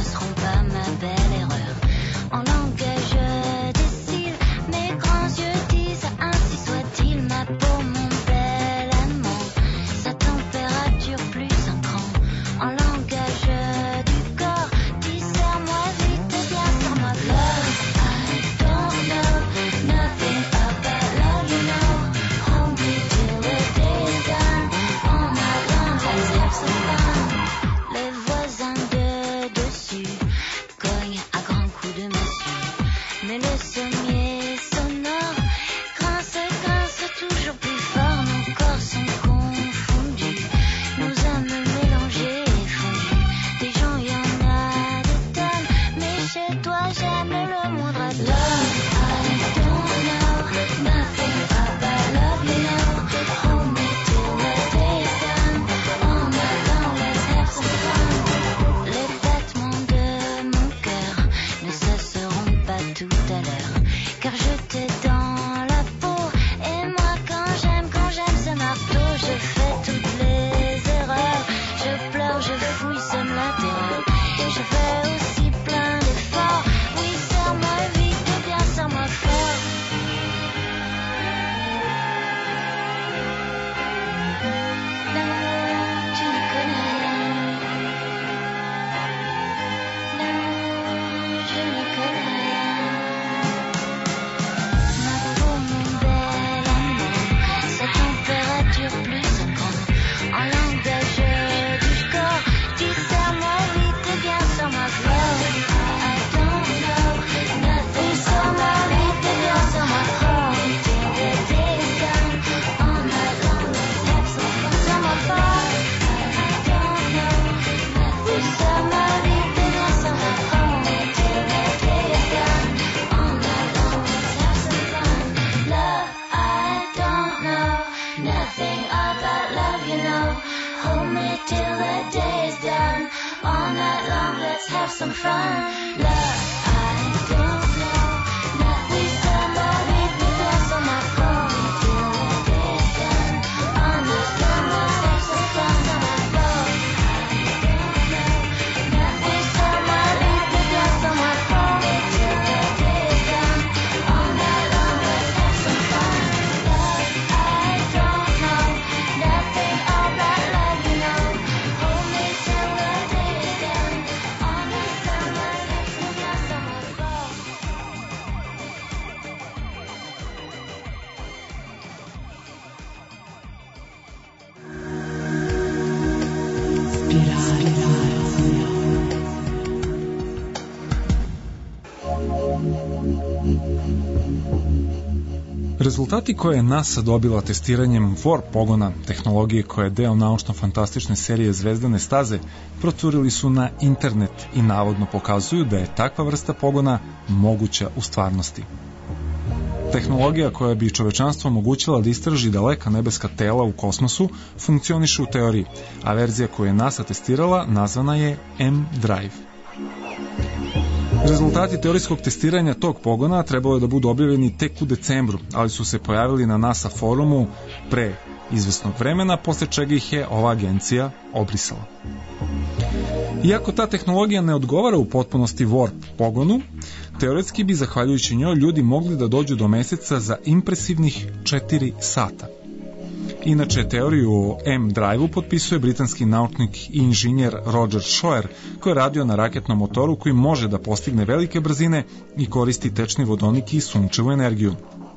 En langage difficile, mes grands yeux till the day is done. All night long, let's have some fun. Love, I don't know. Let me somebody put gas on my phone till the day is done. All night long, let's have some fun. Love, I don't know. Let me somebody put gas on my phone till the day is done. All night long, let's have some fun. Love, I don't know. Nothing all that love, you know. Hold me till the day is done. All night long, let's have some gas on my phone. Rezultati koje je NASA dobila testiranjem Warp pogona, tehnologije koja je deo naučno-fantastične serije Zvezdane staze, procurili su na internet i navodno pokazuju da je takva vrsta pogona moguća u stvarnosti. Tehnologija koja bi čovečanstvo omogućila da istraži daleka nebeska tela u kosmosu funkcioniše u teoriji, a verzija koju je NASA testirala nazvana je M-Drive. Rezultati teorijskog testiranja tog pogona trebalo je da budu objavljeni tek u decembru, ali su se pojavili na NASA forumu pre izvesnog vremena, posle čega ih je ova agencija obrisala. Iako ta tehnologija ne odgovara u potpunosti Warp pogonu, teoretski bi, zahvaljujući njoj, ljudi mogli da dođu do meseca za impresivnih četiri sata. Inače, teoriju o M-Drive-u potpisuje britanski naučnik i inženjer Roger Shoer, koji je radio na raketnom motoru koji može da postigne velike brzine i koristi tečni vodonik i sunčevu energiju.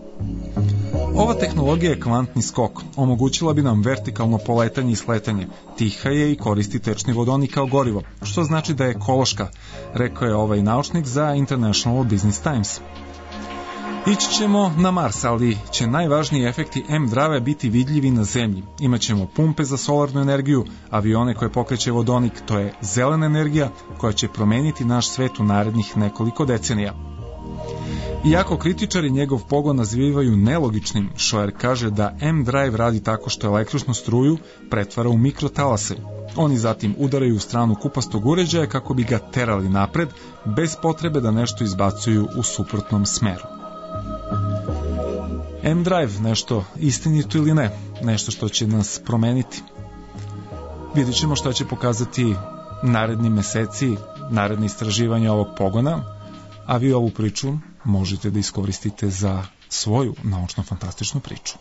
Ova tehnologija je kvantni skok, omogućila bi nam vertikalno poletanje i sletanje, tiha je i koristi tečni vodonik kao gorivo, što znači da je ekološka, rekao je ovaj naučnik za International Business Times. Ići ćemo na Mars, ali će najvažniji efekti M-Drive biti vidljivi na Zemlji. Imaćemo pumpe za solarnu energiju, avione koje pokreće vodonik, to je zelena energija koja će promeniti naš svet u narednih nekoliko decenija. Iako kritičari njegov pogon nazivaju nelogičnim, Shoer kaže da M-Drive radi tako što električnu struju pretvara u mikrotalase. Oni zatim udaraju u stranu kupastog uređaja kako bi ga terali napred, bez potrebe da nešto izbacuju u suprotnom smeru. M-Drive, nešto istinito ili ne, nešto što će nas promeniti. Vidjet ćemo šta će pokazati naredni meseci, naredne istraživanja ovog pogona, a vi ovu priču možete da iskoristite za svoju naučno-fantastičnu priču.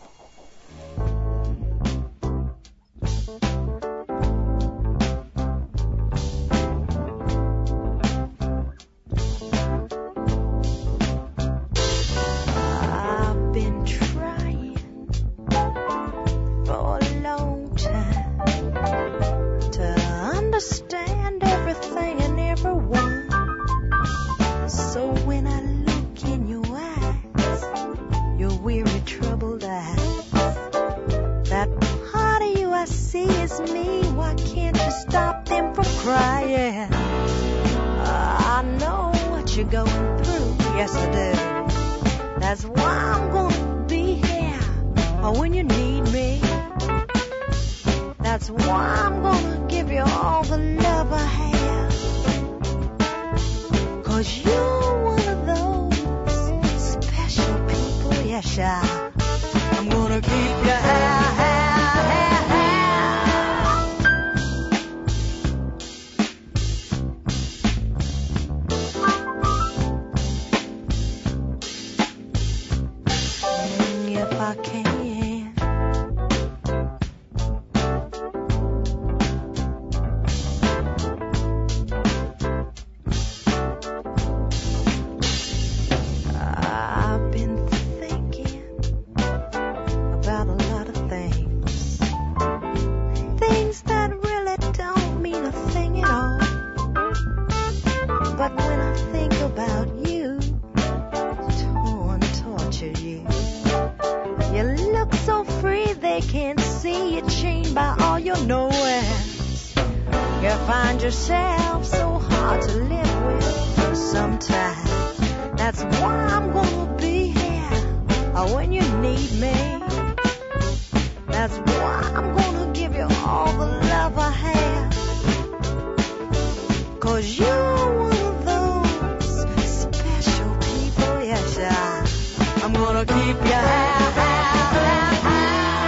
Yourself so hard to live with sometimes. That's why I'm gonna be here when you need me. That's why I'm gonna give you all the love I have. 'cause you're one of those special people, yes, I, I'm gonna keep you high, high, high, high.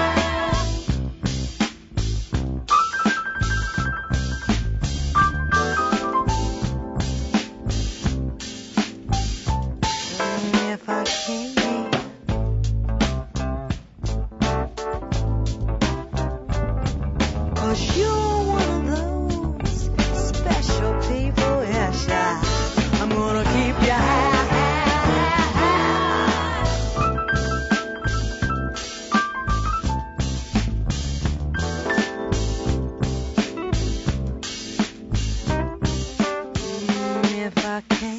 If I can, 'cause you're one of those special people, yes, I, I'm gonna keep you high, high, high. If I can.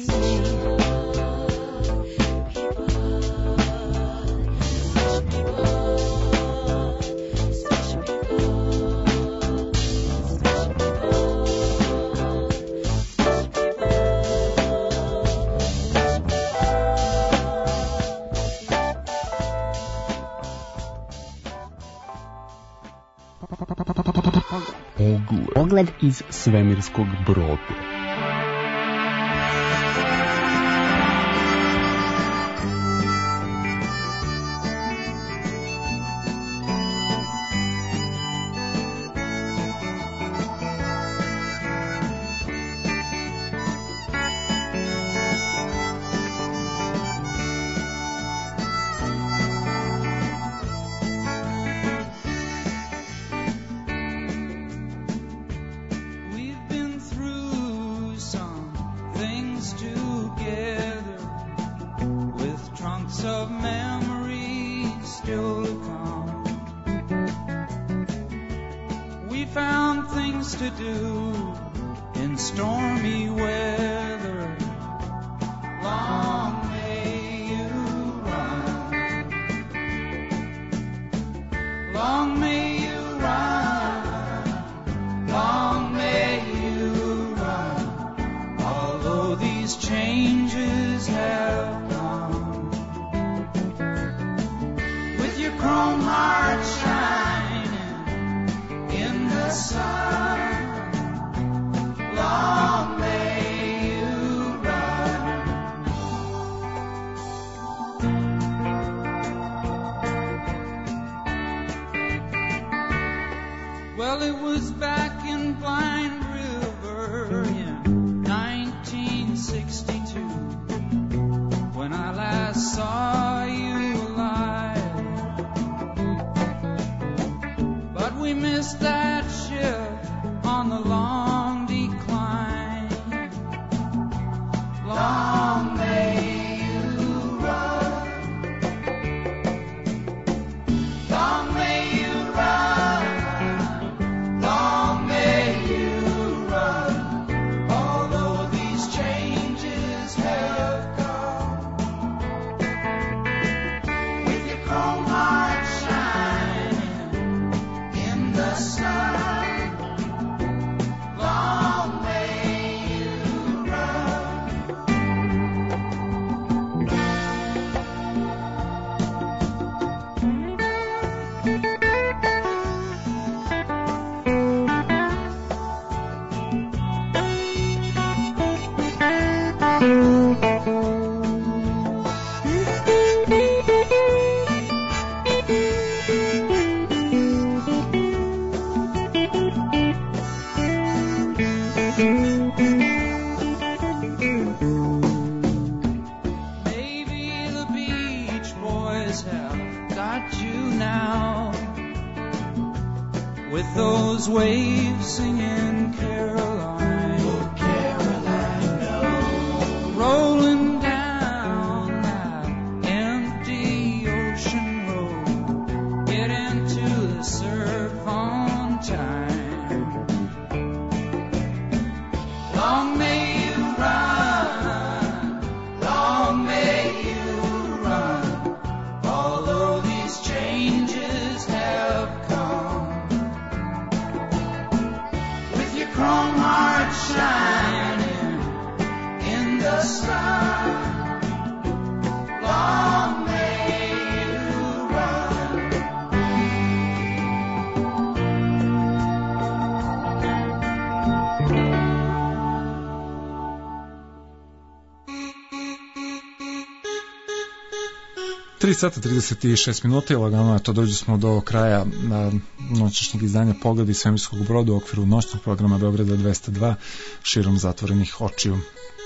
Pogled. Pogled iz svemirskog broda. Well, it was back in Blind River in nineteen sixty-two when I last saw you alive. But we missed that ship on the long decline. Long may you run. Long may you run. Long may you run, although these changes have come. With your chrome heart shining in the sun, long may you run. Maybe the Beach Boys have got you now, with those waves singing Caroline, oh Caroline, no. Rolling down that empty ocean road, get into the surf on time. Long may you run, long may you run, although these changes have come. With your chrome heart tri sata trideset šest minuta i lagano je to, dođu smo do kraja a, noćašnjeg izdanja Pogledi svemirskog broda u okviru noćnog programa Beograda dvesta dva širom zatvorenih očiju.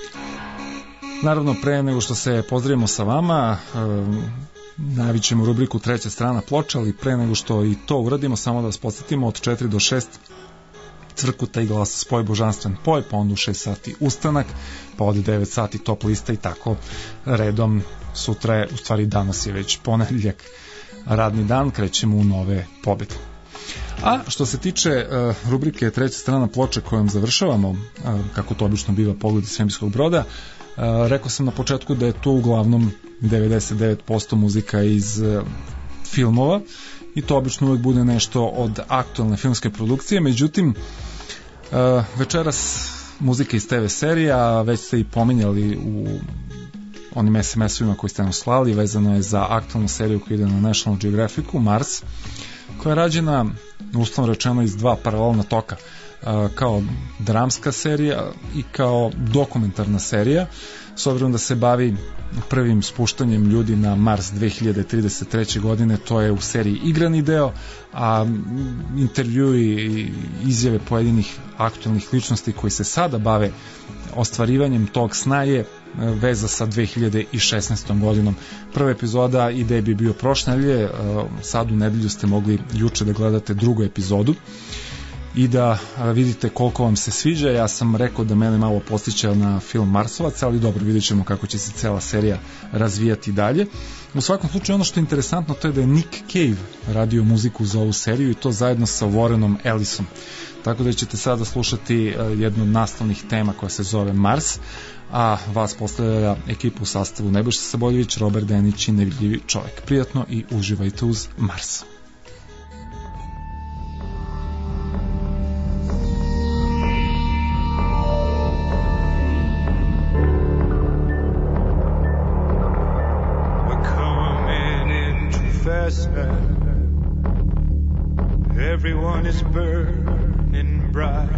Naravno, pre nego što se pozdravimo sa vama, a, najavit ćemo rubriku Treća strana ploča, ali pre nego što i to uradimo, samo da vas podsjetimo, od četiri do šest Crkuta i glasa spoj božanstven poj, pa onda u šest sati ustanak, pa od devet sati top lista i tako redom. Sutra je, u stvari danas je već ponedeljak, radni dan, krećemo u nove pobede. A što se tiče uh, rubrike Treća strana ploče kojom završavamo, uh, kako to obično biva Pogledi svemirskog broda, uh, rekao sam na početku da je to uglavnom devedeset devet posto muzika iz uh, filmova, i to obično uvek bude nešto od aktualne filmske produkcije. Međutim, uh, večeras muzika iz te ve serija, već ste i pominjali u onim es em es-ovima koji ste nam slali, vezano je za aktualnu seriju koja ide na National Geographicu, Mars, koja je rađena, uslovno rečeno, iz dva paralelna toka, uh, kao dramska serija i kao dokumentarna serija, s obzirom da se bavi prvim spuštanjem ljudi na Mars dve hiljade trideset treće godine. To je u seriji igrani deo, a intervju i izjave pojedinih aktualnih ličnosti koji se sada bave ostvarivanjem tog sna je veza sa dve hiljade šesnaestom godinom. Prva epizoda i debut je bio prošle nedelje, sad u nedelju ste mogli juče da gledate drugu epizodu i da vidite koliko vam se sviđa. Ja sam rekao da mene malo podsjeća na film Marsovac, ali dobro, vidjet ćemo kako će se cela serija razvijati dalje. U svakom slučaju, ono što je interesantno, to je da je Nick Cave radio muziku za ovu seriju, i to zajedno sa Warrenom Ellisom. Tako da ćete sada slušati jednu od nastavnih tema koja se zove Mars, a vas postavlja ekipu u sastavu Nebojša Saboljević, Robert Denić i Nevidljivi čovjek. Prijatno i uživajte uz Mars. Everyone is burning bright.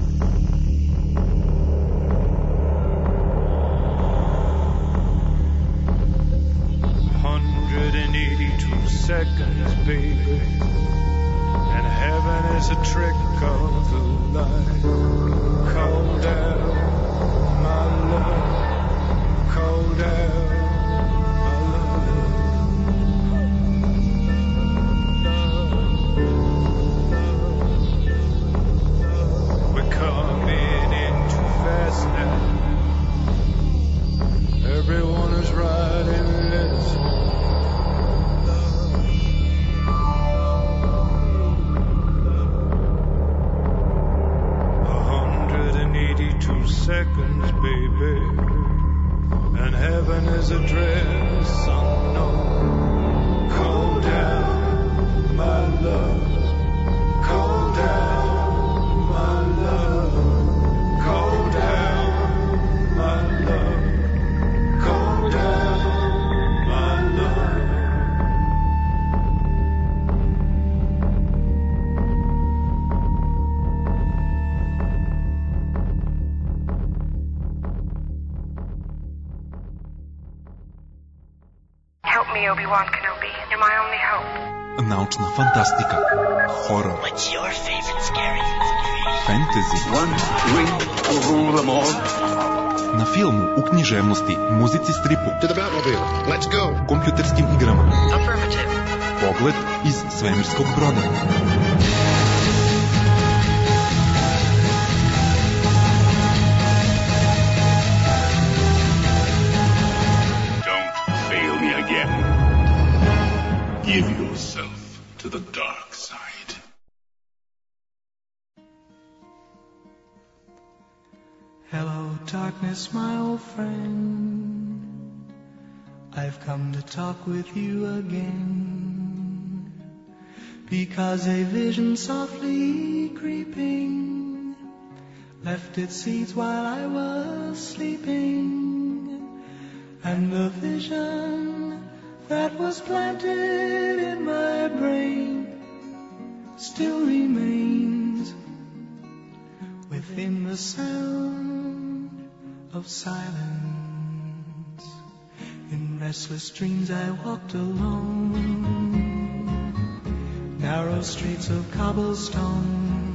one hundred eighty-two seconds, baby, and heaven is a trick of the light. Call down my love, call down. Coming in too fast now. Everyone is riding this. one hundred eighty-two seconds, baby, and heaven is a dress unknown. Cool down, my love. Cool down. Obi-Wan Kenobi, you're my only hope. Naučna fantastika, horor. What's your favorite scary? Fantasy. One ring will rule them all. Na filmu, u književnosti, muzici, stripu. To the Batmobile. Let's go. Kompjuterskim igrama. Affirmative. Pogled iz svemirskog broda. Give yourself to the dark side. Hello, darkness, my old friend. I've come to talk with you again, because a vision softly creeping left its seeds while I was sleeping, and the vision that was planted in my brain still remains within the sound of silence. In restless dreams I walked alone, narrow streets of cobblestone,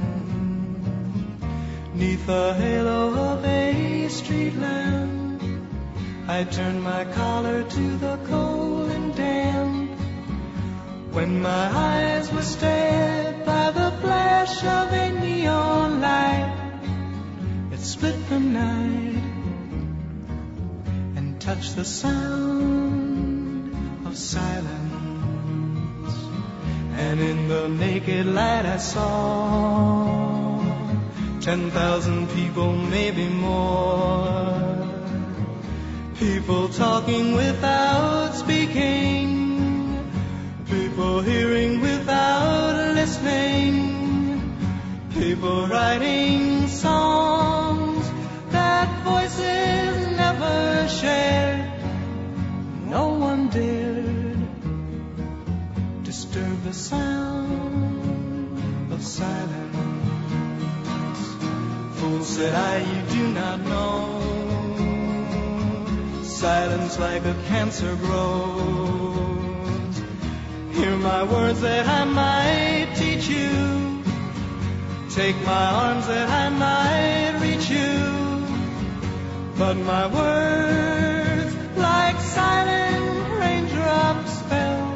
neath the halo of a street lamp. I turned my collar to the cold and damp, when my eyes were stared by the flash of a neon light. It split the night and touched the sound of silence, and in the naked light I saw ten thousand people, maybe more, people talking without speaking, people hearing without listening, people writing songs that voices never shared. No one dared disturb the sound of silence. Fool, said I, you do not know, silence like a cancer grows. Hear my words that I might teach you, take my arms that I might reach you, but my words like silent raindrops fell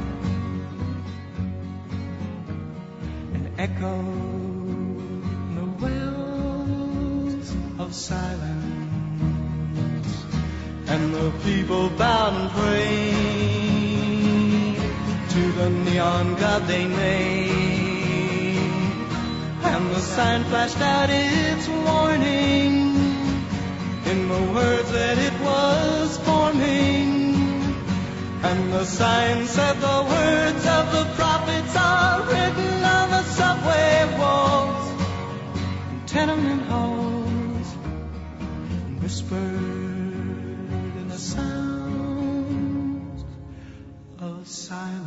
and echoed the wells of silence, and the people bowed and prayed to the neon god they made, and the sign flashed out its warning in the words that it was forming, and the sign said the words of the prophets are written on the subway walls and tenement halls, and whispered in the sounds of silence.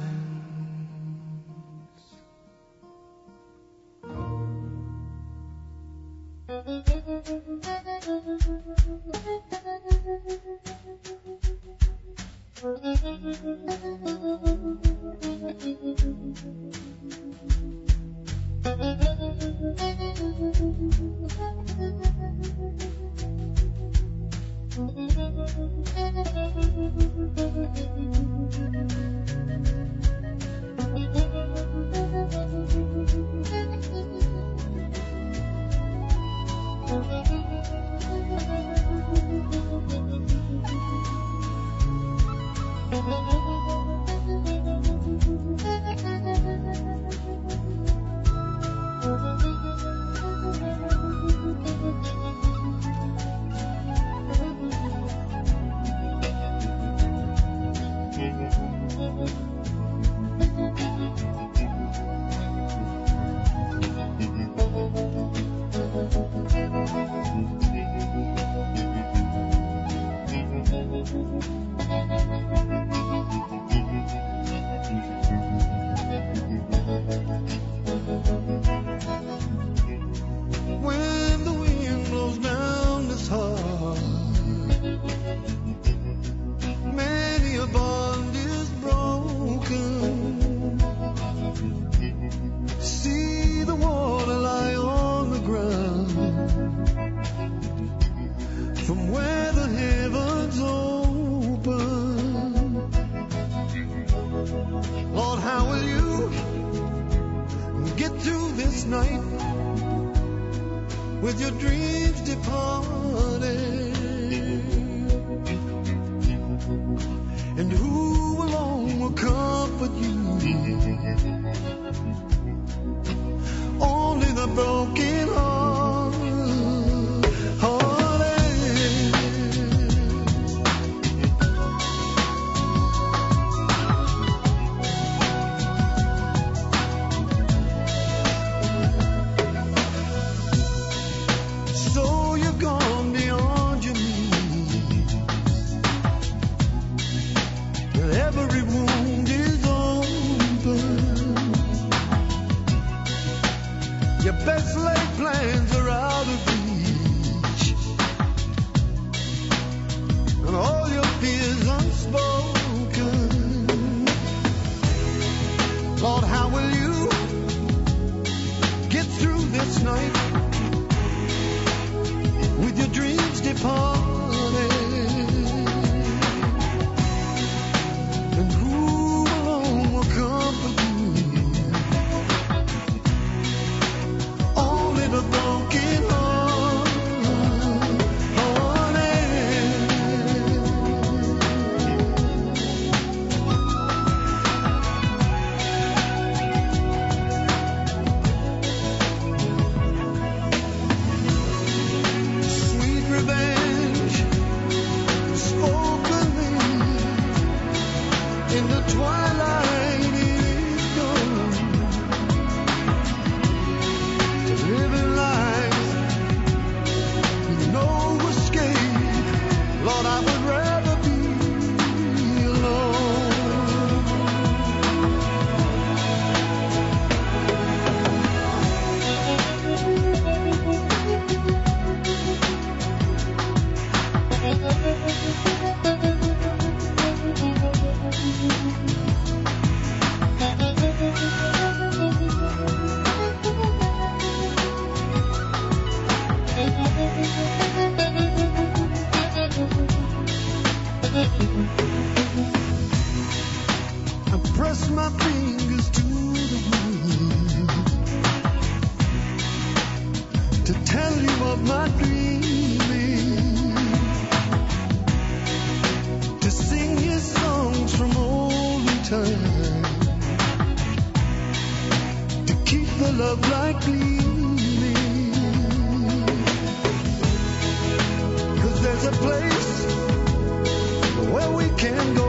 With your dreams departed, and who alone will comfort you? Only the broken heart. Best laid plans are out of reach, and all your fears unspoken. Lord, how will you get through this night with your dreams departed? And who alone will comfort you? Only the broken heart, hearted. Sweet revenge spoken in the twilight is gone. To living life with no escape, Lord, I would rather be alone. I press my fingers to the wind to tell you of my dreaming, to sing you songs from olden time, to keep the love light gleaming. 'Cause there's a place where we can go,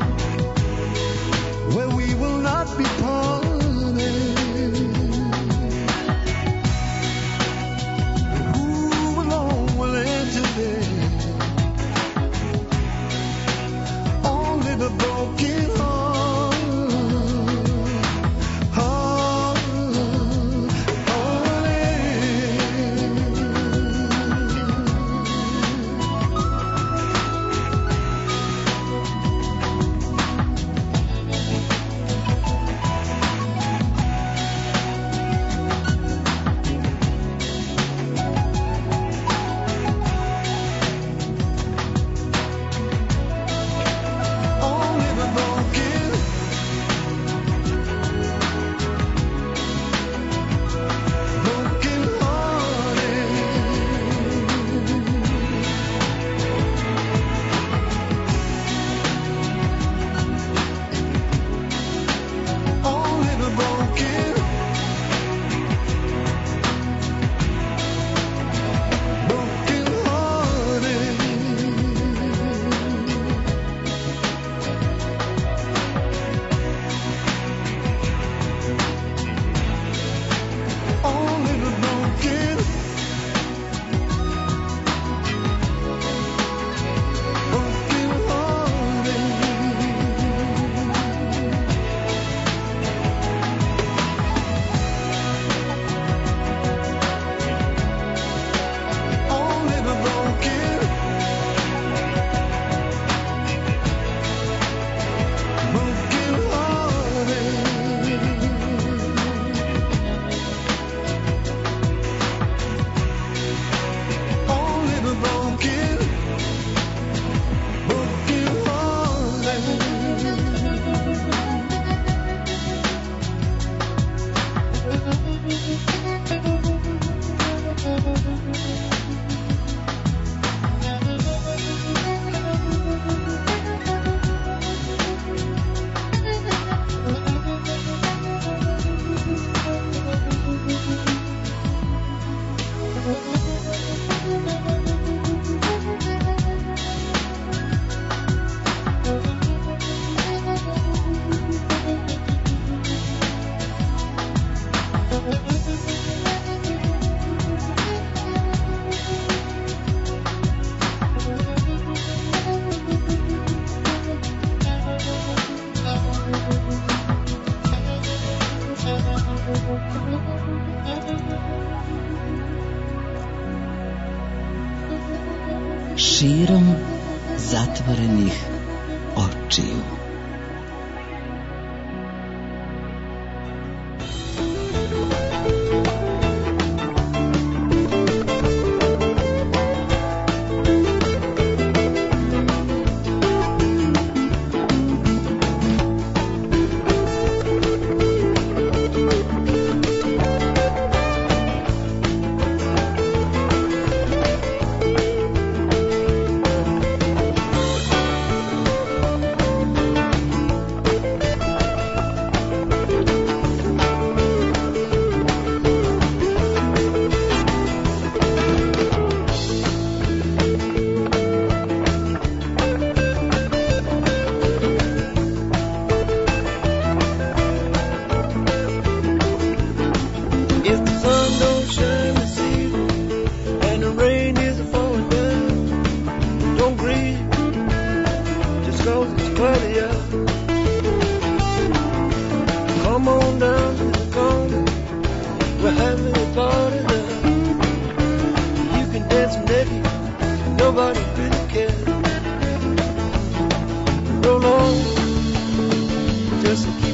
where we will not be parted. Who alone will enter there? Only the broken heart, heart, Širom zatvorenih očiju.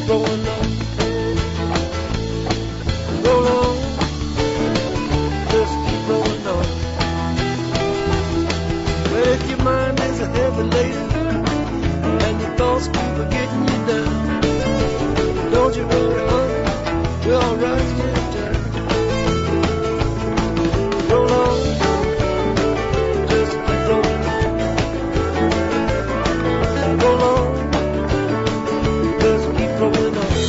keep rolling on. Roll on, just keep rolling on. Well, if your mind is a heavy laden and your thoughts keep a getting you down, don't you worry, honey, you're alright in time. Roll on, just keep rolling on. Roll on, just keep rolling on.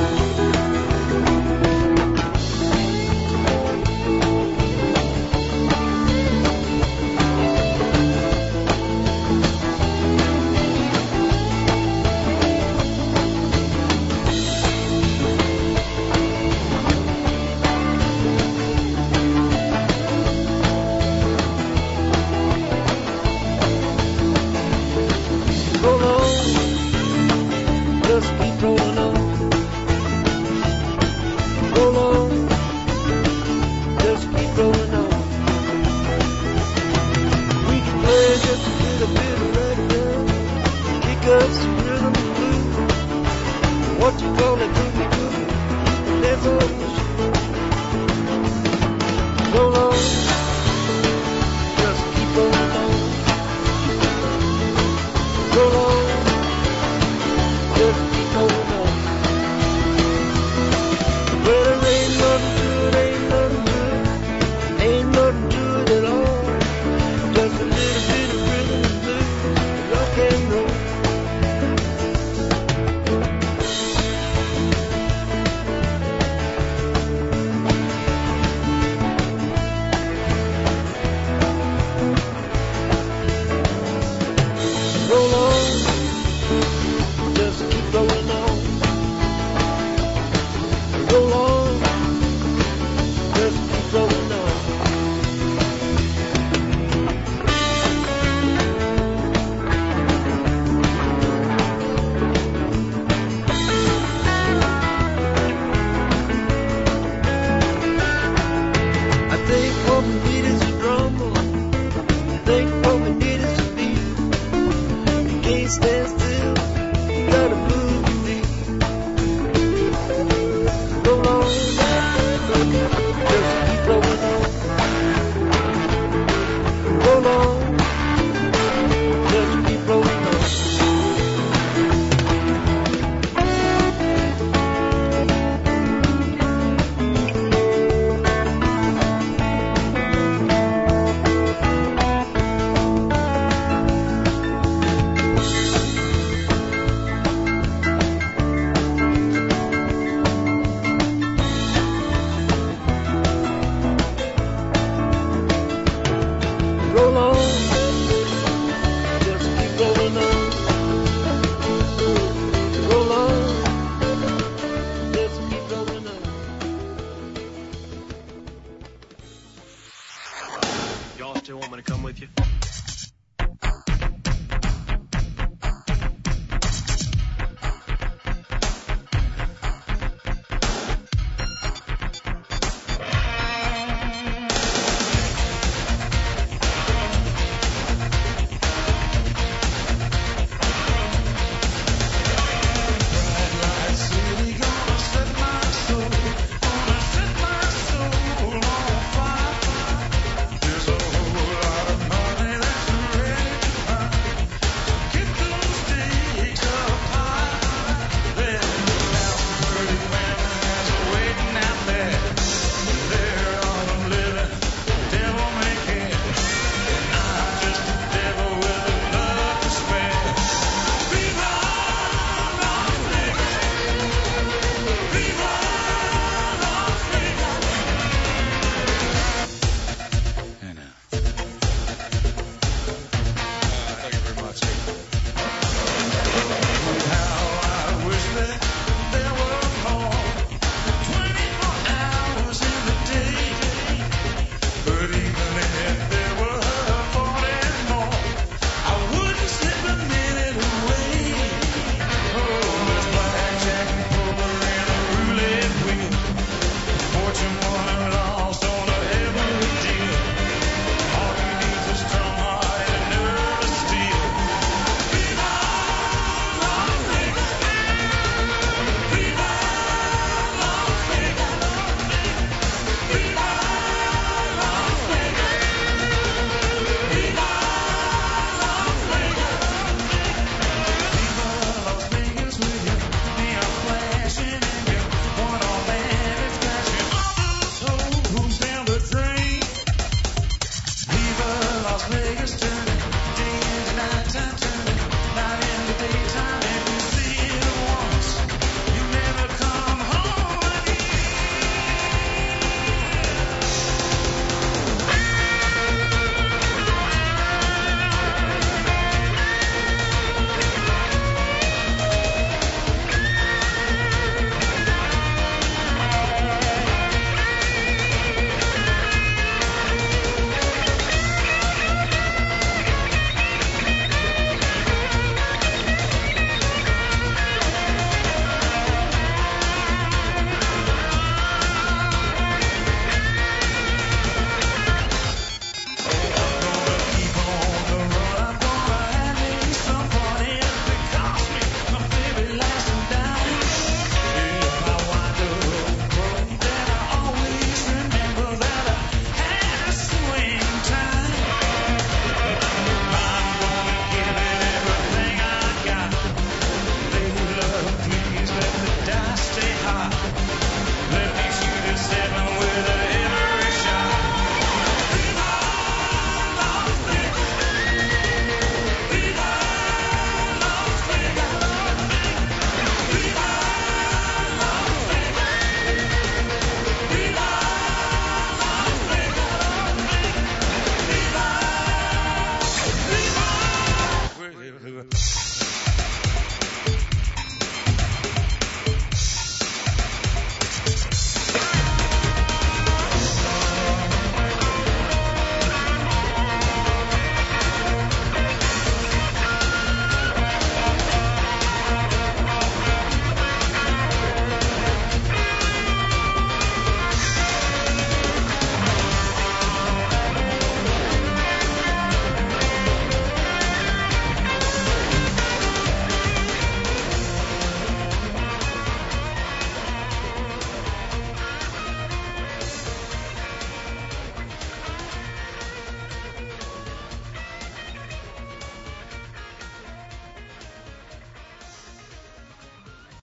Roll on, just keep rolling on. Roll on, just keep rolling on. We can play just a little bit of reggae, kick up some rhythm and blues. What you call it, boogie boogie, that's all we should. Roll on, just keep rolling on. Roll on, just keep rolling on. Well, there ain't nothing to it, ain't nothing to it, ain't nothing to it at all. Just a little bit of rhythm and blues, rock and roll. Roll on, just keep rolling on. Roll on.